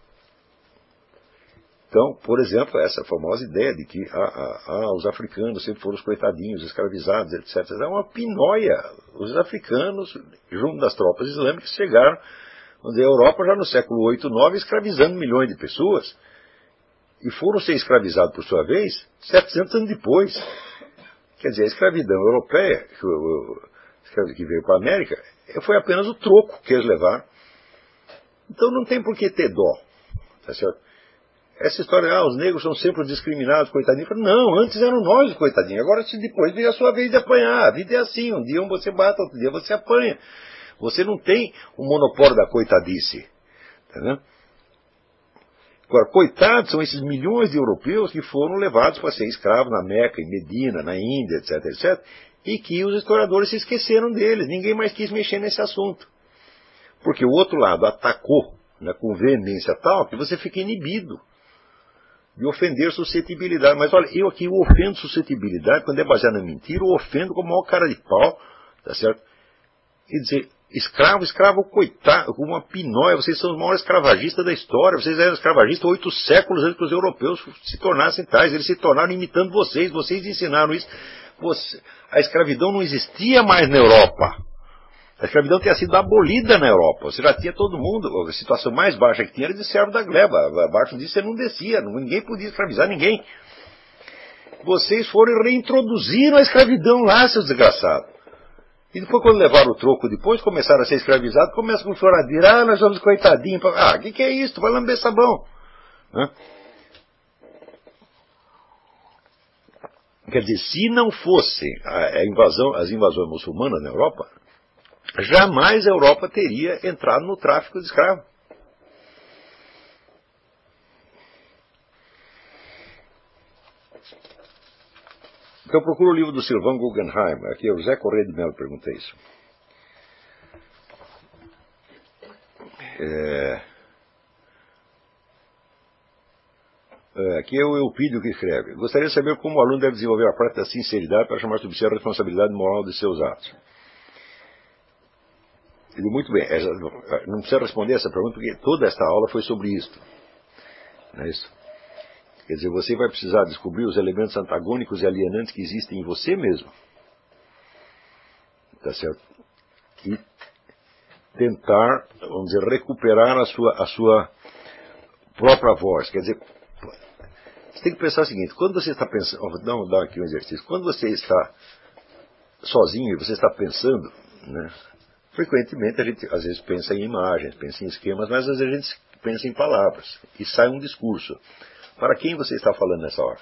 Então, por exemplo, essa famosa ideia de que os africanos sempre foram os coitadinhos, escravizados, etc. É uma pinóia. Os africanos, junto das tropas islâmicas, chegaram à Europa já no século 8, 9, escravizando milhões de pessoas, e foram ser escravizados, por sua vez, 700 anos depois. Quer dizer, a escravidão europeia, que veio para a América, foi apenas o troco que eles levaram. Então não tem por que ter dó. Tá certo? Essa história, os negros são sempre discriminados, coitadinhos. Não, antes eram nós os coitadinhos. Agora, depois vem a sua vez de apanhar. A vida é assim, um dia você bate, outro dia você apanha. Você não tem o monopólio da coitadice. Tá vendo? Agora, coitados são esses milhões de europeus que foram levados para ser escravos na Meca, em Medina, na Índia, etc, etc, e que os historiadores se esqueceram deles. Ninguém mais quis mexer nesse assunto. Porque o outro lado atacou, né, com veemência tal que você fica inibido de ofender suscetibilidade. Mas olha, eu aqui ofendo suscetibilidade, quando é baseado na mentira, eu ofendo como o maior cara de pau, tá certo? E dizer, escravo, coitado, como uma pinóia, vocês são os maiores escravagistas da história, vocês eram escravagistas 8 séculos antes que os europeus se tornassem tais, eles se tornaram imitando vocês ensinaram isso. A escravidão não existia mais na Europa. A escravidão tinha sido abolida na Europa. Você já tinha todo mundo, a situação mais baixa que tinha era de servo da gleba. Abaixo disso você não descia, ninguém podia escravizar ninguém. Vocês foram e reintroduziram a escravidão lá, seus desgraçados. E depois, quando levaram o troco, depois começaram a ser escravizados, começam com choradeira, nós somos coitadinhos. O que é isso? Vai lamber sabão. Hã? Quer dizer, se não fosse as invasões muçulmanas na Europa, jamais a Europa teria entrado no tráfico de escravos. Então eu procuro o livro do Sylvain Guggenheim. Aqui é o José Correia de Mello pergunta isso. Aqui é o Eupídio que escreve. Gostaria de saber como o aluno deve desenvolver a prática da sinceridade para chamar sobre si a responsabilidade moral de seus atos. Ele, muito bem, não precisa responder essa pergunta porque toda esta aula foi sobre isso. Não é isso? Quer dizer, você vai precisar descobrir os elementos antagônicos e alienantes que existem em você mesmo. Tá certo? E tentar, vamos dizer, recuperar a sua própria voz. Quer dizer, você tem que pensar o seguinte, quando você está pensando, vou dar aqui um exercício, quando você está sozinho e você está pensando, né, frequentemente a gente às vezes pensa em imagens, pensa em esquemas, mas às vezes a gente pensa em palavras e sai um discurso. Para quem você está falando nessa hora?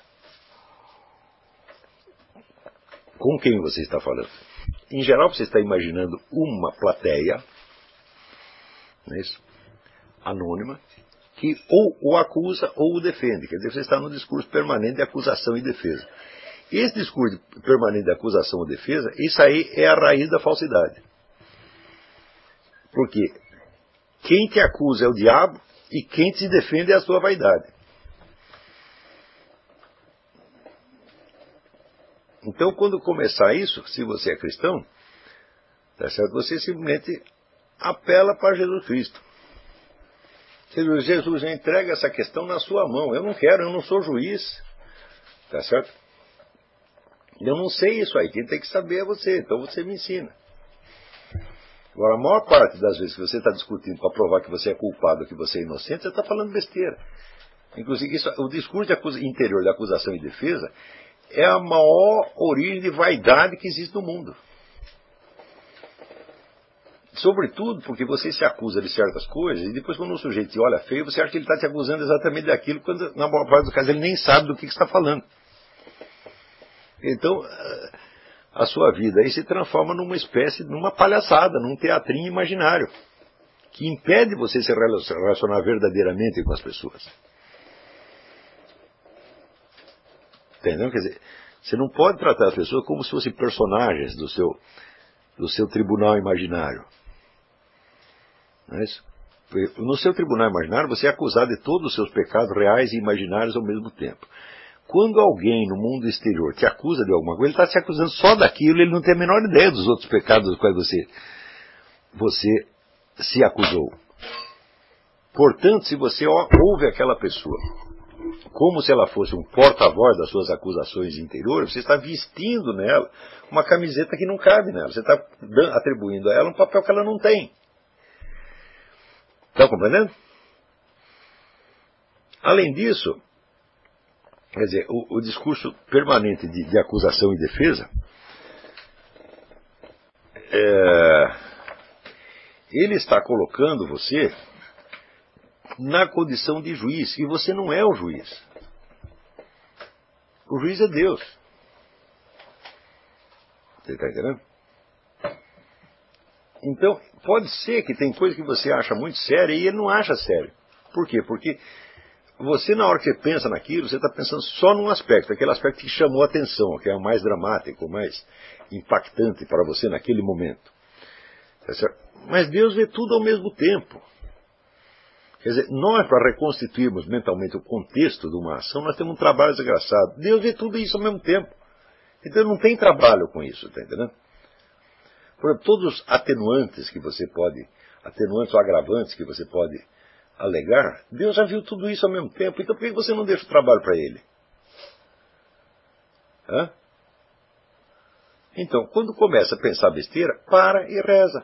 Com quem você está falando? Em geral você está imaginando uma plateia, não é isso? Anônima, que ou o acusa ou o defende. Quer dizer, você está no discurso permanente de acusação e defesa. Esse discurso permanente de acusação ou defesa, isso aí é a raiz da falsidade. Porque quem te acusa é o diabo e quem te defende é a sua vaidade. Então, quando começar isso, se você é cristão, tá certo? Você simplesmente apela para Jesus Cristo. Jesus entrega essa questão na sua mão. Eu não quero, eu não sou juiz. Tá certo? Eu não sei isso aí. Quem tem que saber é você. Então você me ensina. Agora, a maior parte das vezes que você está discutindo para provar que você é culpado, que você é inocente, você está falando besteira. Inclusive, o discurso interior de acusação e defesa é a maior origem de vaidade que existe no mundo. Sobretudo porque você se acusa de certas coisas e depois quando o sujeito te olha feio, você acha que ele está te acusando exatamente daquilo, quando na maior parte dos casos ele nem sabe do que está falando. Então, a sua vida aí se transforma numa espécie, numa palhaçada, num teatrinho imaginário, que impede você se relacionar verdadeiramente com as pessoas. Entendeu? Quer dizer, você não pode tratar as pessoas como se fossem personagens do seu tribunal imaginário. Não é isso? No seu tribunal imaginário, você é acusado de todos os seus pecados reais e imaginários ao mesmo tempo. Quando alguém no mundo exterior te acusa de alguma coisa, ele está te acusando só daquilo, ele não tem a menor ideia dos outros pecados dos quais você se acusou. Portanto, se você ouve aquela pessoa como se ela fosse um porta-voz das suas acusações interiores, você está vestindo nela uma camiseta que não cabe nela. Você está atribuindo a ela um papel que ela não tem. Está compreendendo? Além disso, quer dizer, o discurso permanente de acusação e defesa, ele está colocando você na condição de juiz, e você não é o juiz. O juiz é Deus. Você está entendendo? Então, pode ser que tem coisa que você acha muito séria e ele não acha sério. Por quê? Porque você, na hora que você pensa naquilo, você está pensando só num aspecto, aquele aspecto que chamou a atenção, que é o mais dramático, o mais impactante para você naquele momento. Tá certo? Mas Deus vê tudo ao mesmo tempo. Quer dizer, nós, para reconstituirmos mentalmente o contexto de uma ação, nós temos um trabalho desgraçado. Deus vê tudo isso ao mesmo tempo. Então não tem trabalho com isso, está entendendo? Por exemplo, todos os atenuantes ou agravantes que você pode alegar, Deus já viu tudo isso ao mesmo tempo. Então por que você não deixa o trabalho para Ele? Hã? Então, quando começa a pensar besteira, para e reza.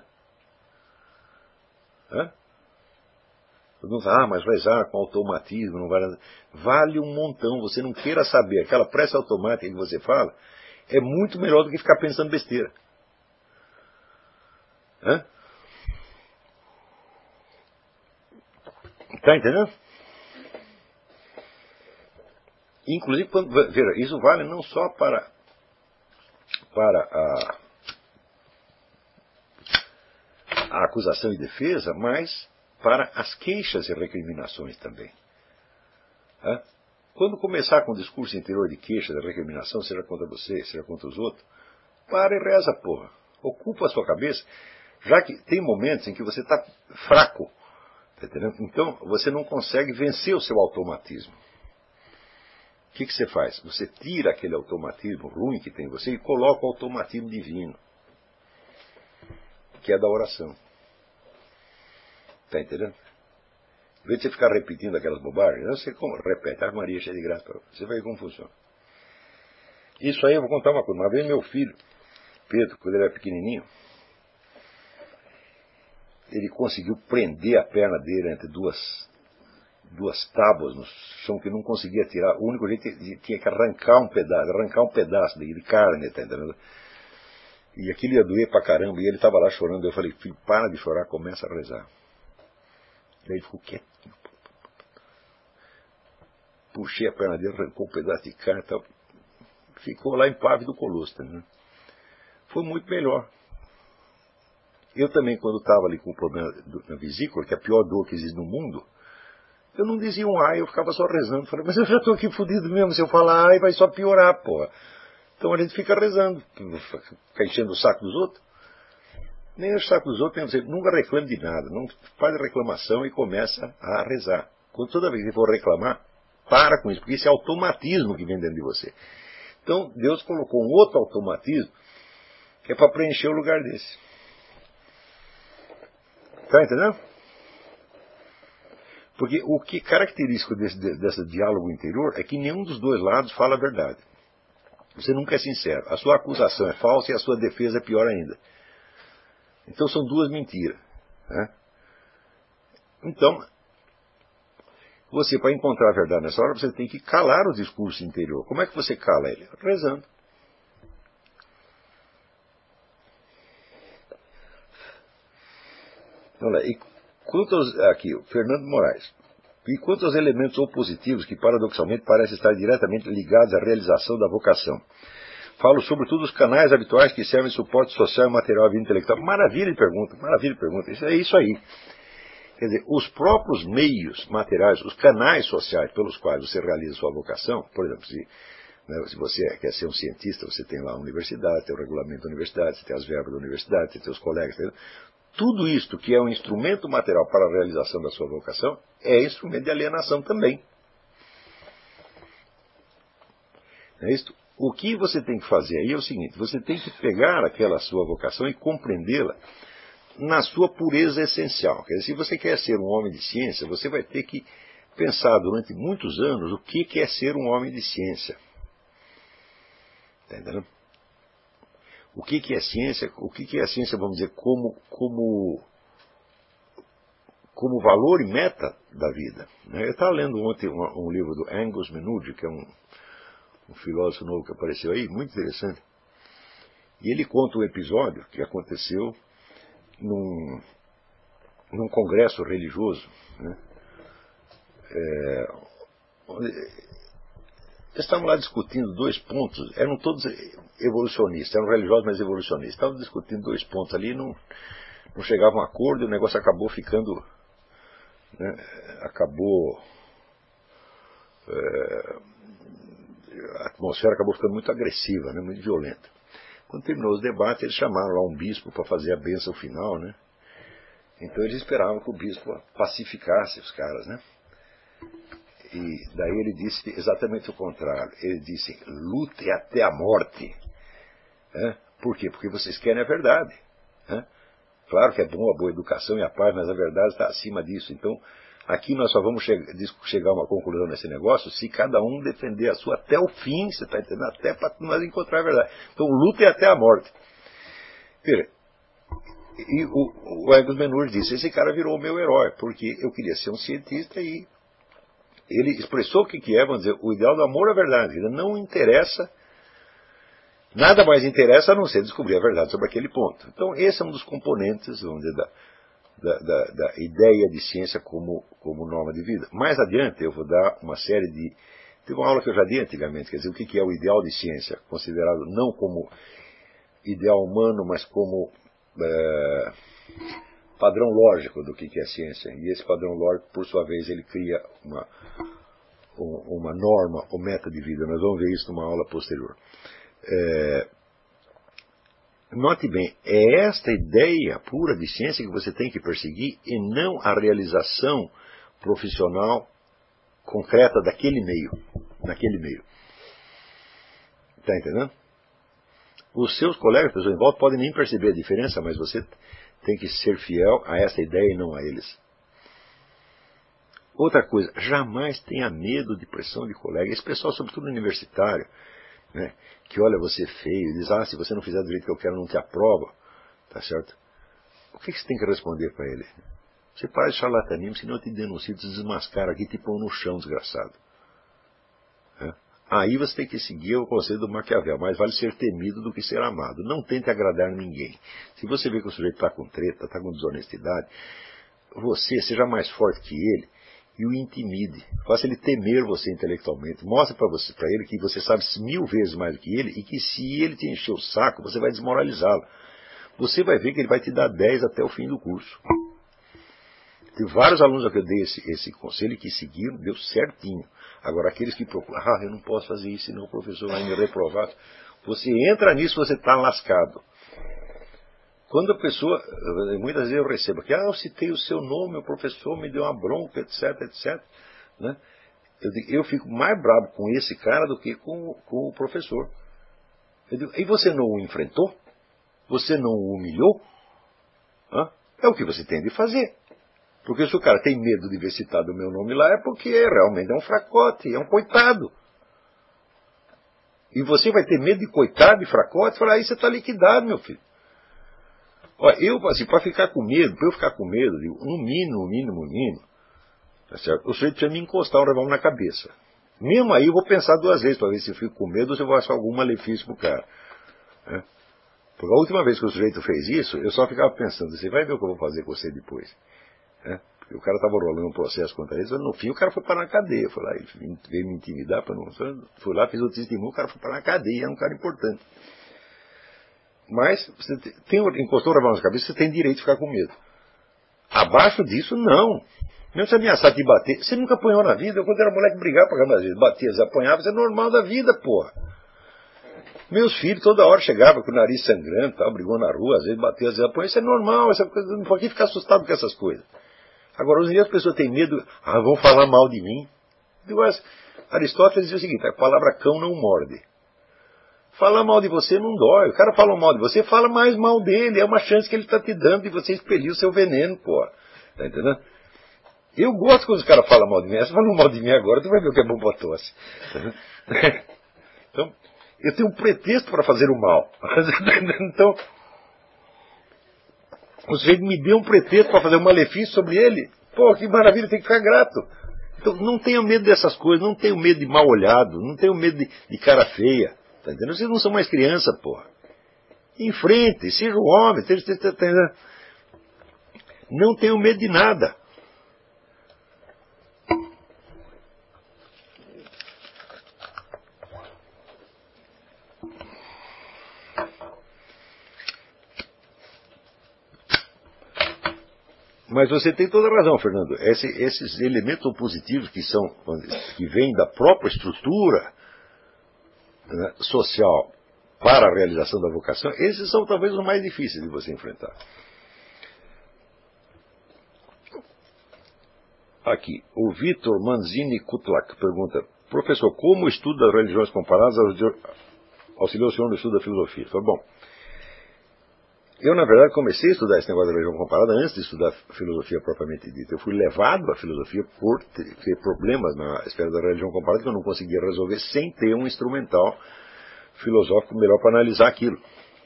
Hã? Não vai, mas vai rezar com automatismo, não vai. Vale um montão, você não queira saber. Aquela prece automática que você fala é muito melhor do que ficar pensando besteira. Hã? Está entendendo? Inclusive, veja, isso vale não só para a acusação e defesa, mas para as queixas e recriminações também. Hã? Quando começar com o discurso interior de queixa, de recriminação, seja contra você, seja contra os outros, para e reza, porra. Ocupa a sua cabeça, já que tem momentos em que você está fraco. Tá entendendo? Então, você não consegue vencer o seu automatismo. O que você faz? Você tira aquele automatismo ruim que tem em você e coloca o automatismo divino, que é da oração. Está entendendo? Em vez de você ficar repetindo aquelas bobagens, você repete, a Maria cheia de graça. Você vai ver como funciona. Isso aí eu vou contar uma coisa. Uma vez meu filho, Pedro, quando ele era pequenininho, ele conseguiu prender a perna dele entre duas tábuas no chão que não conseguia tirar. O único jeito tinha que arrancar um pedaço de carne, tá entendendo? E aquilo ia doer pra caramba, e ele estava lá chorando. Eu falei, filho, para de chorar, começa a rezar. Daí ele ficou quietinho. Puxei a perna dele, arrancou um pedaço de carne e tal. Ficou lá impávido do colosso, né? Foi muito melhor. Eu também, quando estava ali com o problema na vesícula, que é a pior dor que existe no mundo, eu não dizia um ai, eu ficava só rezando. Falei, mas eu já estou aqui fodido mesmo, se eu falar ai vai só piorar, porra. Então a gente fica rezando, fica enchendo o saco dos outros. Nem o saco dos outros, nunca reclame de nada, não faz reclamação e começa a rezar. Quando toda vez que for reclamar, para com isso, porque esse é automatismo que vem dentro de você. Então Deus colocou um outro automatismo que é para preencher o lugar desse. Está entendendo? Porque o que é característico desse diálogo interior é que nenhum dos dois lados fala a verdade. Você nunca é sincero. A sua acusação é falsa e a sua defesa é pior ainda. Então são duas mentiras. Né? Então, você, para encontrar a verdade nessa hora, você tem que calar o discurso interior. Como é que você cala ele? Rezando. Olha, e aqui, o Fernando Moraes. E quanto aos elementos opositivos que paradoxalmente parecem estar diretamente ligados à realização da vocação? Falo sobretudo dos canais habituais que servem de suporte social e material à vida intelectual. Maravilha de pergunta, maravilha de pergunta. Isso é isso aí. Quer dizer, os próprios meios materiais, os canais sociais pelos quais você realiza sua vocação, por exemplo, se você quer ser um cientista, você tem lá a universidade, tem o regulamento da universidade, você tem as verbas da universidade, você tem os colegas, tudo isto que é um instrumento material para a realização da sua vocação é instrumento de alienação também. É isto. O que você tem que fazer aí é o seguinte, você tem que pegar aquela sua vocação e compreendê-la na sua pureza essencial. Quer dizer, se você quer ser um homem de ciência, você vai ter que pensar durante muitos anos o que é ser um homem de ciência. Está entendendo? O que é ciência? O que é a ciência, vamos dizer, como valor e meta da vida. Eu estava lendo ontem um livro do Angus Menude, que é um filósofo novo que apareceu aí, muito interessante. E ele conta um episódio que aconteceu num congresso religioso, né? Eles estavam lá discutindo dois pontos, eram todos evolucionistas, eram religiosos, mas evolucionistas. Estavam discutindo dois pontos ali, não chegavam a um acordo, e o negócio acabou ficando, né, a atmosfera acabou ficando muito agressiva, né, muito violenta. Quando terminou os debates, eles chamaram lá um bispo para fazer a bênção final, né? Então eles esperavam que o bispo pacificasse os caras, né? E daí ele disse exatamente o contrário. Ele disse, lute até a morte. Por quê? Porque vocês querem a verdade. Claro que é bom a boa educação e a paz, mas a verdade está acima disso. Então, aqui nós só vamos chegar a uma conclusão nesse negócio se cada um defender a sua até o fim, você está entendendo? Até para nós encontrar a verdade. Então, lute até a morte. E o Angus Menude disse, esse cara virou o meu herói, porque eu queria ser um cientista e ele expressou o que é, vamos dizer, o ideal do amor à verdade. Ele não interessa, nada mais interessa a não ser descobrir a verdade sobre aquele ponto. Então, esse é um dos componentes, vamos dizer, da ideia de ciência como norma de vida. Mais adiante, eu vou dar uma série de... Teve uma aula que eu já dei antigamente, quer dizer, o que é o ideal de ciência, considerado não como ideal humano, mas como padrão lógico do que é ciência. E esse padrão lógico, por sua vez, ele cria uma norma ou meta de vida. Nós vamos ver isso numa aula posterior. Note bem, é esta ideia pura de ciência que você tem que perseguir e não a realização profissional concreta daquele meio. Naquele meio. Está entendendo? Os seus colegas, pessoas em volta, podem nem perceber a diferença, mas você tem que ser fiel a essa ideia e não a eles. Outra coisa, jamais tenha medo de pressão de colega. Esse pessoal, sobretudo universitário, né, que olha você feio e diz, se você não fizer do jeito que eu quero, não te aprovo, tá certo? O que você tem que responder para ele? Você para de charlatanismo, senão eu te denuncio, te desmascara aqui e te põe no chão, desgraçado. Aí você tem que seguir o conselho do Maquiavel. Mais vale ser temido do que ser amado. Não tente agradar ninguém. Se você vê que o sujeito está com treta, está com desonestidade, você seja mais forte que ele e o intimide. Faça ele temer você intelectualmente. Mostre para ele que você sabe 1000 vezes mais do que ele e que se ele te encher o saco, você vai desmoralizá-lo. Você vai ver que ele vai te dar 10 até o fim do curso. Tem vários alunos a que eu dei esse conselho que seguiram, deu certinho. Agora, aqueles que procuram, eu não posso fazer isso, senão o professor vai me reprovar. Você entra nisso, você está lascado. Quando a pessoa, muitas vezes eu recebo aqui, eu citei o seu nome, o professor me deu uma bronca, etc, etc. Né? Eu fico mais bravo com esse cara do que com o professor. Eu digo, e você não o enfrentou? Você não o humilhou? É o que você tem de fazer. Porque se o cara tem medo de ver citado o meu nome lá, é porque realmente é um fracote, é um coitado. E você vai ter medo de coitado, de fracote, falar, aí você está liquidado, meu filho. Olha, eu, assim, para eu ficar com medo, digo, no mínimo, tá certo? O sujeito precisa me encostar um revólver na cabeça. Mesmo aí eu vou pensar 2 vezes para ver se eu fico com medo ou se eu vou achar algum malefício pro cara. Né? Porque a última vez que o sujeito fez isso, eu só ficava pensando, você vai ver o que eu vou fazer com você depois. Porque o cara estava rolando um processo contra ele, no fim o cara foi parar na cadeia. Foi lá, ele veio me intimidar, foi lá, fez o testemunho, o cara foi parar na cadeia, era um cara importante. Mas, você encostou o revólver na cabeça, você tem direito de ficar com medo. Abaixo disso, não. Mesmo se ameaçar te bater, você nunca apanhou na vida. Eu, quando era moleque, brigava pra caramba, às vezes batia, às vezes apanhava, isso é normal da vida, porra. Meus filhos toda hora chegavam com o nariz sangrando, tal, brigou na rua, às vezes batia, às vezes apanhava, isso é normal, essa coisa, não pode ficar assustado com essas coisas. Agora, hoje em dia as pessoas têm medo, vão falar mal de mim. Aristóteles dizia o seguinte, a palavra cão não morde. Falar mal de você não dói. O cara fala mal de você, fala mais mal dele. É uma chance que ele está te dando de você expelir o seu veneno, pô. Tá entendendo? Eu gosto quando os caras falam mal de mim. Se falam mal de mim agora, tu vai ver o que é bom pra tosse. Então, eu tenho um pretexto para fazer o mal. Então, o sujeito me deu um pretexto para fazer um malefício sobre ele. Pô, que maravilha, tem que ficar grato. Então, não tenha medo dessas coisas, não tenha medo de mal olhado, não tenha medo de cara feia. Tá entendendo? Vocês não são mais criança, porra. Enfrente, seja um homem, não tenham medo de nada. Mas você tem toda a razão, Fernando. Esses elementos opositivos que vêm da própria estrutura, né, social para a realização da vocação, esses são talvez os mais difíceis de você enfrentar. Aqui, o Vitor Manzini Kutlak pergunta, professor, como o estudo das religiões comparadas auxiliou o senhor no estudo da filosofia? Falei, bom, eu na verdade comecei a estudar esse negócio da religião comparada antes de estudar filosofia propriamente dita. Eu fui levado à filosofia por ter problemas na esfera da religião comparada que eu não conseguia resolver sem ter um instrumental filosófico melhor para analisar aquilo.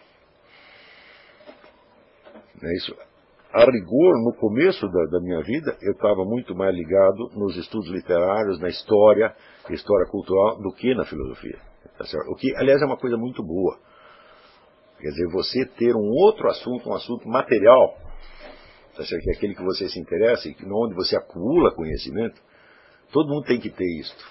É isso. A rigor, no começo da minha vida, eu estava muito mais ligado nos estudos literários, na história cultural, do que na filosofia. Tá certo? O que, aliás, é uma coisa muito boa. Quer dizer, você ter um outro assunto, um assunto material, tá certo? Que é aquele que você se interessa e onde você acumula conhecimento, todo mundo tem que ter isto.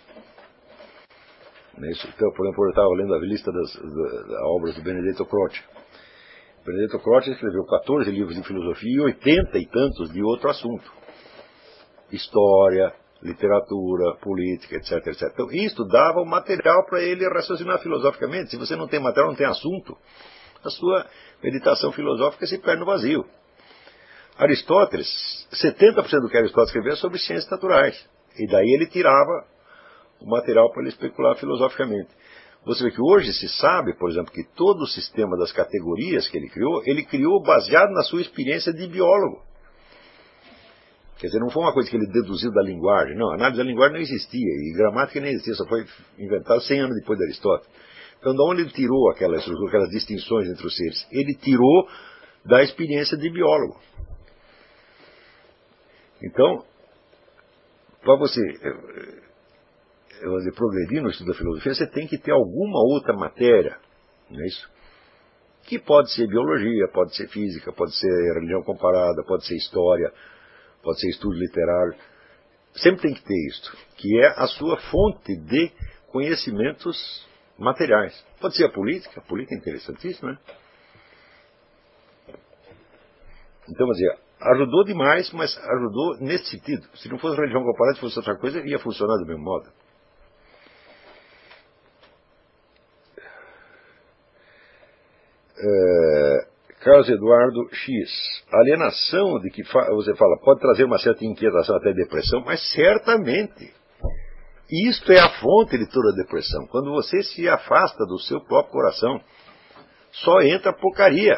Então, por exemplo, eu estava lendo a lista das obras do Benedetto Croce. Benedetto Croce escreveu 14 livros de filosofia e 80 e tantos de outro assunto. História, literatura, política, etc, etc. Então, isto dava o material para ele raciocinar filosoficamente. Se você não tem material, não tem assunto, a sua meditação filosófica se perde no vazio. Aristóteles, 70% do que Aristóteles escreveu é sobre ciências naturais. E daí ele tirava o material para ele especular filosoficamente. Você vê que hoje se sabe, por exemplo, que todo o sistema das categorias que ele criou baseado na sua experiência de biólogo. Quer dizer, não foi uma coisa que ele deduziu da linguagem. Não, a análise da linguagem não existia, e gramática nem existia, só foi inventada 100 anos depois de Aristóteles. Então, de onde ele tirou aquelas distinções entre os seres? Ele tirou da experiência de biólogo. Então, para você progredir no estudo da filosofia, você tem que ter alguma outra matéria, não é isso? Que pode ser biologia, pode ser física, pode ser religião comparada, pode ser história, pode ser estudo literário. Sempre tem que ter isto, que é a sua fonte de conhecimentos materiais. Pode ser a política é interessantíssima, né? Então, ajudou demais, mas ajudou nesse sentido. Se não fosse religião comparada, se fosse outra coisa, ia funcionar do mesmo modo. Carlos Eduardo X. A alienação de que você fala pode trazer uma certa inquietação, até depressão, mas certamente. Isto é a fonte de toda a depressão. Quando você se afasta do seu próprio coração, só entra porcaria.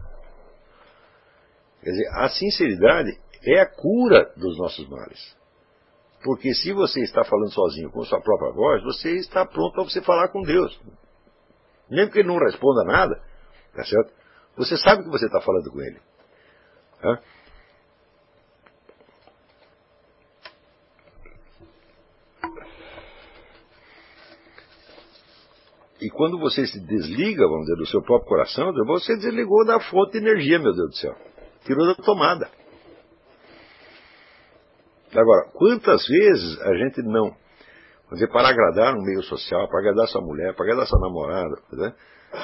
Quer dizer, a sinceridade é a cura dos nossos males. Porque se você está falando sozinho com sua própria voz, você está pronto para você falar com Deus. Mesmo que ele não responda nada, tá certo? Você sabe que você está falando com ele. Tá? E quando você se desliga, vamos dizer, do seu próprio coração, você desligou da fonte de energia, meu Deus do céu. Tirou da tomada. Agora, quantas vezes a gente não, vamos dizer, para agradar um meio social, para agradar sua mulher, para agradar sua namorada, né?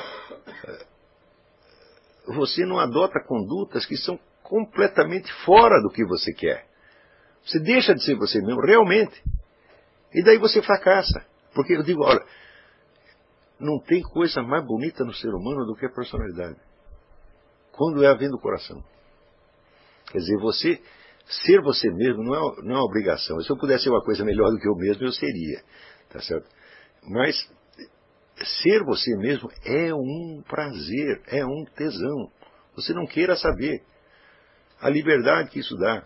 Você não adota condutas que são completamente fora do que você quer. Você deixa de ser você mesmo, realmente. E daí você fracassa. Porque eu digo, olha, não tem coisa mais bonita no ser humano do que a personalidade. Quando é vindo do coração. Quer dizer, você ser você mesmo não é uma obrigação. Se eu pudesse ser uma coisa melhor do que eu mesmo, eu seria. Tá certo? Mas ser você mesmo é um prazer, é um tesão. Você não queira saber. A liberdade que isso dá.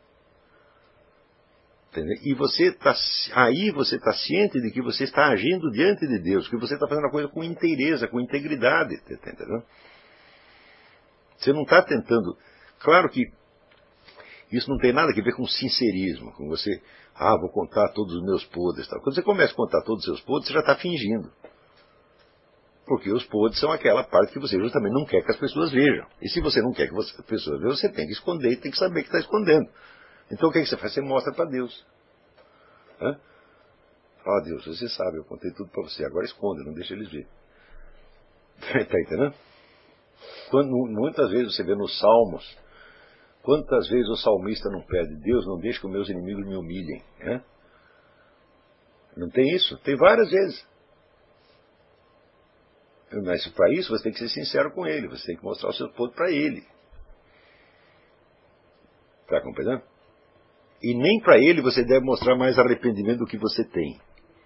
Entendeu? E você está ciente de que você está agindo diante de Deus, que você está fazendo a coisa com inteireza, com integridade. Entendeu? Você não está tentando. Claro que isso não tem nada a ver com sincerismo, com você, vou contar todos os meus podres. Tal. Quando você começa a contar todos os seus podres, você já está fingindo. Porque os podres são aquela parte que você justamente não quer que as pessoas vejam. E se você não quer que as pessoas vejam, você tem que esconder e tem que saber que está escondendo. Então o que você faz? Você mostra para Deus. Deus, você sabe, eu contei tudo para você, agora esconde, não deixa eles ver. Está entendendo? Muitas vezes você vê nos Salmos, quantas vezes o salmista não pede, Deus, não deixe que os meus inimigos me humilhem. Não tem isso? Tem várias vezes. Mas para isso você tem que ser sincero com ele, você tem que mostrar o seu ponto para ele. Está compreendendo? E nem para ele você deve mostrar mais arrependimento do que você tem.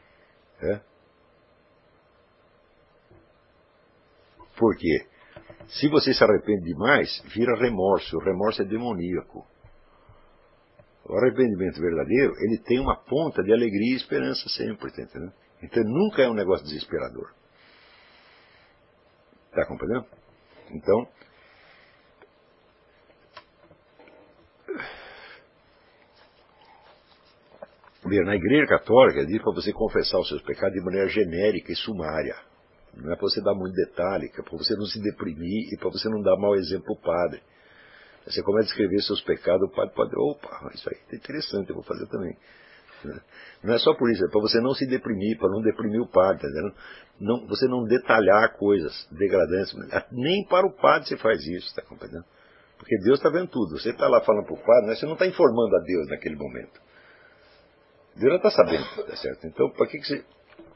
Por quê? Se você se arrepende demais, vira remorso. O remorso é demoníaco. O arrependimento verdadeiro, ele tem uma ponta de alegria e esperança sempre, tá entendendo? Então nunca é um negócio desesperador. Está compreendendo? Então, na Igreja Católica diz para você confessar os seus pecados de maneira genérica e sumária. Não é para você dar muito detalhe, é para você não se deprimir e para você não dar mau exemplo ao padre. Você começa a escrever seus pecados, o padre pode dizer, opa, isso aí é interessante, eu vou fazer também. Não é só por isso, é para você não se deprimir, para não deprimir o padre, tá entendendo? Não, você não detalhar coisas degradantes, nem para o padre você faz isso, está compreendendo? Porque Deus está vendo tudo, você está lá falando para o padre, você não está informando a Deus naquele momento. Deus já está sabendo, tá certo? Então, para que você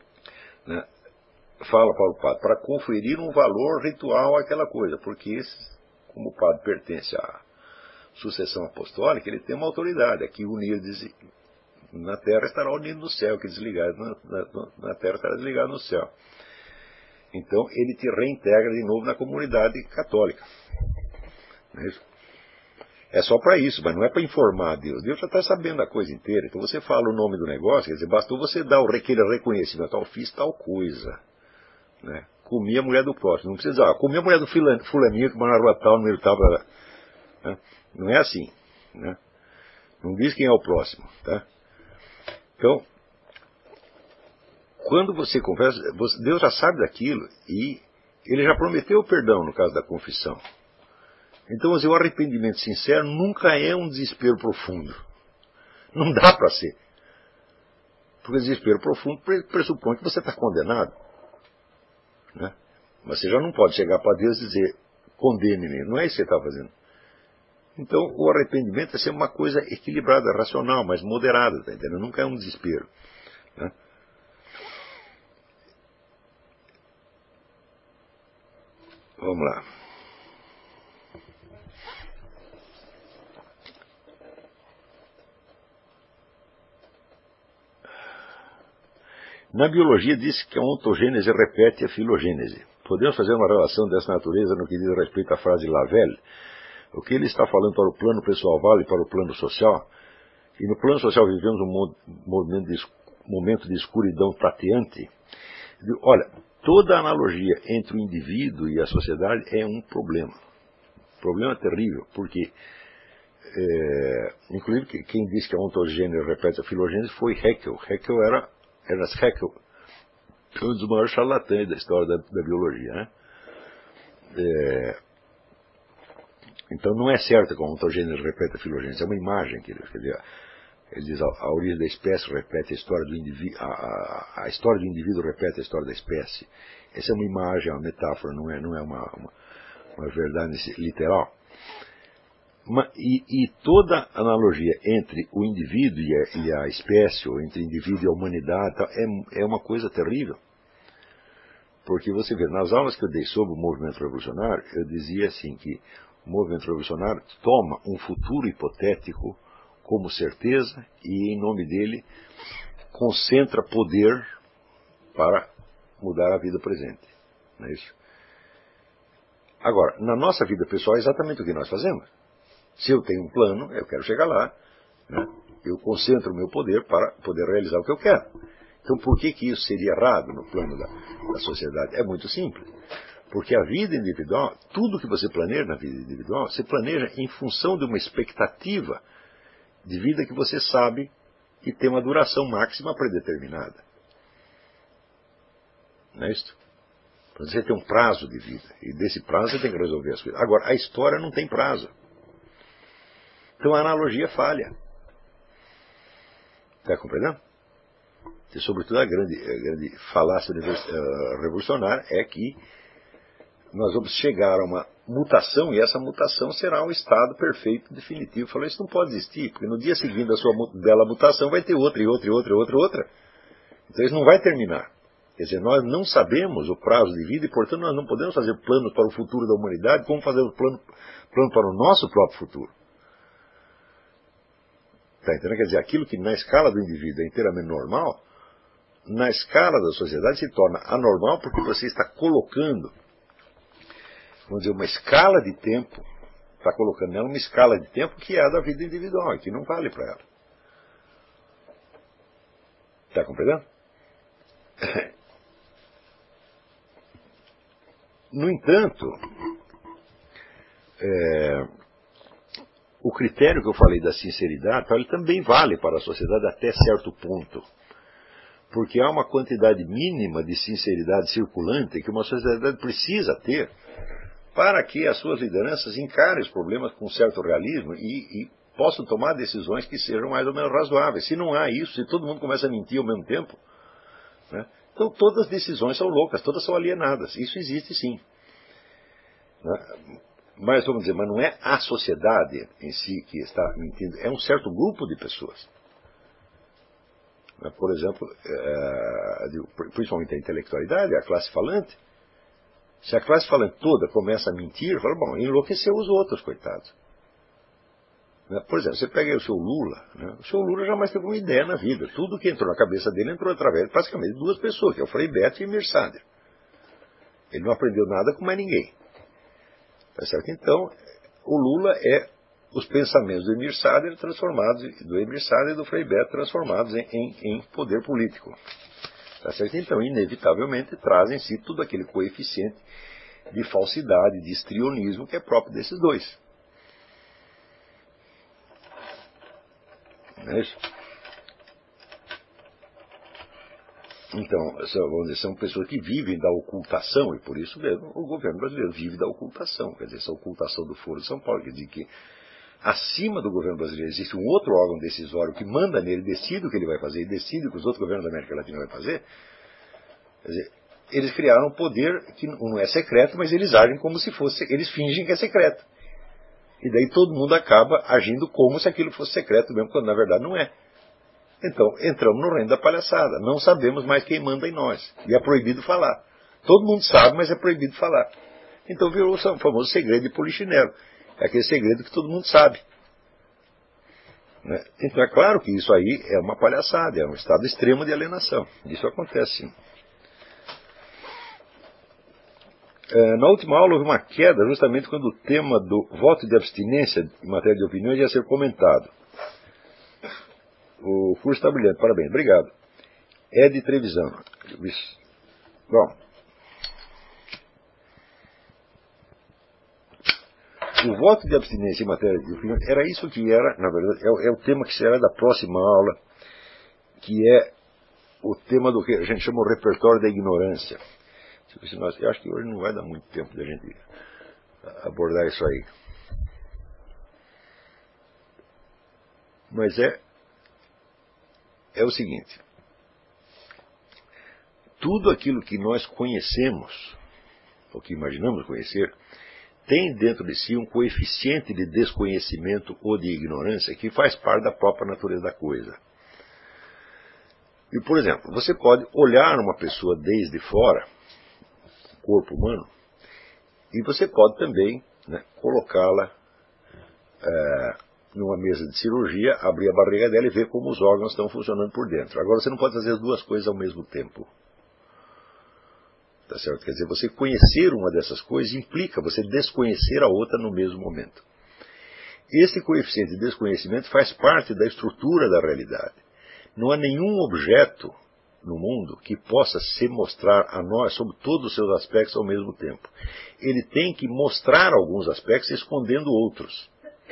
fala para o padre? Para conferir um valor ritual àquela coisa, porque como o padre pertence à sucessão apostólica, ele tem uma autoridade, aqui unido na terra estará unido no céu, que desligado na terra estará desligado no céu. Então ele te reintegra de novo na comunidade católica. Não é isso? É só para isso, mas não é para informar a Deus. Deus já está sabendo a coisa inteira. Então você fala o nome do negócio, quer dizer, bastou você dar aquele reconhecimento, eu fiz tal coisa. Né? Comi a mulher do próximo. Não precisa dizer, comi a mulher do fulaninho que mora na rua tal, número tal. Né? Não é assim. Né? Não diz quem é o próximo, tá? Então, quando você confessa, Deus já sabe daquilo e Ele já prometeu o perdão no caso da confissão. Então, o arrependimento sincero nunca é um desespero profundo. Não dá para ser. Porque o desespero profundo pressupõe que você está condenado. Né? Mas você já não pode chegar para Deus e dizer, condene-me. Não é isso que você está fazendo. Então, o arrependimento é ser uma coisa equilibrada, racional, mas moderada, tá entendendo? Nunca é um desespero. Né? Vamos lá. Na biologia diz que a ontogênese repete a filogênese. Podemos fazer uma relação dessa natureza no que diz respeito à frase de Lavelle? O que ele está falando para o plano pessoal vale para o plano social? E no plano social vivemos um momento de escuridão tateante. Olha, toda analogia entre o indivíduo e a sociedade é um problema. Problema terrível, porque, inclusive, quem disse que a ontogênese repete a filogênese foi Haeckel. Ernst Haeckel, um dos maiores charlatães da história da biologia. Né? Então não é certo que a ontogênese repete a filogênese, é uma imagem que ele diz a origem da espécie repete a história do indivíduo, a história do indivíduo repete a história da espécie. Essa é uma imagem, é uma metáfora, não é uma verdade literal. E toda analogia entre o indivíduo e a espécie, ou entre o indivíduo e a humanidade, é uma coisa terrível. Porque você vê, nas aulas que eu dei sobre o movimento revolucionário, eu dizia assim que o movimento revolucionário toma um futuro hipotético como certeza e, em nome dele, concentra poder para mudar a vida presente. Não é isso? Agora, na nossa vida pessoal é exatamente o que nós fazemos. Se eu tenho um plano, eu quero chegar lá, né? Eu concentro o meu poder para poder realizar o que eu quero. Então, por que isso seria errado no plano da sociedade? É muito simples. Porque a vida individual, tudo que você planeja na vida individual, você planeja em função de uma expectativa de vida que você sabe que tem uma duração máxima predeterminada. Não é isso? Você tem um prazo de vida, e desse prazo você tem que resolver as coisas. Agora, a história não tem prazo. Então a analogia falha. Está compreendendo? E, sobretudo, a grande falácia revolucionária é que nós vamos chegar a uma mutação, e essa mutação será um estado perfeito, definitivo. Falou, isso não pode existir, porque no dia seguinte da sua bela mutação vai ter outra, e outra, e outra, e outra, outra. Então isso não vai terminar. Quer dizer, nós não sabemos o prazo de vida e, portanto, nós não podemos fazer planos para o futuro da humanidade como fazer o plano para o nosso próprio futuro. Está entendendo? Quer dizer, aquilo que na escala do indivíduo é inteiramente normal, na escala da sociedade se torna anormal porque você está colocando, vamos dizer, uma escala de tempo, está colocando nela uma escala de tempo que é a da vida individual e que não vale para ela. Está compreendendo? No entanto, o critério que eu falei da sinceridade, ele também vale para a sociedade até certo ponto. Porque há uma quantidade mínima de sinceridade circulante que uma sociedade precisa ter para que as suas lideranças encarem os problemas com certo realismo e possam tomar decisões que sejam mais ou menos razoáveis. Se não há isso, se todo mundo começa a mentir ao mesmo tempo, né, então todas as decisões são loucas, todas são alienadas. Isso existe sim. Né? Mas, vamos dizer, mas não é a sociedade em si que está mentindo, é um certo grupo de pessoas. Por exemplo, principalmente a intelectualidade, a classe falante. Se a classe falante toda começa a mentir, fala, bom, enlouqueceu os outros, coitados. Por exemplo, você pega aí o seu Lula, né? O seu Lula jamais teve uma ideia na vida. Tudo que entrou na cabeça dele entrou através de praticamente duas pessoas, que é o Frei Beto e o Emir Sader. Ele não aprendeu nada com mais ninguém. Tá certo? Então, o Lula é os pensamentos do Emir Sader e do Frei Beto transformados em poder político. Tá certo? Então, inevitavelmente, trazem em si tudo aquele coeficiente de falsidade, de histrionismo que é próprio desses dois. Não é isso? Então, vamos dizer, são pessoas que vivem da ocultação, e por isso mesmo o governo brasileiro vive da ocultação. Quer dizer, essa ocultação do Foro de São Paulo, quer dizer que acima do governo brasileiro existe um outro órgão decisório que manda nele, decide o que ele vai fazer, e decide o que os outros governos da América Latina vão fazer. Quer dizer, eles criaram um poder que não é secreto, mas eles agem como se fosse, eles fingem que é secreto. E daí todo mundo acaba agindo como se aquilo fosse secreto mesmo, quando na verdade não é. Então, entramos no reino da palhaçada. Não sabemos mais quem manda em nós. E é proibido falar. Todo mundo sabe, mas é proibido falar. Então virou o famoso segredo de Polichinelo. É aquele segredo que todo mundo sabe. Né? Então é claro que isso aí é uma palhaçada, é um estado extremo de alienação. Isso acontece sim. Na última aula houve uma queda justamente quando o tema do voto de abstinência em matéria de opiniões ia ser comentado. O curso está brilhante, parabéns, obrigado. É de Trevisan. Bom, o voto de abstinência em matéria de opiniões era isso que era, na verdade, é o tema que será da próxima aula, que é o tema do que a gente chama o repertório da ignorância. Eu acho que hoje não vai dar muito tempo da gente abordar isso aí. Mas é o seguinte: tudo aquilo que nós conhecemos, ou que imaginamos conhecer, tem dentro de si um coeficiente de desconhecimento ou de ignorância que faz parte da própria natureza da coisa. E, por exemplo, você pode olhar uma pessoa desde fora, corpo humano, e você pode também, né, colocá-la numa mesa de cirurgia, abrir a barriga dela e ver como os órgãos estão funcionando por dentro. Agora, você não pode fazer as duas coisas ao mesmo tempo. Tá certo? Quer dizer, você conhecer uma dessas coisas implica você desconhecer a outra no mesmo momento. Esse coeficiente de desconhecimento faz parte da estrutura da realidade. Não há nenhum objeto no mundo que possa se mostrar a nós sob todos os seus aspectos ao mesmo tempo. Ele tem que mostrar alguns aspectos escondendo outros.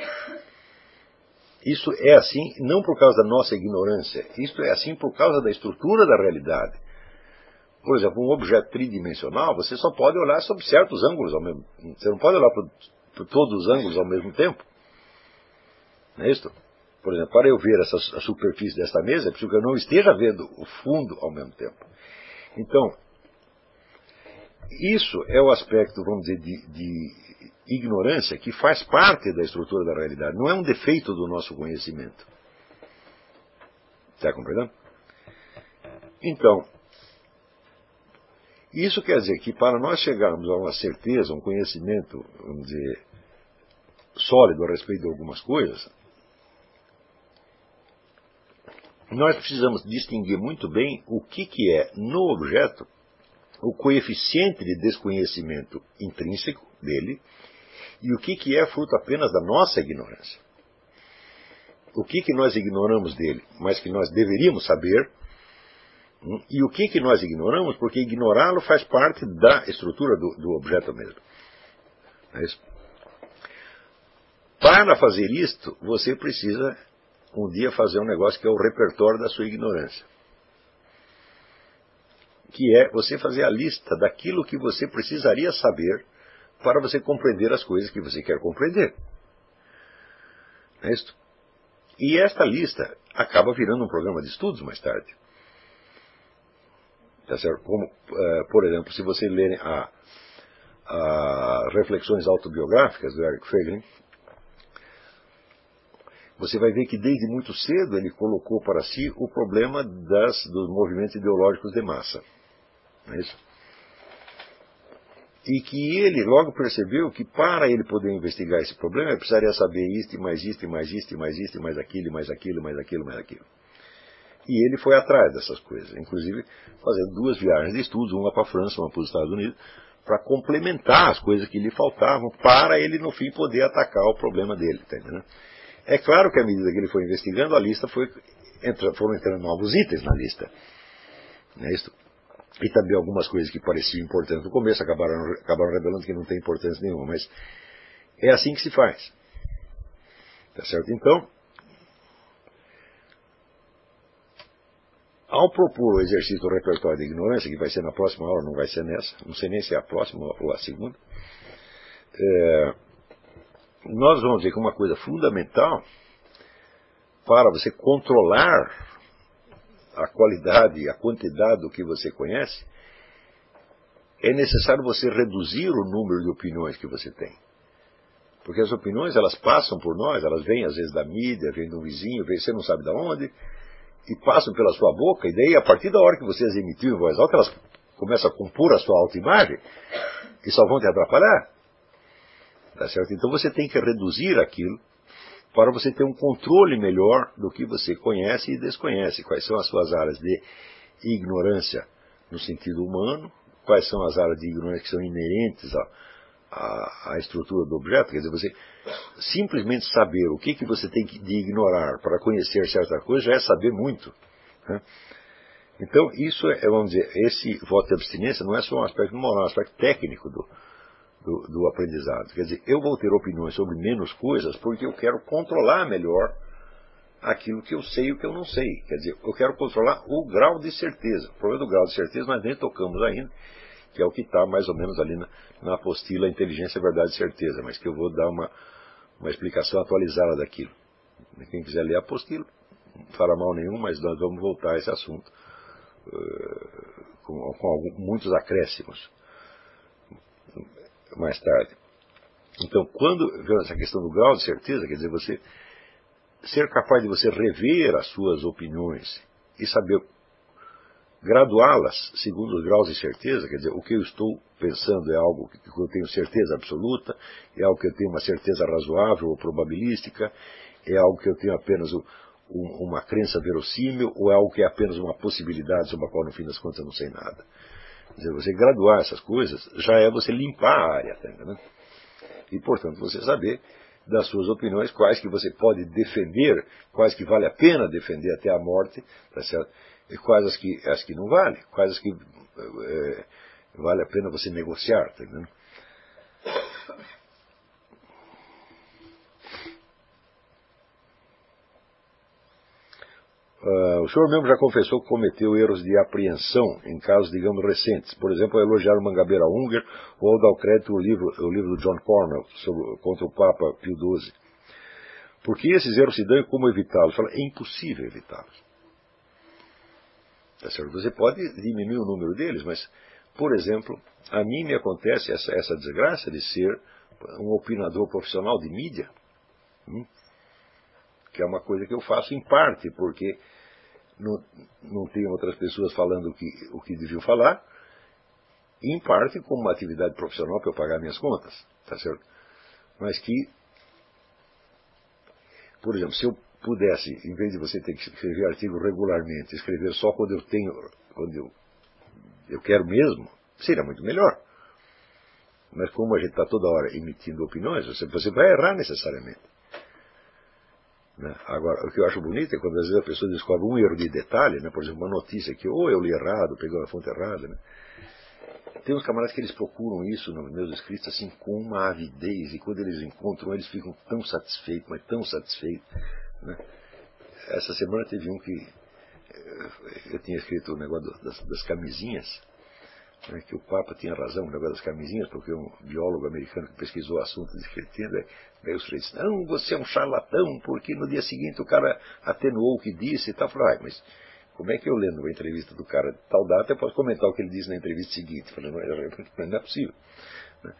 Isso é assim não por causa da nossa ignorância, isso é assim por causa da estrutura da realidade. Por exemplo, um objeto tridimensional, você só pode olhar sob certos ângulos ao mesmo tempo. Você não pode olhar por todos os ângulos ao mesmo tempo. Não é isso? Por exemplo, para eu ver a superfície desta mesa, é preciso que eu não esteja vendo o fundo ao mesmo tempo. Então, isso é o aspecto, vamos dizer, de ignorância que faz parte da estrutura da realidade. Não é um defeito do nosso conhecimento. Está compreendendo? Então, isso quer dizer que para nós chegarmos a uma certeza, um conhecimento, vamos dizer, sólido a respeito de algumas coisas, nós precisamos distinguir muito bem o que é no objeto o coeficiente de desconhecimento intrínseco dele e o que é fruto apenas da nossa ignorância. O que nós ignoramos dele, mas que nós deveríamos saber, e o que nós ignoramos, porque ignorá-lo faz parte da estrutura do objeto mesmo. É isso. Para fazer isto, você precisa um dia fazer um negócio que é o repertório da sua ignorância. Que é você fazer a lista daquilo que você precisaria saber para você compreender as coisas que você quer compreender. É isso. E esta lista acaba virando um programa de estudos mais tarde. Tá certo? Como, por exemplo, se você ler as reflexões autobiográficas do Eric Feiglin, você vai ver que desde muito cedo ele colocou para si o problema dos movimentos ideológicos de massa. Não é isso? E que ele logo percebeu que para ele poder investigar esse problema, ele precisaria saber isto, e mais isto, e mais isto, e mais isto, e mais aquilo, e mais aquilo, e mais aquilo, e mais aquilo. E ele foi atrás dessas coisas, inclusive fazendo 2 viagens de estudos, uma para a França, uma para os Estados Unidos, para complementar as coisas que lhe faltavam, para ele no fim poder atacar o problema dele. Tá entendendo? É claro que à medida que ele foi investigando, a lista foram entrando novos itens na lista. Não é isso? E também algumas coisas que pareciam importantes no começo acabaram revelando que não tem importância nenhuma, mas é assim que se faz. Tá certo? Então, Ao propor o exercício do repertório da ignorância, que vai ser na próxima aula, não vai ser nessa, não sei nem se é a próxima ou a segunda, nós vamos ver que uma coisa fundamental para você controlar a qualidade e a quantidade do que você conhece, é necessário você reduzir o número de opiniões que você tem. Porque as opiniões, elas passam por nós, elas vêm às vezes da mídia, vêm do vizinho, vêm, você não sabe de onde, e passam pela sua boca, e daí a partir da hora que você as emitiu em voz alta, elas começam a compor a sua autoimagem, e só vão te atrapalhar. Tá certo? Então você tem que reduzir aquilo, para você ter um controle melhor do que você conhece e desconhece. Quais são as suas áreas de ignorância no sentido humano, quais são as áreas de ignorância que são inerentes à estrutura do objeto. Quer dizer, você simplesmente saber o que você tem de ignorar para conhecer certa coisa já é saber muito. Né? Então, isso vamos dizer, esse voto de abstinência não é só um aspecto moral, é um aspecto técnico do aprendizado. Quer dizer, eu vou ter opiniões sobre menos coisas porque eu quero controlar melhor aquilo que eu sei e o que eu não sei. Quer dizer, eu quero controlar o grau de certeza. O problema do grau de certeza nós nem tocamos ainda, que é o que está mais ou menos ali na apostila Inteligência, Verdade e Certeza, mas que eu vou dar uma explicação atualizada daquilo. Quem quiser ler a apostila, não fará mal nenhum, mas nós vamos voltar a esse assunto com muitos acréscimos mais tarde. Então, quando vem essa questão do grau de certeza, quer dizer, você ser capaz de você rever as suas opiniões e saber graduá-las segundo os graus de certeza, quer dizer, o que eu estou pensando é algo que eu tenho certeza absoluta, é algo que eu tenho uma certeza razoável ou probabilística, é algo que eu tenho apenas uma crença verossímil, ou é algo que é apenas uma possibilidade sobre a qual no fim das contas eu não sei nada. Quer dizer, você graduar essas coisas já é você limpar a área, tá entendendo? E, portanto, você saber das suas opiniões, quais que você pode defender, quais que vale a pena defender até a morte, tá certo? E quais as que não vale, quais as que vale a pena você negociar, tá entendendo? O senhor mesmo já confessou que cometeu erros de apreensão em casos, digamos, recentes. Por exemplo, elogiar o Mangabeira Unger ou dar o crédito ao livro do John Cornell contra o Papa Pio XII. Porque esses erros se dão e como evitá-los? É impossível evitá-los. Tá certo? Você pode diminuir o número deles, mas, por exemplo, a mim me acontece essa desgraça de ser um opinador profissional de mídia, que é uma coisa que eu faço em parte, porque não tem outras pessoas falando o que deviam falar, e em parte como uma atividade profissional para eu pagar minhas contas, tá certo? Mas que, por exemplo, se eu pudesse, em vez de você ter que escrever artigo regularmente, escrever só quando eu quero mesmo, seria muito melhor. Mas como a gente está toda hora emitindo opiniões, você vai errar necessariamente. Né? Agora, o que eu acho bonito é quando às vezes a pessoa descobre um erro de detalhe, né? Por exemplo, uma notícia que ou eu li errado, pegou a fonte errada. Né? Tem uns camaradas que eles procuram isso nos meus escritos assim com uma avidez, e quando eles encontram eles ficam tão satisfeitos, mas tão satisfeitos. Né? Essa semana teve um que eu tinha escrito o negócio das camisinhas, né, que o Papa tinha razão no negócio das camisinhas, porque um biólogo americano que pesquisou o assunto disse que ele tinha, daí os freios disseram, não, você é um charlatão, porque no dia seguinte o cara atenuou o que disse e tal. Eu falei, mas como é que eu lendo uma entrevista do cara de tal data eu posso comentar o que ele disse na entrevista seguinte? Eu falei, não é possível. Né?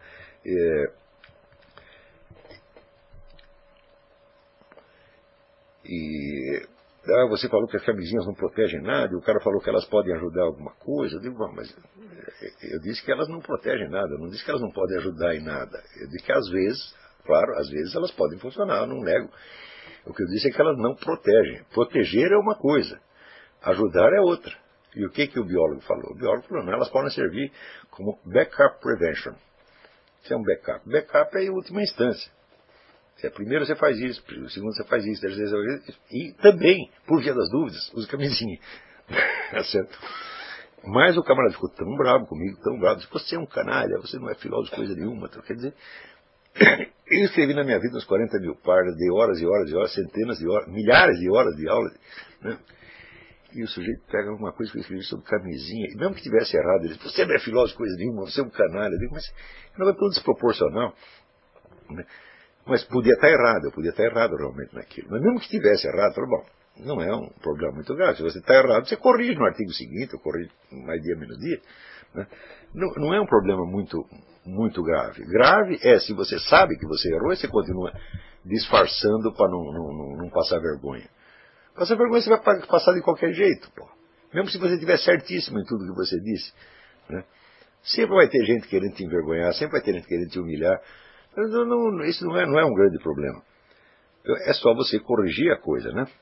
Você falou que as camisinhas não protegem nada, e o cara falou que elas podem ajudar alguma coisa. Eu digo, mas eu disse que elas não protegem nada, eu não disse que elas não podem ajudar em nada. Eu disse que às vezes, claro, às vezes elas podem funcionar, eu não nego. O que eu disse é que elas não protegem. Proteger é uma coisa, ajudar é outra. E o que o biólogo falou? O biólogo falou, não, elas podem servir como backup prevention. Isso é um backup. Backup é em última instância. Primeiro você faz isso, segundo você faz isso, terceiro você faz isso, e também, por via das dúvidas, use camisinha. Tá certo? Mas o camarada ficou tão bravo comigo, tão bravo, disse, você é um canalha, você não é filósofo coisa nenhuma. Quer dizer, eu escrevi na minha vida uns 40.000 páginas, de horas e horas e horas, centenas de horas, milhares de horas de aula, né? E o sujeito pega uma coisa que eu escrevi sobre camisinha, e mesmo que tivesse errado, ele diz, você não é filósofo coisa nenhuma, você é um canalha. Eu digo, mas não é tudo desproporcional. Né? Mas podia estar errado, eu podia estar errado realmente naquilo. Mas mesmo que tivesse errado, eu falo, bom, não é um problema muito grave. Se você está errado, você corrige no artigo seguinte, ou corrige mais dia, menos dia. Né? Não é um problema muito grave. Grave é se você sabe que você errou e você continua disfarçando para não passar vergonha. Passar vergonha você vai passar de qualquer jeito, pô. Mesmo se você estiver certíssimo em tudo que você disse. Né? Sempre vai ter gente querendo te envergonhar, sempre vai ter gente querendo te humilhar. Isso não é um grande problema. É só você corrigir a coisa, né?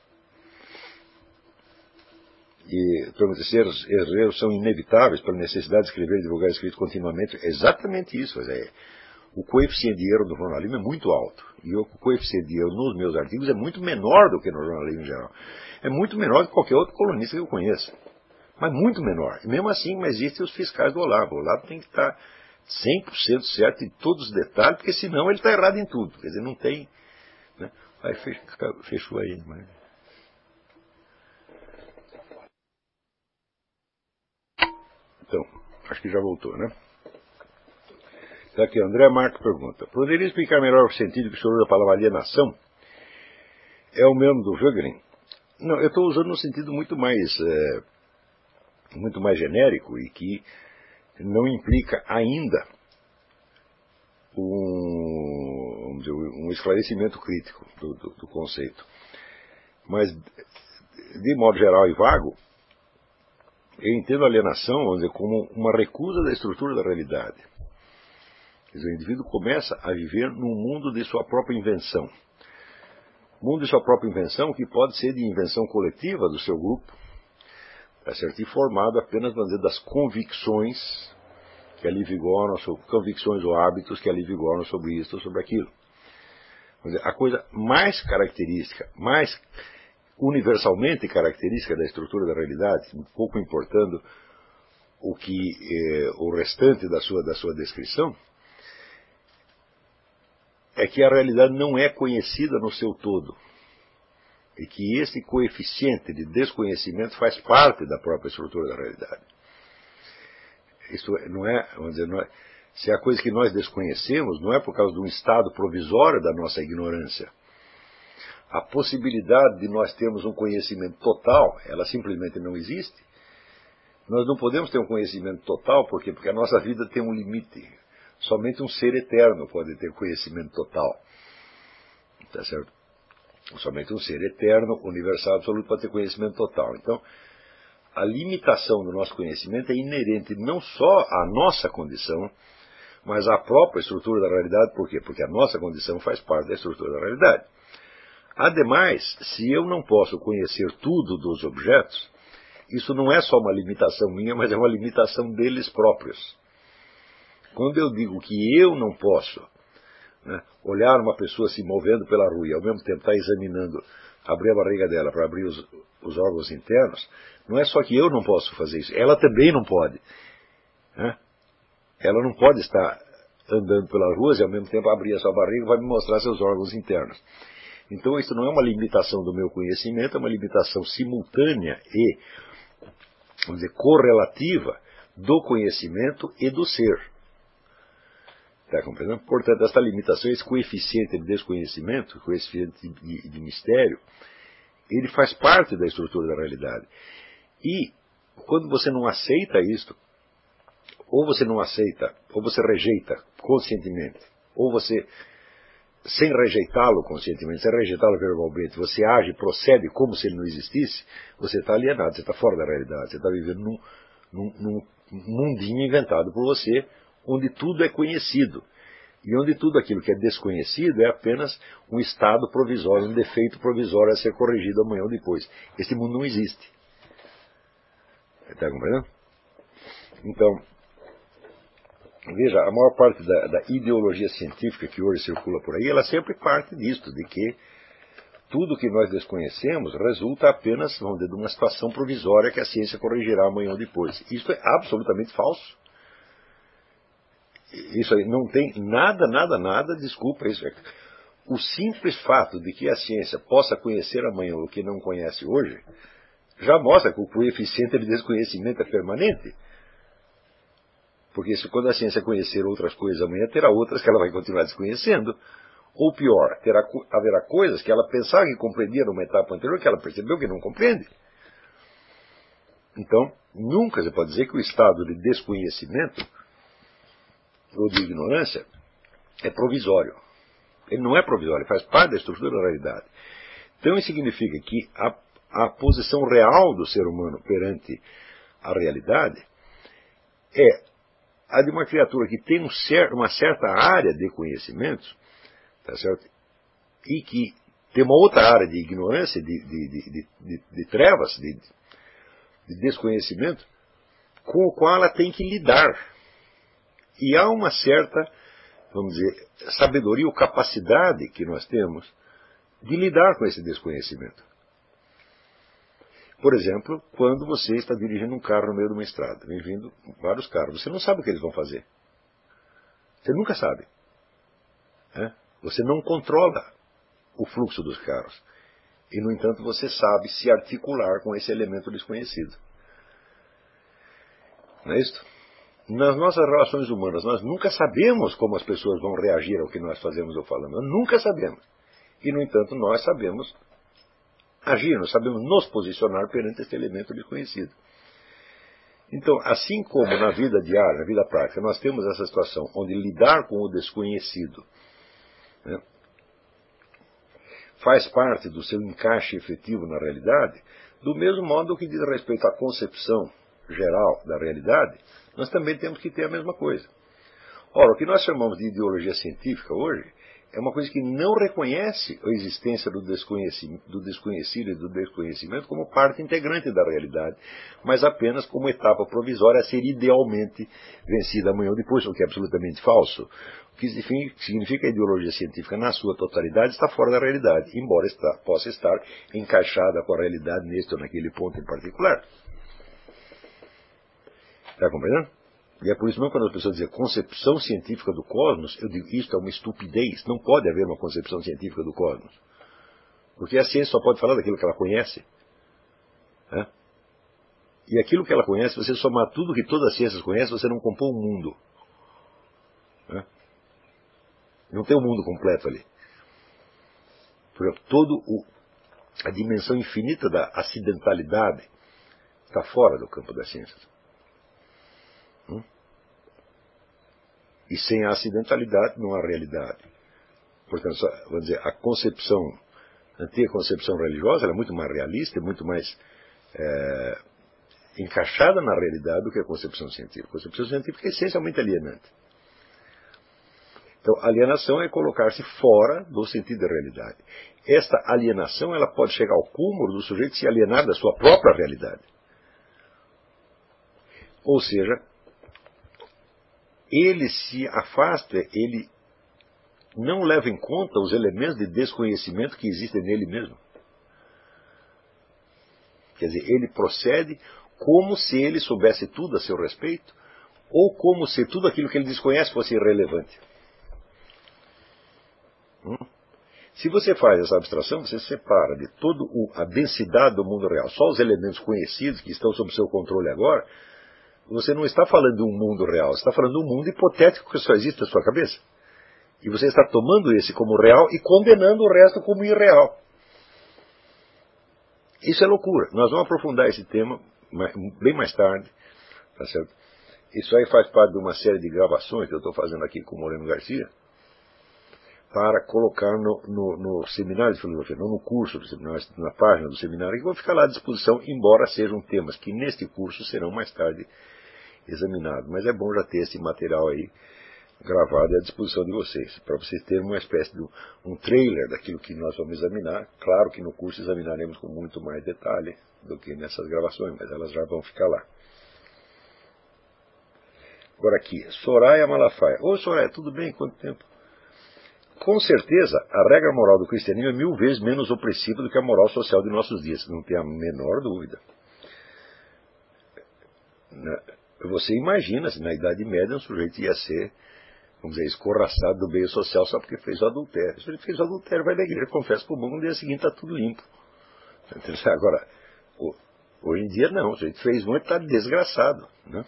E os erros são inevitáveis pela necessidade de escrever e divulgar escrito continuamente. É exatamente isso. O coeficiente de erro do jornalismo é muito alto. E o coeficiente de erro nos meus artigos é muito menor do que no jornalismo em geral. É muito menor do que qualquer outro colunista que eu conheça. Mas muito menor. E mesmo assim, mas existem os fiscais do Olavo. O Olavo tem que estar 100% certo em todos os detalhes, porque senão ele está errado em tudo. Quer dizer, não tem... Né? Aí fechou aí. Mas... Então, acho que já voltou, né? Está aqui, André Marco pergunta. Poderia explicar melhor o sentido que o senhor usa a palavra alienação? É o mesmo do Wegelin? Não, eu estou usando no sentido muito mais genérico e que não implica ainda um esclarecimento crítico do conceito. Mas, de modo geral e vago, eu entendo a alienação, vamos dizer, como uma recusa da estrutura da realidade. Quer dizer, o indivíduo começa a viver num mundo de sua própria invenção. Mundo de sua própria invenção que pode ser de invenção coletiva do seu grupo, para ser informado apenas, vamos dizer, das convicções que ali vigoram, convicções ou hábitos que ali vigoram sobre isso ou sobre aquilo. Vamos dizer, a coisa mais característica, mais universalmente característica da estrutura da realidade, um pouco importando o restante da sua descrição, é que a realidade não é conhecida no seu todo. E que esse coeficiente de desconhecimento faz parte da própria estrutura da realidade. Isso não é, vamos dizer, não é, se é a coisa que nós desconhecemos, não é por causa de um estado provisório da nossa ignorância. A possibilidade de nós termos um conhecimento total, ela simplesmente não existe. Nós não podemos ter um conhecimento total, por quê? Porque a nossa vida tem um limite. Somente um ser eterno pode ter conhecimento total. Tá certo? Somente um ser eterno, universal, absoluto, pode ter conhecimento total. Então, a limitação do nosso conhecimento é inerente não só à nossa condição, mas à própria estrutura da realidade. Por quê? Porque a nossa condição faz parte da estrutura da realidade. Ademais, se eu não posso conhecer tudo dos objetos, isso não é só uma limitação minha, mas é uma limitação deles próprios. Quando eu digo que eu não posso, né, olhar uma pessoa se movendo pela rua e ao mesmo tempo estar examinando, abrir a barriga dela para abrir os órgãos internos, não é só que eu não posso fazer isso, ela também não pode. Né? Ela não pode estar andando pelas ruas e ao mesmo tempo abrir a sua barriga e vai me mostrar seus órgãos internos. Então isso não é uma limitação do meu conhecimento, é uma limitação simultânea e, vamos dizer, correlativa do conhecimento e do ser. Está compreendendo? Portanto, essa limitação, esse coeficiente de desconhecimento, coeficiente de mistério, ele faz parte da estrutura da realidade. E, quando você não aceita isto, ou você não aceita, ou você rejeita conscientemente, ou você, sem rejeitá-lo conscientemente, sem rejeitá-lo verbalmente, você age, procede como se ele não existisse, você está alienado, você está fora da realidade, você está vivendo num mundinho inventado por você, onde tudo é conhecido. E onde tudo aquilo que é desconhecido é apenas um estado provisório, um defeito provisório a ser corrigido amanhã ou depois. Esse mundo não existe. Está compreendendo? Então, veja, a maior parte da ideologia científica que hoje circula por aí, ela sempre parte disto, de que tudo que nós desconhecemos resulta apenas, vamos dizer, de uma situação provisória que a ciência corrigirá amanhã ou depois. Isso é absolutamente falso. Isso aí não tem nada, desculpa isso. O simples fato de que a ciência possa conhecer amanhã o que não conhece hoje, já mostra que o coeficiente de desconhecimento é permanente. Porque quando a ciência conhecer outras coisas amanhã, terá outras que ela vai continuar desconhecendo. Ou pior, haverá coisas que ela pensava que compreendia numa etapa anterior, que ela percebeu que não compreende. Então, nunca se pode dizer que o estado de desconhecimento ou de ignorância é provisório. Ele não é provisório, faz parte da estrutura da realidade. Então, isso significa que a posição real do ser humano perante a realidade é a de uma criatura que tem uma certa área de conhecimento, tá certo? E que tem uma outra área de ignorância, de trevas, de desconhecimento, com o qual ela tem que lidar. E há uma certa, vamos dizer, sabedoria ou capacidade que nós temos de lidar com esse desconhecimento. Por exemplo, quando você está dirigindo um carro no meio de uma estrada, vem vindo vários carros, você não sabe o que eles vão fazer. Você nunca sabe. Você não controla o fluxo dos carros. E, no entanto, você sabe se articular com esse elemento desconhecido. Não é isso? Nas nossas relações humanas, nós nunca sabemos como as pessoas vão reagir ao que nós fazemos ou falamos. Nós nunca sabemos. E, no entanto, nós sabemos agir, nós sabemos nos posicionar perante esse elemento desconhecido. Então, assim como na vida diária, na vida prática, nós temos essa situação onde lidar com o desconhecido, né, faz parte do seu encaixe efetivo na realidade, do mesmo modo que diz respeito à concepção geral da realidade, nós também temos que ter a mesma coisa. Ora, o que nós chamamos de ideologia científica hoje é uma coisa que não reconhece a existência do desconhecido e do desconhecimento como parte integrante da realidade, mas apenas como etapa provisória a ser idealmente vencida amanhã ou depois, o que é absolutamente falso. O que significa a ideologia científica na sua totalidade está fora da realidade, embora possa estar encaixada com a realidade neste ou naquele ponto em particular. Está compreendendo? E é por isso mesmo quando as pessoas dizem concepção científica do cosmos, eu digo isto é uma estupidez. Não pode haver uma concepção científica do cosmos. Porque a ciência só pode falar daquilo que ela conhece. E aquilo que ela conhece, você somar tudo que todas as ciências conhecem, você não compõe um mundo. Não tem um mundo completo ali. Por exemplo, a dimensão infinita da acidentalidade está fora do campo das ciências. E sem a acidentalidade não há realidade. Portanto, vamos dizer, a antiga concepção religiosa ela é muito mais realista e muito mais encaixada na realidade do que a concepção científica. A concepção científica é essencialmente alienante. Então, alienação é colocar-se fora do sentido da realidade. Esta alienação ela pode chegar ao cúmulo do sujeito se alienar da sua própria realidade. Ou seja, ele se afasta, ele não leva em conta os elementos de desconhecimento que existem nele mesmo. Quer dizer, ele procede como se ele soubesse tudo a seu respeito, ou como se tudo aquilo que ele desconhece fosse irrelevante. Se você faz essa abstração, você separa de toda a densidade do mundo real, só os elementos conhecidos que estão sob seu controle agora. Você não está falando de um mundo real, você está falando de um mundo hipotético que só existe na sua cabeça. E você está tomando esse como real e condenando o resto como irreal. Isso é loucura. Nós vamos aprofundar esse tema bem mais tarde. Tá certo? Isso aí faz parte de uma série de gravações que eu estou fazendo aqui com o Moreno Garcia para colocar no seminário de filosofia, não no curso do seminário, na página do seminário, que vão ficar lá à disposição, embora sejam temas que neste curso serão mais tarde examinado, mas é bom já ter esse material aí gravado à disposição de vocês, para vocês terem uma espécie de um trailer daquilo que nós vamos examinar. Claro que no curso examinaremos com muito mais detalhe do que nessas gravações, mas elas já vão ficar lá. Agora aqui, Soraya Malafaia. Ô Soraya, tudo bem? Quanto tempo? Com certeza, a regra moral do cristianismo é 1000 vezes menos opressiva do que a moral social de nossos dias, não tem a menor dúvida. Você imagina se na Idade Média um sujeito ia ser, vamos dizer, escorraçado do meio social só porque fez o adultério. Se ele fez o adultério, vai na igreja, confessa para o mundo, no dia seguinte está tudo limpo. Agora, Hoje em dia não, se a gente fez muito, está desgraçado, né?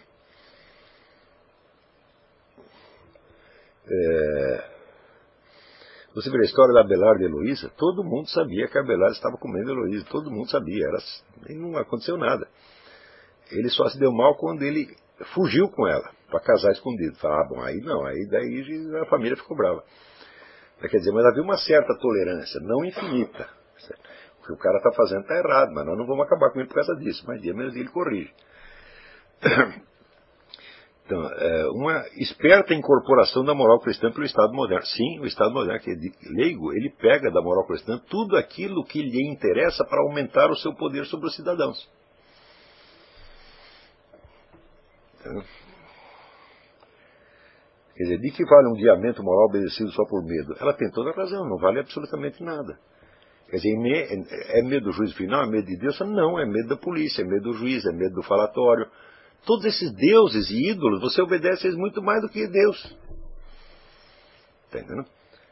Você vê a história da Abelarda e Heloísa, todo mundo sabia que a Abelarda estava comendo a Heloísa, todo mundo sabia, e não aconteceu nada. Ele só se deu mal quando ele fugiu com ela, para casar escondido. Fala, bom, aí não, aí daí a família ficou brava. Quer dizer, mas havia uma certa tolerância, não infinita. O que o cara está fazendo está errado, mas nós não vamos acabar com ele por causa disso. Mas dia menos ele corrige. Então, uma esperta incorporação da moral cristã pelo Estado moderno. Sim, o Estado moderno, que é leigo, ele pega da moral cristã tudo aquilo que lhe interessa para aumentar o seu poder sobre os cidadãos. Quer dizer, de que vale um guiamento moral obedecido só por medo? Ela tem toda a razão, não vale absolutamente nada. Quer dizer, é medo do juízo final, é medo de Deus? Não, é medo da polícia, é medo do juiz, é medo do falatório. Todos esses deuses e ídolos, você obedece a eles muito mais do que Deus. Está entendendo?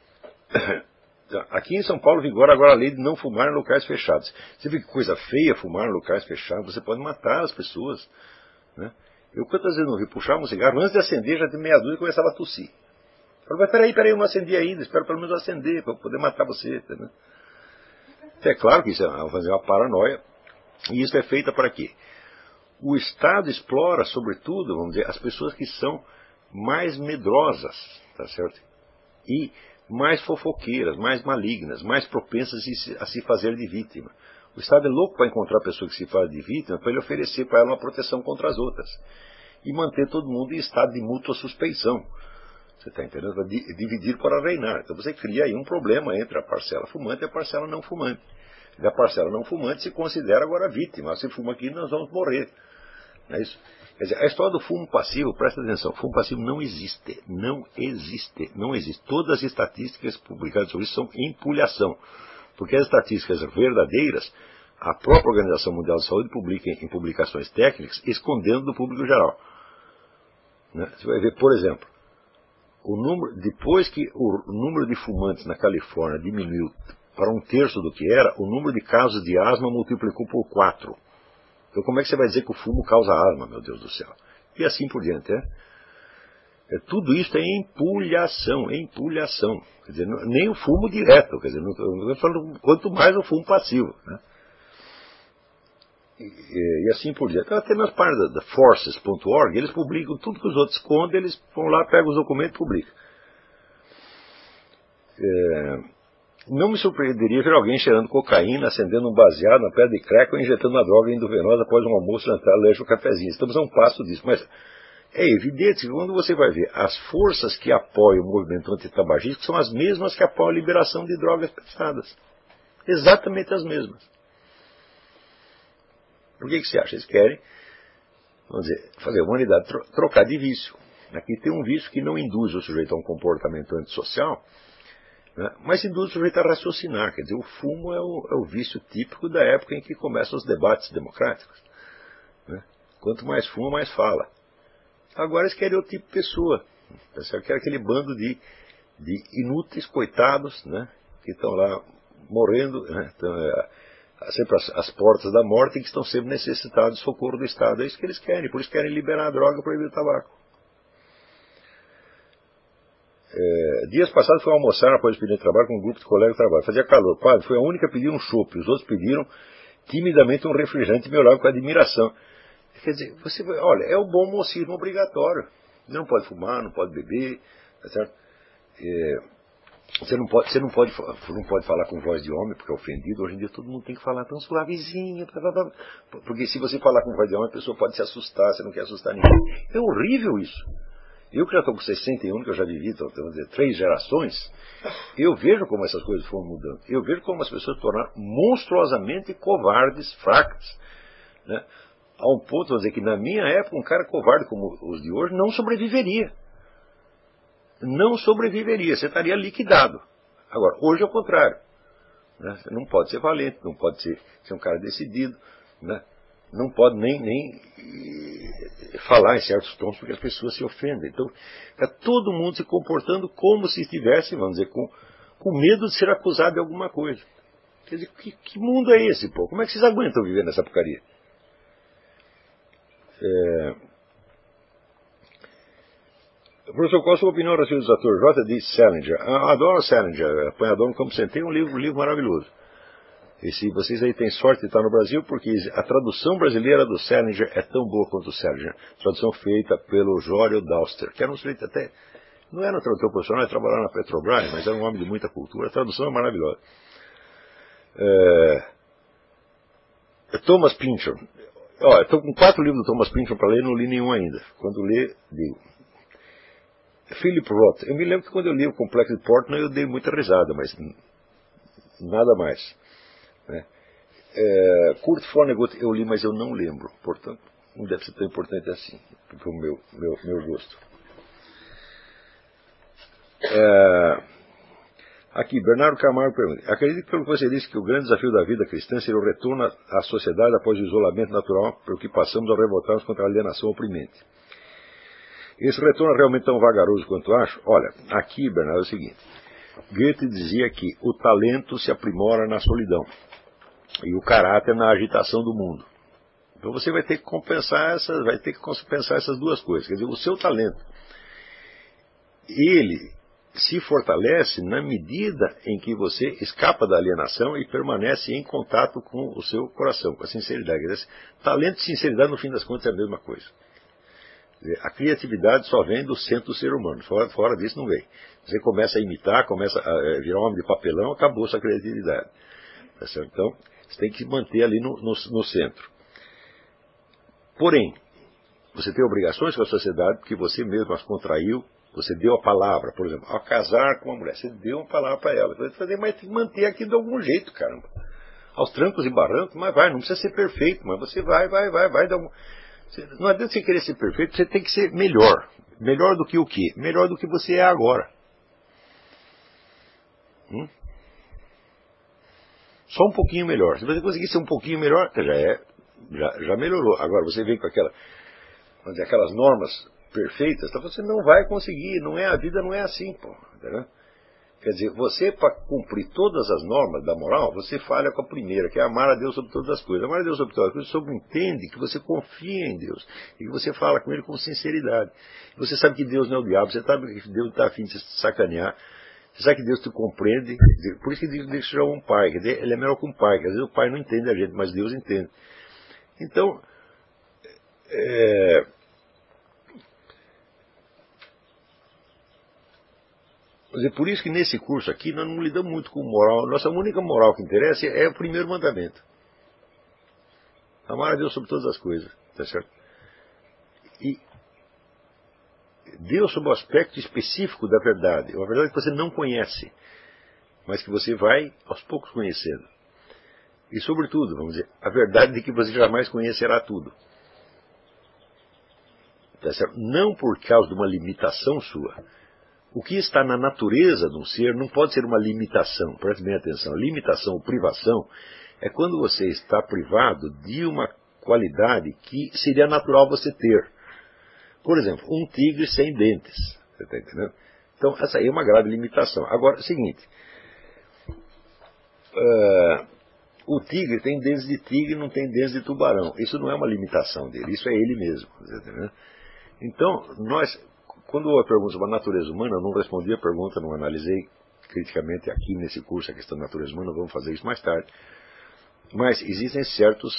Aqui em São Paulo vigora agora a lei de não fumar em locais fechados. Você vê que coisa feia fumar em locais fechados, você pode matar as pessoas, né? Eu quantas vezes não vi puxar um cigarro, antes de acender já de meia dúzia e começava a tossir. Eu falei, mas peraí, eu não acendi ainda, espero pelo menos acender para poder matar você. Entendeu? É claro que isso é uma paranoia, e isso é feito para quê? O Estado explora, sobretudo, vamos dizer, as pessoas que são mais medrosas, tá certo? E mais fofoqueiras, mais malignas, mais propensas a se fazer de vítima. O Estado é louco para encontrar a pessoa que se faz de vítima, para ele oferecer para ela uma proteção contra as outras. E manter todo mundo em estado de mútua suspeição. Você está entendendo? Para dividir para reinar. Então você cria aí um problema entre a parcela fumante e a parcela não fumante. E a parcela não fumante se considera agora vítima. Se fuma aqui, nós vamos morrer. Não é isso? Quer dizer, a história do fumo passivo, presta atenção, fumo passivo não existe. Não existe. Não existe. Todas as estatísticas publicadas sobre isso são empulhação. Porque as estatísticas verdadeiras, a própria Organização Mundial de Saúde publica em publicações técnicas, escondendo do público geral. Né? Você vai ver, por exemplo, depois que o número de fumantes na Califórnia diminuiu para 1/3 do que era, o número de casos de asma multiplicou por 4. Então como é que você vai dizer que o fumo causa asma, meu Deus do céu? E assim por diante, tudo isso é empulhação, empulhação. Quer dizer, nem o fumo direto, quer dizer, não estou falando quanto mais o fumo passivo. Né? E assim por diante. Até nas páginas da forces.org, eles publicam tudo que os outros escondem, eles vão lá, pegam os documentos e publicam. Não me surpreenderia ver alguém cheirando cocaína, acendendo um baseado na pedra de crack ou injetando uma droga endovenosa após um almoço jantar, lanche ou cafezinho. Estamos a um passo disso, mas é evidente que quando você vai ver as forças que apoiam o movimento antitabagístico são as mesmas que apoiam a liberação de drogas pesadas. Exatamente as mesmas. Por que você acha? Eles querem, vamos dizer, fazer a humanidade trocar de vício. Aqui tem um vício que não induz o sujeito a um comportamento antissocial, né, mas induz o sujeito a raciocinar. Quer dizer, o fumo é o vício típico da época em que começam os debates democráticos. Né? Quanto mais fuma, mais fala. Agora eles querem outro tipo de pessoa. Eles querem aquele bando de inúteis, coitados, né, que estão lá morrendo, né, sempre às portas da morte, e que estão sempre necessitados de socorro do Estado. É isso que eles querem. Por isso querem liberar a droga e proibir o tabaco. Dias passados fui almoçar após o pedido de trabalho com um grupo de colegas de trabalho. Fazia calor. Padre, foi a única a pedir um chopp. Os outros pediram timidamente um refrigerante e me olhavam com admiração. Quer dizer, olha, é o bom mocismo obrigatório. Você não pode fumar, não pode beber, tá certo? Você não pode falar com voz de homem, porque é ofendido. Hoje em dia todo mundo tem que falar tão suavezinho. Porque se você falar com voz de homem, a pessoa pode se assustar, você não quer assustar ninguém. É horrível isso. Eu que já estou com 61, que eu já vivi, vamos dizer, 3 gerações, eu vejo como essas coisas foram mudando. Eu vejo como as pessoas se tornaram monstruosamente covardes, fracas. Né? A um ponto, vamos dizer, que na minha época, um cara covarde como os de hoje não sobreviveria. Não sobreviveria, você estaria liquidado. Agora, hoje é o contrário. Né? Você não pode ser valente, não pode ser um cara decidido, né? Não pode nem falar em certos tons, porque as pessoas se ofendem. Então, está todo mundo se comportando como se estivesse, vamos dizer, com medo de ser acusado de alguma coisa. Quer dizer, que mundo é esse, pô? Como é que vocês aguentam viver nessa porcaria? Professor, qual a sua opinião a respeito do ator J.D. Salinger? Adoro Salinger, Apanhador no Campo Sem. Tem um livro maravilhoso. E se vocês aí têm sorte de estar no Brasil, porque a tradução brasileira do Salinger é tão boa quanto o Salinger. Tradução feita pelo Jório Dauster, que era um sujeito até... Não era um tradutor profissional, ele trabalhava na Petrobras, mas era um homem de muita cultura. A tradução é maravilhosa. Thomas Pynchon. Estou com 4 livros do Thomas Pynchon para ler, não li nenhum ainda. Quando ler, digo. Philip Roth. Eu me lembro que quando eu li o Complexo de Portland eu dei muita risada, mas nada mais. Né? Kurt Vonnegut eu li, mas eu não lembro. Portanto, não deve ser tão importante assim, para o meu gosto. Aqui, Bernardo Camargo pergunta: acredito que pelo que você disse que o grande desafio da vida cristã seria o retorno à sociedade após o isolamento natural pelo que passamos ao revoltarmos contra a alienação oprimente. Esse retorno é realmente tão vagaroso quanto acho? Olha, aqui, Bernardo, é o seguinte. Goethe dizia que o talento se aprimora na solidão e o caráter na agitação do mundo. Então você vai ter que compensar essas duas coisas. Quer dizer, o seu talento, ele se fortalece na medida em que você escapa da alienação e permanece em contato com o seu coração, com a sinceridade. Quer dizer, talento e sinceridade, no fim das contas, é a mesma coisa. A criatividade só vem do centro do ser humano. Fora disso não vem. Você começa a imitar, começa a virar um homem de papelão, acabou sua criatividade. Tá certo? Então, você tem que se manter ali no centro. Porém, você tem obrigações com a sociedade, porque você mesmo as contraiu, você deu a palavra, por exemplo, ao casar com uma mulher, você deu uma palavra para ela. Mas tem que manter aqui de algum jeito, caramba. Aos trancos e barrancos, mas vai, não precisa ser perfeito, mas você vai dar um... Não adianta você querer ser perfeito, você tem que ser melhor. Melhor do que o quê? Melhor do que você é agora. Só um pouquinho melhor. Se você conseguir ser um pouquinho melhor, já melhorou. Agora, você vem com aquelas normas perfeitas, então você não vai conseguir. A vida não é assim, pô. Entendeu? Quer dizer, você, para cumprir todas as normas da moral, você falha com a primeira, que é amar a Deus sobre todas as coisas. Amar a Deus sobre todas as coisas, você entende que você confia em Deus, e que você fala com Ele com sinceridade. Você sabe que Deus não é o diabo, você sabe que Deus está a fim de se sacanear, você sabe que Deus te compreende, por isso que Deus se chama um pai, quer dizer, Ele é melhor que um pai, quer dizer, o pai não entende a gente, mas Deus entende. Então, por isso que nesse curso aqui nós não lidamos muito com moral. Nossa única moral que interessa é o primeiro mandamento. Amar a Deus sobre todas as coisas. Tá certo? E Deus sob o aspecto específico da verdade. Uma verdade que você não conhece, mas que você vai aos poucos conhecendo. E sobretudo, vamos dizer, a verdade de que você jamais conhecerá tudo. Tá certo? Não por causa de uma limitação sua. O que está na natureza de um ser não pode ser uma limitação. Preste bem atenção. Limitação ou privação é quando você está privado de uma qualidade que seria natural você ter. Por exemplo, um tigre sem dentes. Você está entendendo? Então, essa aí é uma grave limitação. Agora, é o seguinte. O tigre tem dentes de tigre e não tem dentes de tubarão. Isso não é uma limitação dele. Isso é ele mesmo. Você está entendendo? Então, quando eu pergunto sobre a natureza humana, eu não respondi a pergunta, não analisei criticamente aqui nesse curso a questão da natureza humana, vamos fazer isso mais tarde. Mas existem certos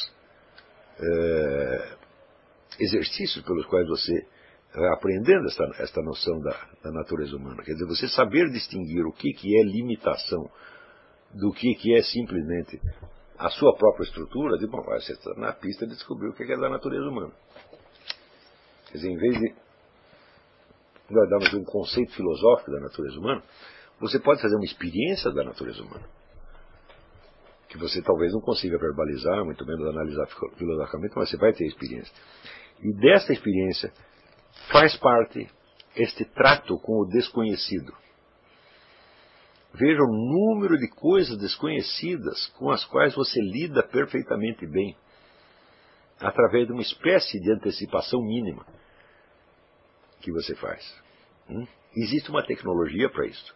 exercícios pelos quais você vai aprendendo esta noção da natureza humana. Quer dizer, você saber distinguir o que é limitação do que é simplesmente a sua própria estrutura, você está na pista de descobrir o que é da natureza humana. Quer dizer, em vez de nós darmos um conceito filosófico da natureza humana, você pode fazer uma experiência da natureza humana, que você talvez não consiga verbalizar, muito menos analisar filosoficamente, mas você vai ter a experiência. E desta experiência faz parte este trato com o desconhecido. Veja o número de coisas desconhecidas com as quais você lida perfeitamente bem, através de uma espécie de antecipação mínima que você faz. Existe uma tecnologia para isso.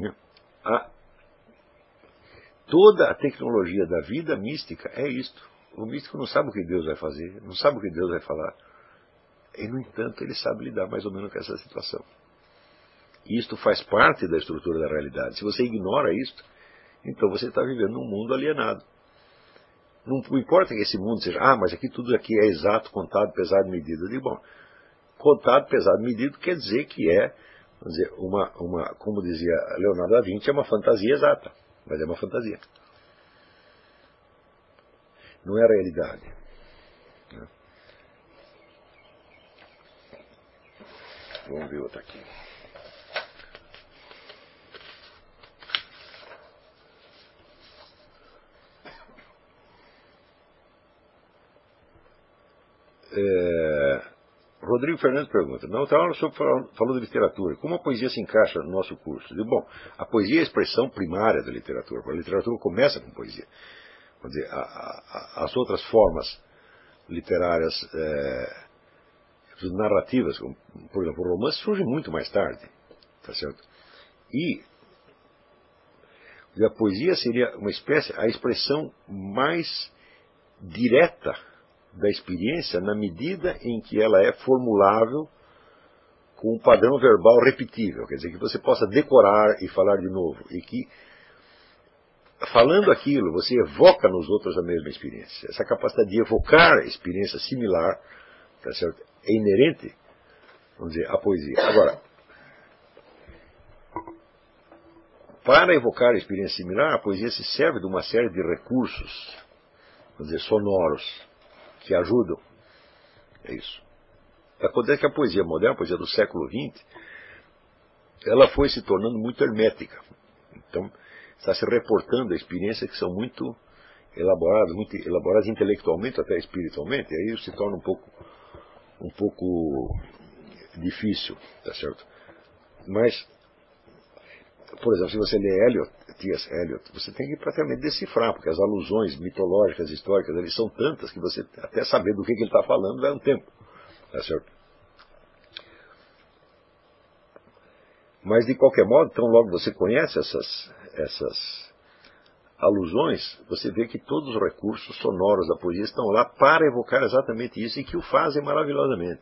Toda a tecnologia da vida mística é isto. O místico não sabe o que Deus vai fazer, não sabe o que Deus vai falar. E, no entanto, ele sabe lidar mais ou menos com essa situação. E isto faz parte da estrutura da realidade. Se você ignora isto, então você está vivendo num mundo alienado. Não importa que esse mundo seja, mas aqui tudo aqui é exato, contado, pesado, medido. Eu digo, bom, contado, pesado, medido quer dizer que é, vamos dizer, como dizia Leonardo da Vinci, é uma fantasia exata, mas é uma fantasia. Não é a realidade. Vamos ver outra aqui. Rodrigo Fernandes pergunta, na outra aula o senhor falou de literatura, como a poesia se encaixa no nosso curso? Eu digo, bom, a poesia é a expressão primária da literatura, a literatura começa com poesia. Quer dizer, as outras formas literárias narrativas, como, por exemplo, o romance surge muito mais tarde, tá certo? E a poesia seria uma espécie, a expressão mais direta da experiência na medida em que ela é formulável com um padrão verbal repetível, quer dizer, que você possa decorar e falar de novo, e que, falando aquilo, você evoca nos outros a mesma experiência. Essa capacidade de evocar experiência similar, tá certo? É inerente, vamos dizer, à poesia. Agora, para evocar a experiência similar, a poesia se serve de uma série de recursos, vamos dizer, sonoros, que ajudam. É isso. Acontece que a poesia moderna, a poesia do século XX, ela foi se tornando muito hermética. Então, está se reportando a experiências que são muito elaboradas intelectualmente, até espiritualmente, e aí isso se torna um pouco difícil, tá certo? Mas, por exemplo, se você lê T.S. Eliot, você tem que praticamente decifrar, porque as alusões mitológicas, históricas, eles são tantas que você, até saber do que ele está falando, vai um tempo, tá certo? Mas, de qualquer modo, tão logo você conhece essas alusões, você vê que todos os recursos sonoros da poesia estão lá para evocar exatamente isso, e que o fazem maravilhosamente.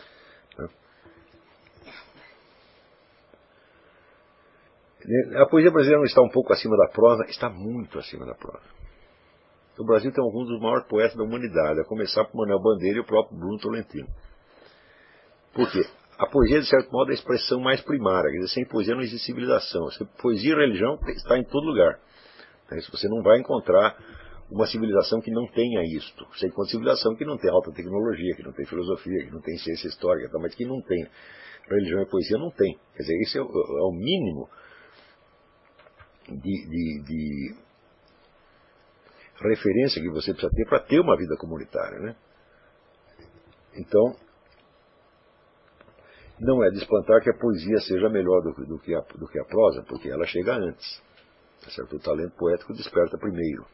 A poesia brasileira não está um pouco acima da prosa? Está muito acima da prosa. O Brasil tem alguns dos maiores poetas da humanidade, a começar por Manuel Bandeira e o próprio Bruno Tolentino. Por quê? A poesia, de certo modo, é a expressão mais primária. Quer dizer, sem poesia não existe civilização. Poesia e religião está em todo lugar. Você não vai encontrar uma civilização que não tenha isto. Você encontra civilização que não tem alta tecnologia, que não tem filosofia, que não tem ciência histórica, mas que não tem. Religião e poesia não tem. Quer dizer, isso é o mínimo de referência que você precisa ter para ter uma vida comunitária, né? Então, não é de espantar que a poesia seja melhor do que a prosa, porque ela chega antes. Tá certo? O talento poético desperta primeiro.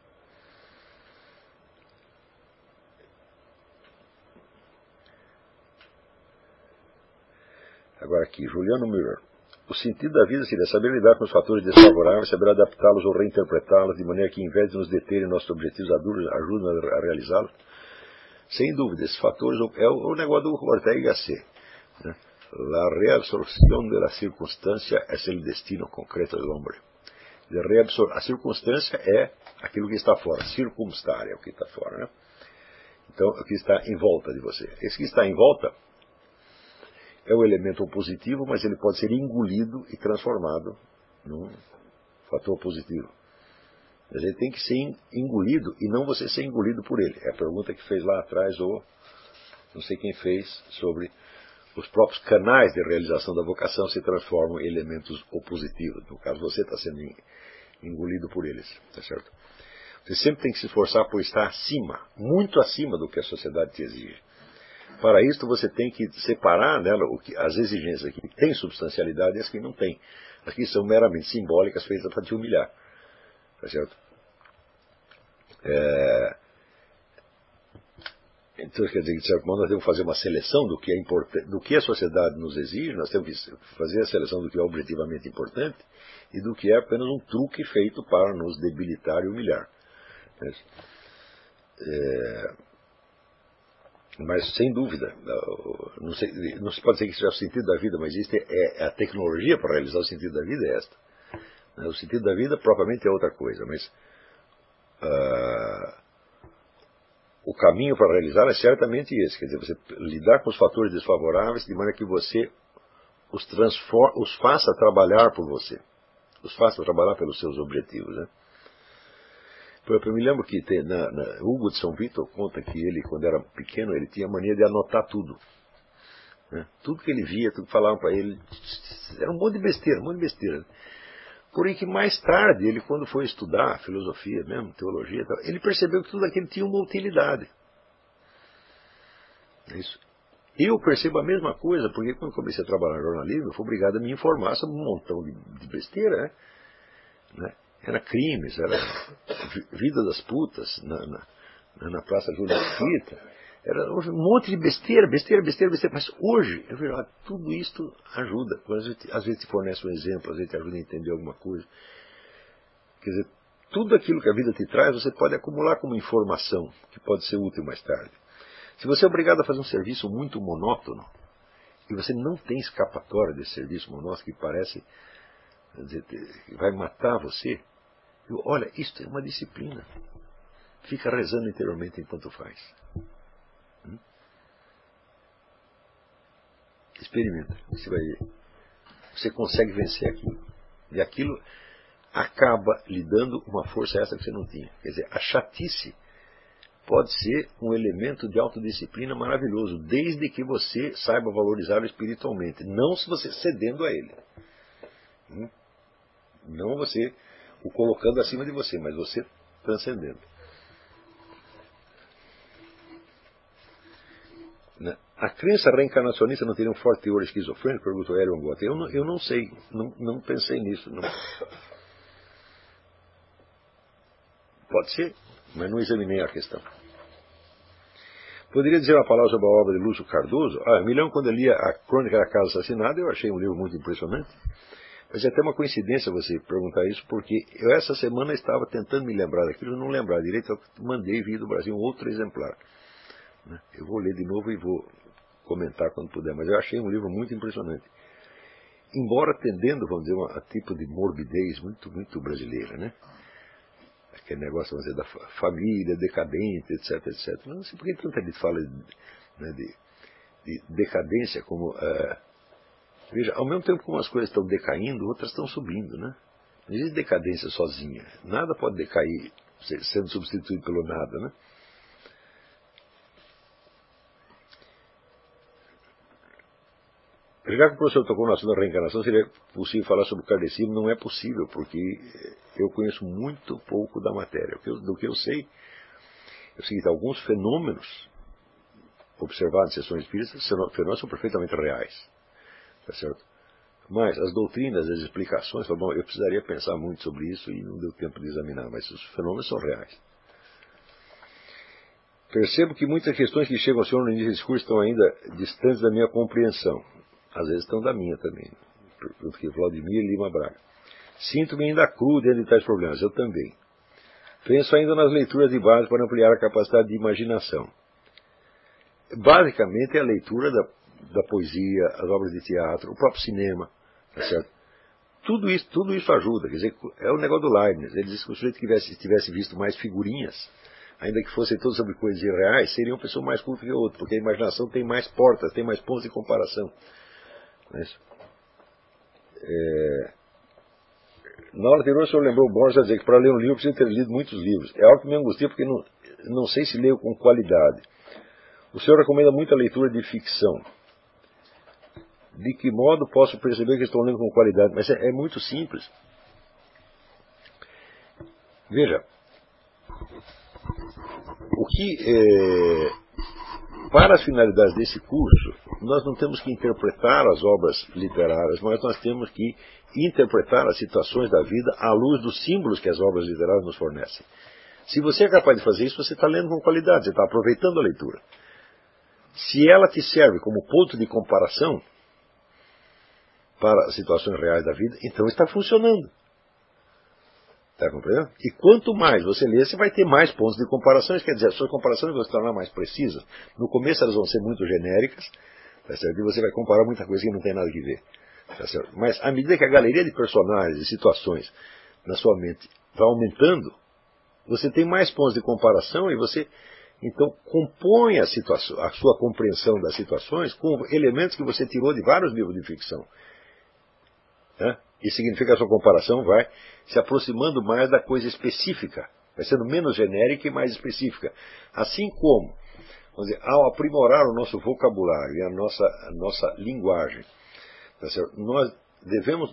Agora aqui, Juliano Miller. O sentido da vida seria saber lidar com os fatores desfavoráveis, saber adaptá-los ou reinterpretá-los de maneira que, em vez de nos deterem em nossos objetivos adultos, ajudem a realizá-los. Sem dúvida, esses fatores é o negócio do Ortega y Gasset, né? La reabsorción de la circunstancia es el destino concreto del hombre. A circunstância é aquilo que está fora, circumstar é o que está fora, né? Então, o que está em volta de você. Esse que está em volta é o elemento positivo, mas ele pode ser engolido e transformado num fator positivo. Mas ele tem que ser engolido e não você ser engolido por ele. É a pergunta que fez lá atrás, não sei quem fez, sobre os próprios canais de realização da vocação se transformam em elementos opositivos. No caso, você está sendo engolido por eles, tá certo? Você sempre tem que se esforçar por estar acima, muito acima do que a sociedade te exige. Para isso, você tem que separar nela as exigências que têm substancialidade e as que não têm. As que são meramente simbólicas, feitas para te humilhar. Tá certo? Então, quer dizer, de certo modo, nós temos que fazer uma seleção do que é importante, do que a sociedade nos exige, nós temos que fazer a seleção do que é objetivamente importante e do que é apenas um truque feito para nos debilitar e humilhar. Mas, sem dúvida, não se pode dizer que isso é o sentido da vida, mas isso é a tecnologia para realizar o sentido da vida é esta. O sentido da vida propriamente é outra coisa, mas o caminho para realizar é certamente esse, quer dizer, você lidar com os fatores desfavoráveis de maneira que você os faça trabalhar por você, os faça trabalhar pelos seus objetivos, né? Eu me lembro que Hugo de São Vítor conta que ele, quando era pequeno, ele tinha a mania de anotar tudo. Né? Tudo que ele via, tudo que falavam para ele, era um monte de besteira, um monte de besteira. Porém que mais tarde, ele quando foi estudar filosofia mesmo, teologia, ele percebeu que tudo aquilo tinha uma utilidade. É isso. Eu percebo a mesma coisa, porque quando comecei a trabalhar no jornalismo, eu fui obrigado a me informar sobre um montão de besteira, né? Era crimes, era vida das putas na Praça Júlio Mesquita. Era um monte de besteira, mas hoje, eu vejo, tudo isto ajuda. Às vezes te fornece um exemplo, às vezes te ajuda a entender alguma coisa. Quer dizer, tudo aquilo que a vida te traz, você pode acumular como informação, que pode ser útil mais tarde. Se você é obrigado a fazer um serviço muito monótono, e você não tem escapatória desse serviço monótono, que parece, quer dizer, que vai matar você, olha, isto é uma disciplina. Fica rezando interiormente enquanto faz. Experimenta, você vai ver. Você consegue vencer aquilo. E aquilo acaba lhe dando uma força essa que você não tinha. Quer dizer, a chatice pode ser um elemento de autodisciplina maravilhoso, desde que você saiba valorizá-lo espiritualmente. Não se você cedendo a ele. Não você o colocando acima de você, mas você transcendendo. A crença reencarnacionista não teria um forte teor esquizofrênico? Perguntou Erion Gott. Eu não sei, não pensei nisso. Não. Pode ser, mas não examinei a questão. Poderia dizer uma palavra sobre a obra de Lúcio Cardoso? Me lembro quando eu li a Crônica da Casa Assassinada, eu achei um livro muito impressionante. Mas é até uma coincidência você perguntar isso, porque eu essa semana estava tentando me lembrar daquilo, eu não lembrar direito, eu mandei vir do Brasil um outro exemplar. Eu vou ler de novo e vou comentar quando puder, mas eu achei um livro muito impressionante. Embora tendendo, vamos dizer, a tipo de morbidez muito, muito brasileira, né? Aquele negócio, vamos dizer, da família decadente, etc, etc. Não sei por que tanta gente fala de decadência como... Veja, ao mesmo tempo como as coisas estão decaindo, outras estão subindo, né? Não existe decadência sozinha. Nada pode decair sendo substituído pelo nada, né? Já que o professor tocou no assunto da reencarnação, seria possível falar sobre o kardecismo? Não é possível, porque eu conheço muito pouco da matéria. Do que eu sei, é o seguinte, alguns fenômenos observados em sessões espíritas, fenômenos são perfeitamente reais. Tá certo? Mas as doutrinas, as explicações, bom, eu precisaria pensar muito sobre isso e não deu tempo de examinar, mas os fenômenos são reais. Percebo que muitas questões que chegam ao senhor no início do discurso estão ainda distantes da minha compreensão. Às vezes estão da minha também. Porque Vladimir Lima Braga. Sinto-me ainda cru dentro de tais problemas. Eu também. Penso ainda nas leituras de base para ampliar a capacidade de imaginação. Basicamente é a leitura da poesia, as obras de teatro, o próprio cinema. Tá certo? Tudo isso ajuda. Quer dizer, é o negócio do Leibniz. Ele diz que o sujeito que tivesse visto mais figurinhas, ainda que fossem todas sobre coisas irreais, seria uma pessoa mais culta que o outro, porque a imaginação tem mais portas, tem mais pontos de comparação. Mas, na hora anterior o senhor lembrou o Borges a dizer que para ler um livro precisa ter lido muitos livros. É algo que me angustia porque não sei se leio com qualidade. O senhor recomenda muita leitura de ficção. De que modo posso perceber que estou lendo com qualidade? Mas é muito simples. Veja, o que para as finalidades desse curso, nós não temos que interpretar as obras literárias, mas nós temos que interpretar as situações da vida à luz dos símbolos que as obras literárias nos fornecem. Se você é capaz de fazer isso, você está lendo com qualidade, você está aproveitando a leitura. Se ela te serve como ponto de comparação para as situações reais da vida, então está funcionando. Está compreendendo? E quanto mais você lê, você vai ter mais pontos de comparação. Isso quer dizer, as suas comparações vão se tornar mais precisas. No começo elas vão ser muito genéricas, tá certo? E você vai comparar muita coisa que não tem nada que ver. Tá certo? Mas à medida que a galeria de personagens e situações na sua mente vai aumentando, você tem mais pontos de comparação e você, então, compõe a sua compreensão das situações com elementos que você tirou de vários livros de ficção. Né? Isso significa que a sua comparação vai se aproximando mais da coisa específica, vai sendo menos genérica e mais específica. Assim como, vamos dizer, ao aprimorar o nosso vocabulário e a nossa linguagem, tá certo? Nós devemos,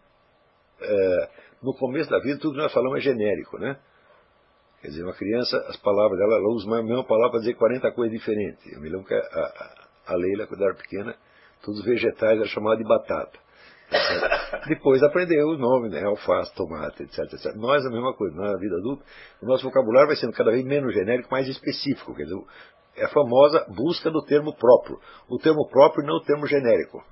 no começo da vida, tudo que nós falamos é genérico, né? Quer dizer, uma criança, as palavras dela, ela usa a mesma palavra para dizer 40 coisas diferentes. Eu me lembro que a Leila, quando era pequena, todos os vegetais eram chamados de batata. Depois aprendeu o nome, né? Alface, tomate, etc, etc. Nós a mesma coisa, na vida adulta, o nosso vocabulário vai sendo cada vez menos genérico, mais específico. Quer dizer, é a famosa busca do termo próprio. O termo próprio e não o termo genérico.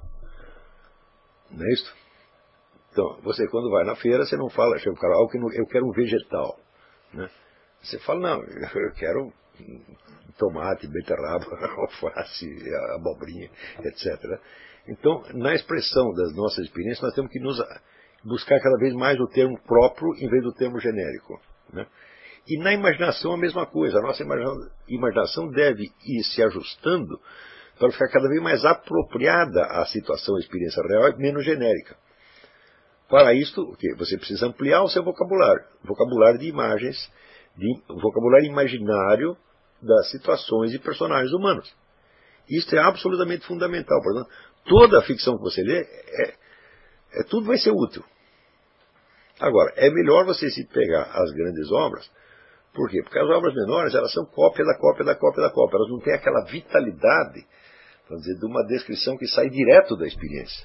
Não é isso? Então, você quando vai na feira, você não fala, chega o cara, eu quero um vegetal. Né? Você fala, não, eu quero tomate, beterraba, alface, abobrinha, etc. Então, na expressão das nossas experiências, nós temos que buscar cada vez mais o termo próprio em vez do termo genérico. Né? E na imaginação a mesma coisa. A nossa imaginação deve ir se ajustando para ficar cada vez mais apropriada à situação, à experiência real e menos genérica. Para isto, o quê? Você precisa ampliar o seu vocabulário de imagens, vocabulário imaginário das situações e personagens humanos. Isto é absolutamente fundamental. Portanto, toda a ficção que você lê, tudo vai ser útil. Agora, é melhor você se pegar as grandes obras. Por quê? Porque as obras menores, elas são cópia da cópia da cópia da cópia. Elas não têm aquela vitalidade, vamos dizer, de uma descrição que sai direto da experiência.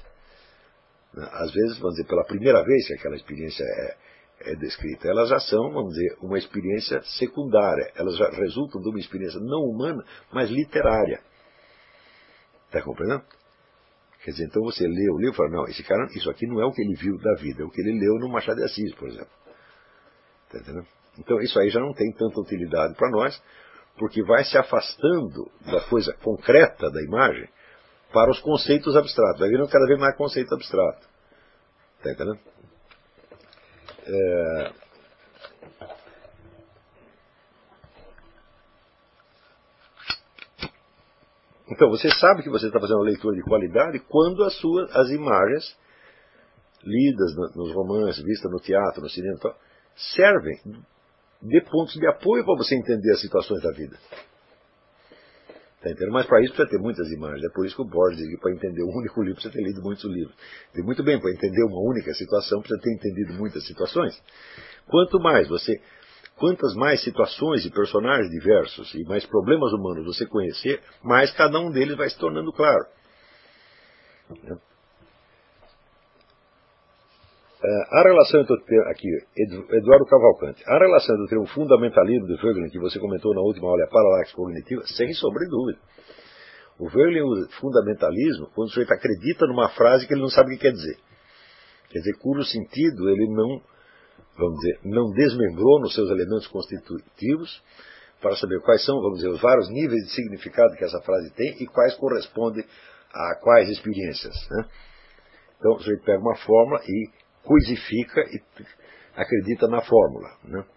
Às vezes, vamos dizer, pela primeira vez que aquela experiência é descrita, elas já são, vamos dizer, uma experiência secundária. Elas já resultam de uma experiência não humana, mas literária. Está compreendendo? Quer dizer, então você lê o livro e fala, não, esse cara, isso aqui não é o que ele viu da vida, é o que ele leu no Machado de Assis, por exemplo. Está entendendo? Então isso aí já não tem tanta utilidade para nós, porque vai se afastando da coisa concreta da imagem para os conceitos abstratos. Vai virando cada vez mais conceito abstrato. Está entendendo? Então, você sabe que você está fazendo uma leitura de qualidade quando as imagens lidas nos romances, vistas no teatro, no cinema, servem de pontos de apoio para você entender as situações da vida. Tá entendendo? Mas para isso precisa ter muitas imagens. É por isso que o Borges diz que para entender um único livro precisa ter lido muitos livros. E muito bem, para entender uma única situação precisa ter entendido muitas situações. Quantas mais situações e personagens diversos e mais problemas humanos você conhecer, mais cada um deles vai se tornando claro. A relação aqui, Eduardo Cavalcante, a relação entre o fundamentalismo do Voegelin, que você comentou na última aula, e a paralaxe cognitiva, sem sombra de dúvida. O Voegelin usa fundamentalismo quando o sujeito acredita numa frase que ele não sabe o que quer dizer. Quer dizer, cujo sentido ele não, vamos dizer, não desmembrou nos seus elementos constitutivos para saber quais são, vamos dizer, os vários níveis de significado que essa frase tem e quais correspondem a quais experiências. Né? Então, o sujeito pega uma fórmula e coisifica e acredita na fórmula. Né?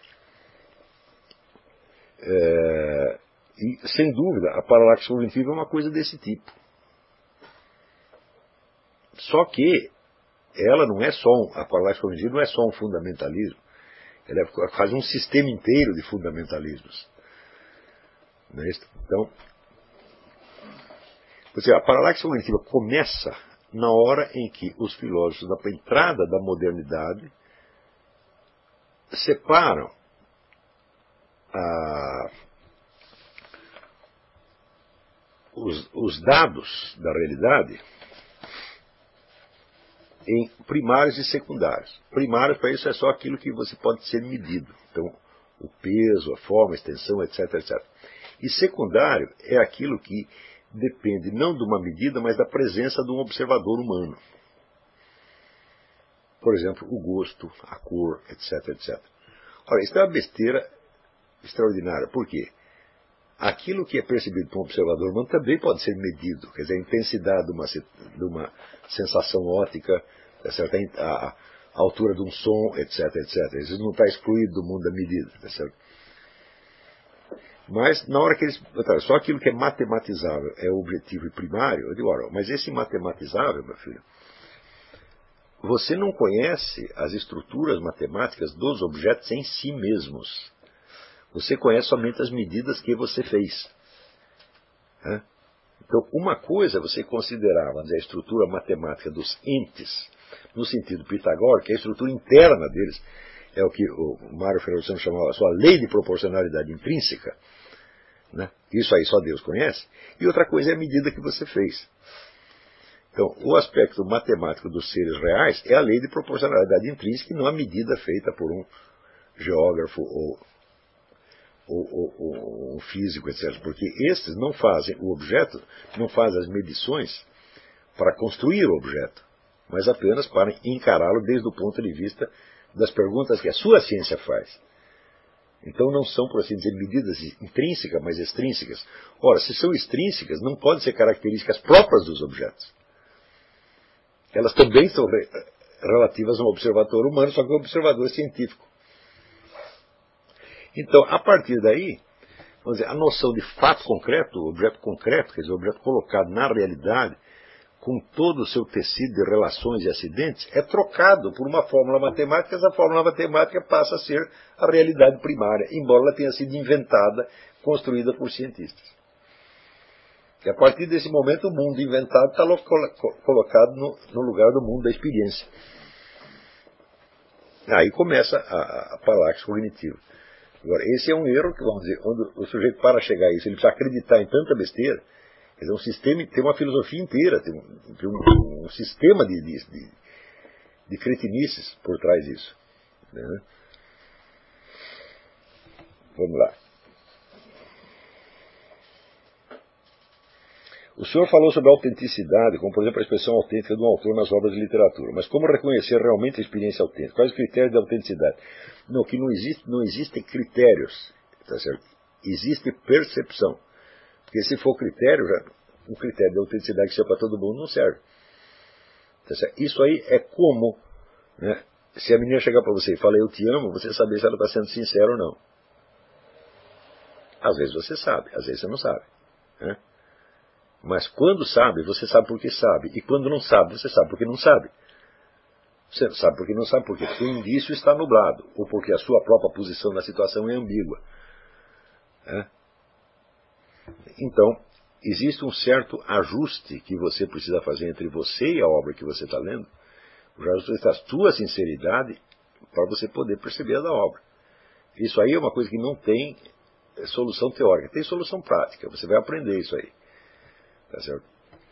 E, sem dúvida, a paralaxe cognitiva é uma coisa desse tipo. Só que ela não é só a paralaxe cognitiva não é só um fundamentalismo. Ela faz um sistema inteiro de fundamentalismos. Não é isso? Então, a paralaxe cognitiva começa na hora em que os filósofos, na entrada da modernidade, separam os dados da realidade em primários e secundários. Primários, para isso, é só aquilo que você pode ser medido. Então, o peso, a forma, a extensão, etc, etc. E secundário é aquilo que depende não de uma medida, mas da presença de um observador humano. Por exemplo, o gosto, a cor, etc, etc. Ora, isso é uma besteira extraordinária. Por quê? Aquilo que é percebido por um observador humano também pode ser medido. Quer dizer, a intensidade de uma sensação óptica, tá certo? A altura de um som, etc, etc. Isso não está excluído do mundo da medida. Tá certo? Mas, na hora que eles... Só aquilo que é matematizável é o objetivo e primário. Eu digo, ora, mas esse matematizável, meu filho, você não conhece as estruturas matemáticas dos objetos em si mesmos. Você conhece somente as medidas que você fez. Né? Então, uma coisa é você considerar, vamos dizer, a estrutura matemática dos entes, no sentido pitagórico, que é a estrutura interna deles, é o que o Mário Ferreira Santos chamava a sua lei de proporcionalidade intrínseca. Né? Isso aí só Deus conhece. E outra coisa é a medida que você fez. Então, o aspecto matemático dos seres reais é a lei de proporcionalidade intrínseca e não a medida feita por um geógrafo ou um físico, etc. Porque estes não fazem o objeto, não fazem as medições para construir o objeto, mas apenas para encará-lo desde o ponto de vista das perguntas que a sua ciência faz. Então não são, por assim dizer, medidas intrínsecas, mas extrínsecas. Ora, se são extrínsecas, não podem ser características próprias dos objetos. Elas também são relativas a um observador humano, só que um observador científico. Então, a partir daí, vamos dizer, a noção de fato concreto, objeto concreto, quer dizer, objeto colocado na realidade, com todo o seu tecido de relações e acidentes, é trocado por uma fórmula matemática. Essa fórmula matemática passa a ser a realidade primária, embora ela tenha sido inventada, construída por cientistas. E a partir desse momento, o mundo inventado está colocado no lugar do mundo da experiência. Aí começa a paráxis cognitiva. Agora, esse é um erro que, vamos dizer, quando o sujeito para chegar a isso, ele precisa acreditar em tanta besteira. Quer dizer, um sistema, tem uma filosofia inteira, tem um sistema de cretinices por trás disso. Né? Vamos lá. O senhor falou sobre a autenticidade, como por exemplo a expressão autêntica de um autor nas obras de literatura. Mas como reconhecer realmente a experiência autêntica? Quais os critérios de autenticidade? Não, que não existem critérios. Tá certo? Existe percepção. Porque se for critério, um critério de autenticidade que seja para todo mundo não serve. Tá certo? Isso aí é como, né, se a menina chegar para você e falar eu te amo, você saber se ela está sendo sincera ou não. Às vezes você sabe, às vezes você não sabe. Né? Mas quando sabe, você sabe porque sabe. E quando não sabe, você sabe porque não sabe. Você não sabe porque não sabe por quê? Porque o indício está nublado. Ou porque a sua própria posição na situação é ambígua. É? Então, existe um certo ajuste que você precisa fazer entre você e a obra que você está lendo. O ajuste está a sua sinceridade para você poder perceber a da obra. Isso aí é uma coisa que não tem solução teórica. Tem solução prática. Você vai aprender isso aí. Tá certo?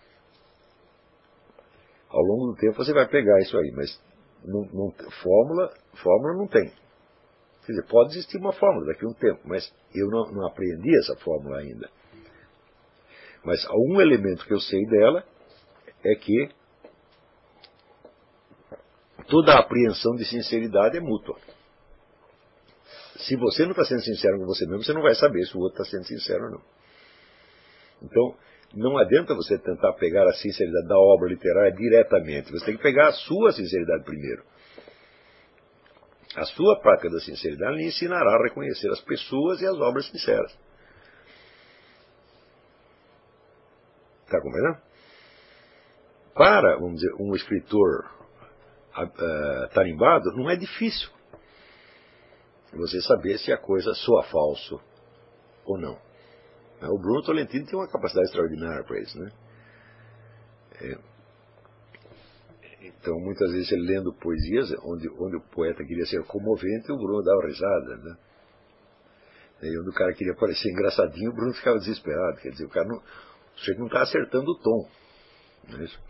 Ao longo do tempo você vai pegar isso aí, mas fórmula não tem. Quer dizer, pode existir uma fórmula daqui a um tempo, mas eu não aprendi essa fórmula ainda. Mas um elemento que eu sei dela é que toda a apreensão de sinceridade é mútua. Se você não está sendo sincero com você mesmo, você não vai saber se o outro está sendo sincero ou não. Então, não adianta você tentar pegar a sinceridade da obra literária diretamente. Você tem que pegar a sua sinceridade primeiro. A sua prática da sinceridade lhe ensinará a reconhecer as pessoas e as obras sinceras. Está compreendendo? Para, vamos dizer, um escritor tarimbado, não é difícil você saber se a coisa soa falso ou não. O Bruno Tolentino tem uma capacidade extraordinária para isso, né? Então, muitas vezes, ele lendo poesias, onde o poeta queria ser comovente, o Bruno dava risada, né? E onde o cara queria parecer engraçadinho, o Bruno ficava desesperado. Quer dizer, o sujeito não está acertando o tom. Não é isso?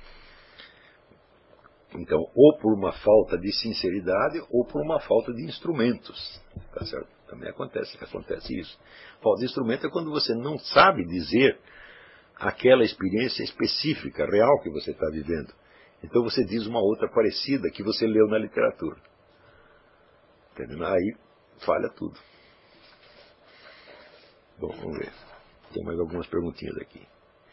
Então, ou por uma falta de sinceridade, ou por uma falta de instrumentos. Tá certo? Também acontece isso. Falta de instrumento é quando você não sabe dizer aquela experiência específica, real que você está vivendo. Então você diz uma outra parecida que você leu na literatura. Entendeu? Aí falha tudo. Bom, vamos ver. Tem mais algumas perguntinhas aqui.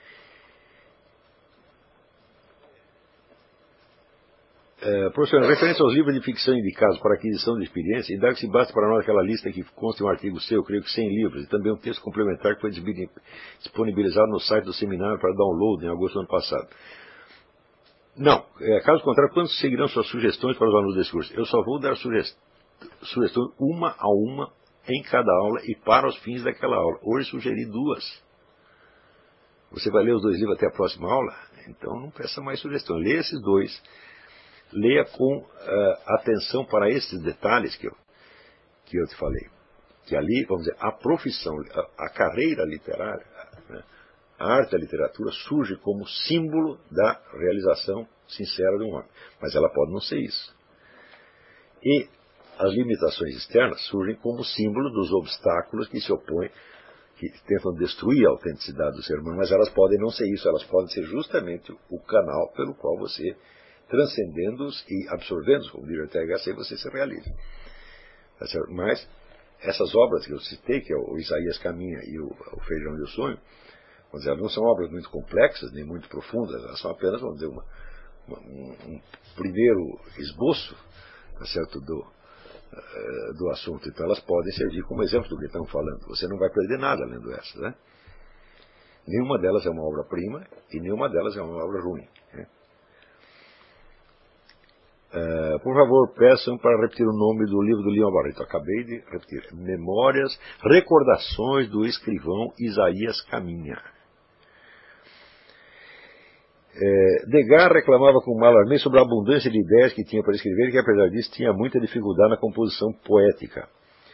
Professor, em referência aos livros de ficção indicados para aquisição de experiência, e dá que se basta para nós aquela lista que consta em um artigo seu, creio que 100 livros, e também um texto complementar que foi disponibilizado no site do seminário para download em agosto do ano passado. Não, caso contrário, quando seguirão suas sugestões para os alunos desse curso? Eu só vou dar sugestões uma a uma em cada aula e para os fins daquela aula. Hoje sugeri 2. Você vai ler os 2 livros até a próxima aula? Então não peça mais sugestões. Leia esses 2. Leia com atenção para esses detalhes que eu te falei. Que ali, vamos dizer, a profissão, a carreira literária, né, a arte da literatura surge como símbolo da realização sincera de um homem. Mas ela pode não ser isso. E as limitações externas surgem como símbolo dos obstáculos que se opõem, que tentam destruir a autenticidade do ser humano, mas elas podem não ser isso, elas podem ser justamente o canal pelo qual você, transcendendo-os e absorvendo-os, como diz o THC, você se realiza. Tá certo? Mas essas obras que eu citei, que é o Isaías Caminha e o Feijão e o Sonho, vamos dizer, não são obras muito complexas, nem muito profundas, elas são apenas, vamos dizer, um primeiro esboço, tá certo, do assunto. Então elas podem servir como exemplo do que estamos falando. Você não vai perder nada lendo essas, né? Nenhuma delas é uma obra-prima e nenhuma delas é uma obra ruim, né? Por favor, peçam para repetir o nome do livro do Leon Barreto. Acabei de repetir. Memórias, Recordações do escrivão Isaías Caminha. Degas reclamava com Mallarmé sobre a abundância de ideias que tinha para escrever e que, apesar disso, tinha muita dificuldade na composição poética.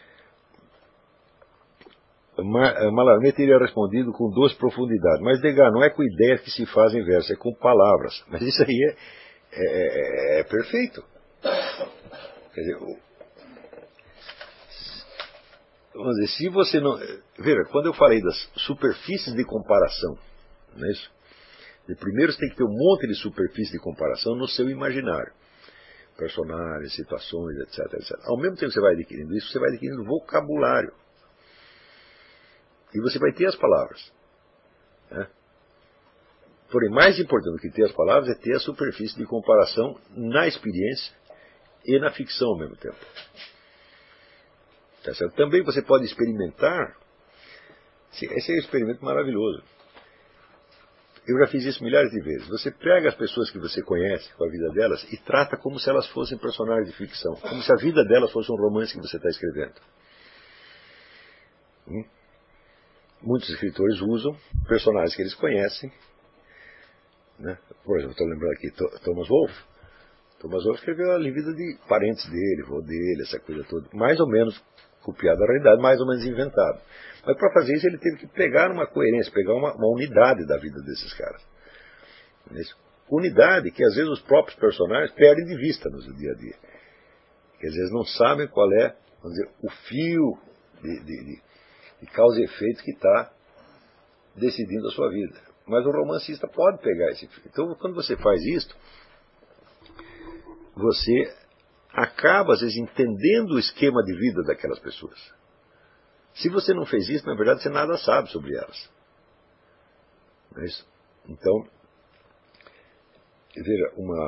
Mallarmé teria respondido com 2 profundidades. Mas Degas, não é com ideias que se fazem versos, é com palavras. Mas isso aí é perfeito. Quer dizer, vamos dizer, se você não... Veja, quando eu falei das superfícies de comparação, não é isso? Primeiro você tem que ter um monte de superfície de comparação no seu imaginário. Personagens, situações, etc, etc. Ao mesmo tempo que você vai adquirindo isso, você vai adquirindo vocabulário. E você vai ter as palavras. Né? Porém, mais importante do que ter as palavras é ter a superfície de comparação na experiência e na ficção ao mesmo tempo. Tá certo? Também você pode experimentar. Esse é um experimento maravilhoso. Eu já fiz isso milhares de vezes. Você pega as pessoas que você conhece, com a vida delas, e trata como se elas fossem personagens de ficção. Como se a vida delas fosse um romance que você está escrevendo. Muitos escritores usam personagens que eles conhecem. Né? Por exemplo, estou lembrando aqui Thomas Wolfe. Thomas Wolfe escreveu a vida de parentes dele, avô dele, essa coisa toda. Mais ou menos copiado da realidade, mais ou menos inventado. Mas para fazer isso ele teve que pegar uma coerência, pegar uma unidade da vida desses caras. Unidade que às vezes os próprios personagens perdem de vista no dia a dia. Que às vezes não sabem qual é, vamos dizer, o fio de causa e efeito que está decidindo a sua vida. Mas o romancista pode pegar esse fio. Então quando você faz isso, você acaba às vezes entendendo o esquema de vida daquelas pessoas. Se você não fez isso, na verdade você nada sabe sobre elas. Não é isso? Então, veja,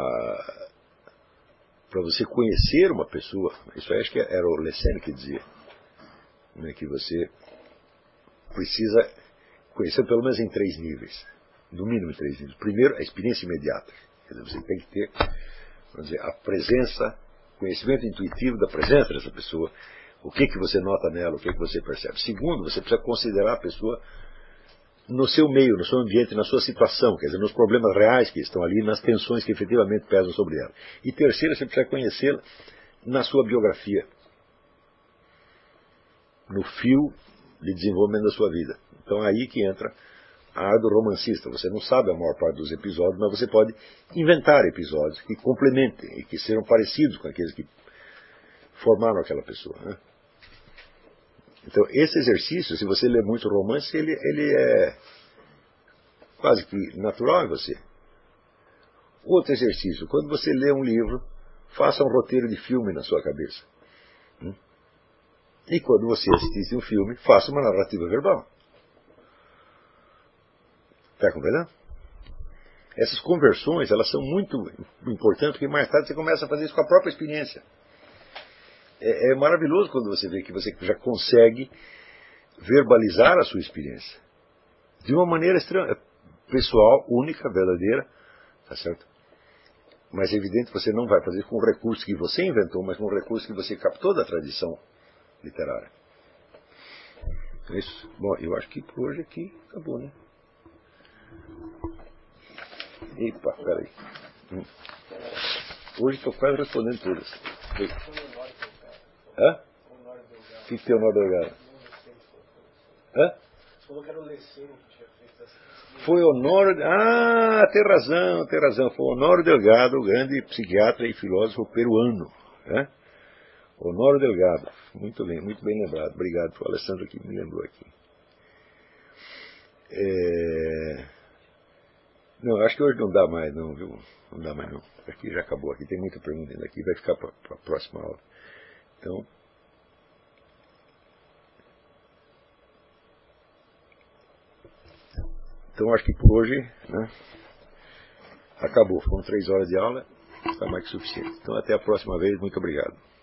para você conhecer uma pessoa, isso aí acho que era o Lessene que dizia, né, que você precisa conhecer pelo menos em 3 níveis, no mínimo em 3 níveis. Primeiro, a experiência imediata. Quer dizer, você tem que ter, vamos dizer, a presença, conhecimento intuitivo da presença dessa pessoa. O que você nota nela, o que você percebe. Segundo, você precisa considerar a pessoa no seu meio, no seu ambiente, na sua situação, quer dizer, nos problemas reais que estão ali, nas tensões que efetivamente pesam sobre ela. E terceiro, você precisa conhecê-la na sua biografia, no fio de desenvolvimento da sua vida. Então é aí que entra a área do romancista. Você não sabe a maior parte dos episódios, mas você pode inventar episódios que complementem e que sejam parecidos com aqueles que formaram aquela pessoa, né? Então, esse exercício, se você lê muito romance, ele é quase que natural em você. Outro exercício, quando você lê um livro, faça um roteiro de filme na sua cabeça. E quando você assiste um filme, faça uma narrativa verbal. Está compreendendo? Essas conversões, elas são muito importantes, porque mais tarde você começa a fazer isso com a própria experiência. É maravilhoso quando você vê que você já consegue verbalizar a sua experiência. De uma maneira pessoal, única, verdadeira, tá certo? Mas é evidente que você não vai fazer com o recurso que você inventou, mas com o recurso que você captou da tradição literária. É isso. Bom, eu acho que por hoje aqui acabou, né? Epa, peraí. Hoje estou quase respondendo todas. Hã? O que tem o Honório Delgado? Hã? Você falou que era o Leceno que tinha feito essa. Foi Honório. Ah, tem razão. Foi Honório Delgado, o grande psiquiatra e filósofo peruano. Né? Honório Delgado. Muito bem lembrado. Obrigado, o Alessandro que me lembrou aqui. Não, acho que hoje não dá mais não, viu? Não dá mais não. Aqui já acabou, aqui tem muita pergunta ainda aqui, vai ficar para a próxima aula. Então acho que por hoje, né, acabou. Foram 3 horas de aula, está mais que suficiente. Então até a próxima vez, muito obrigado.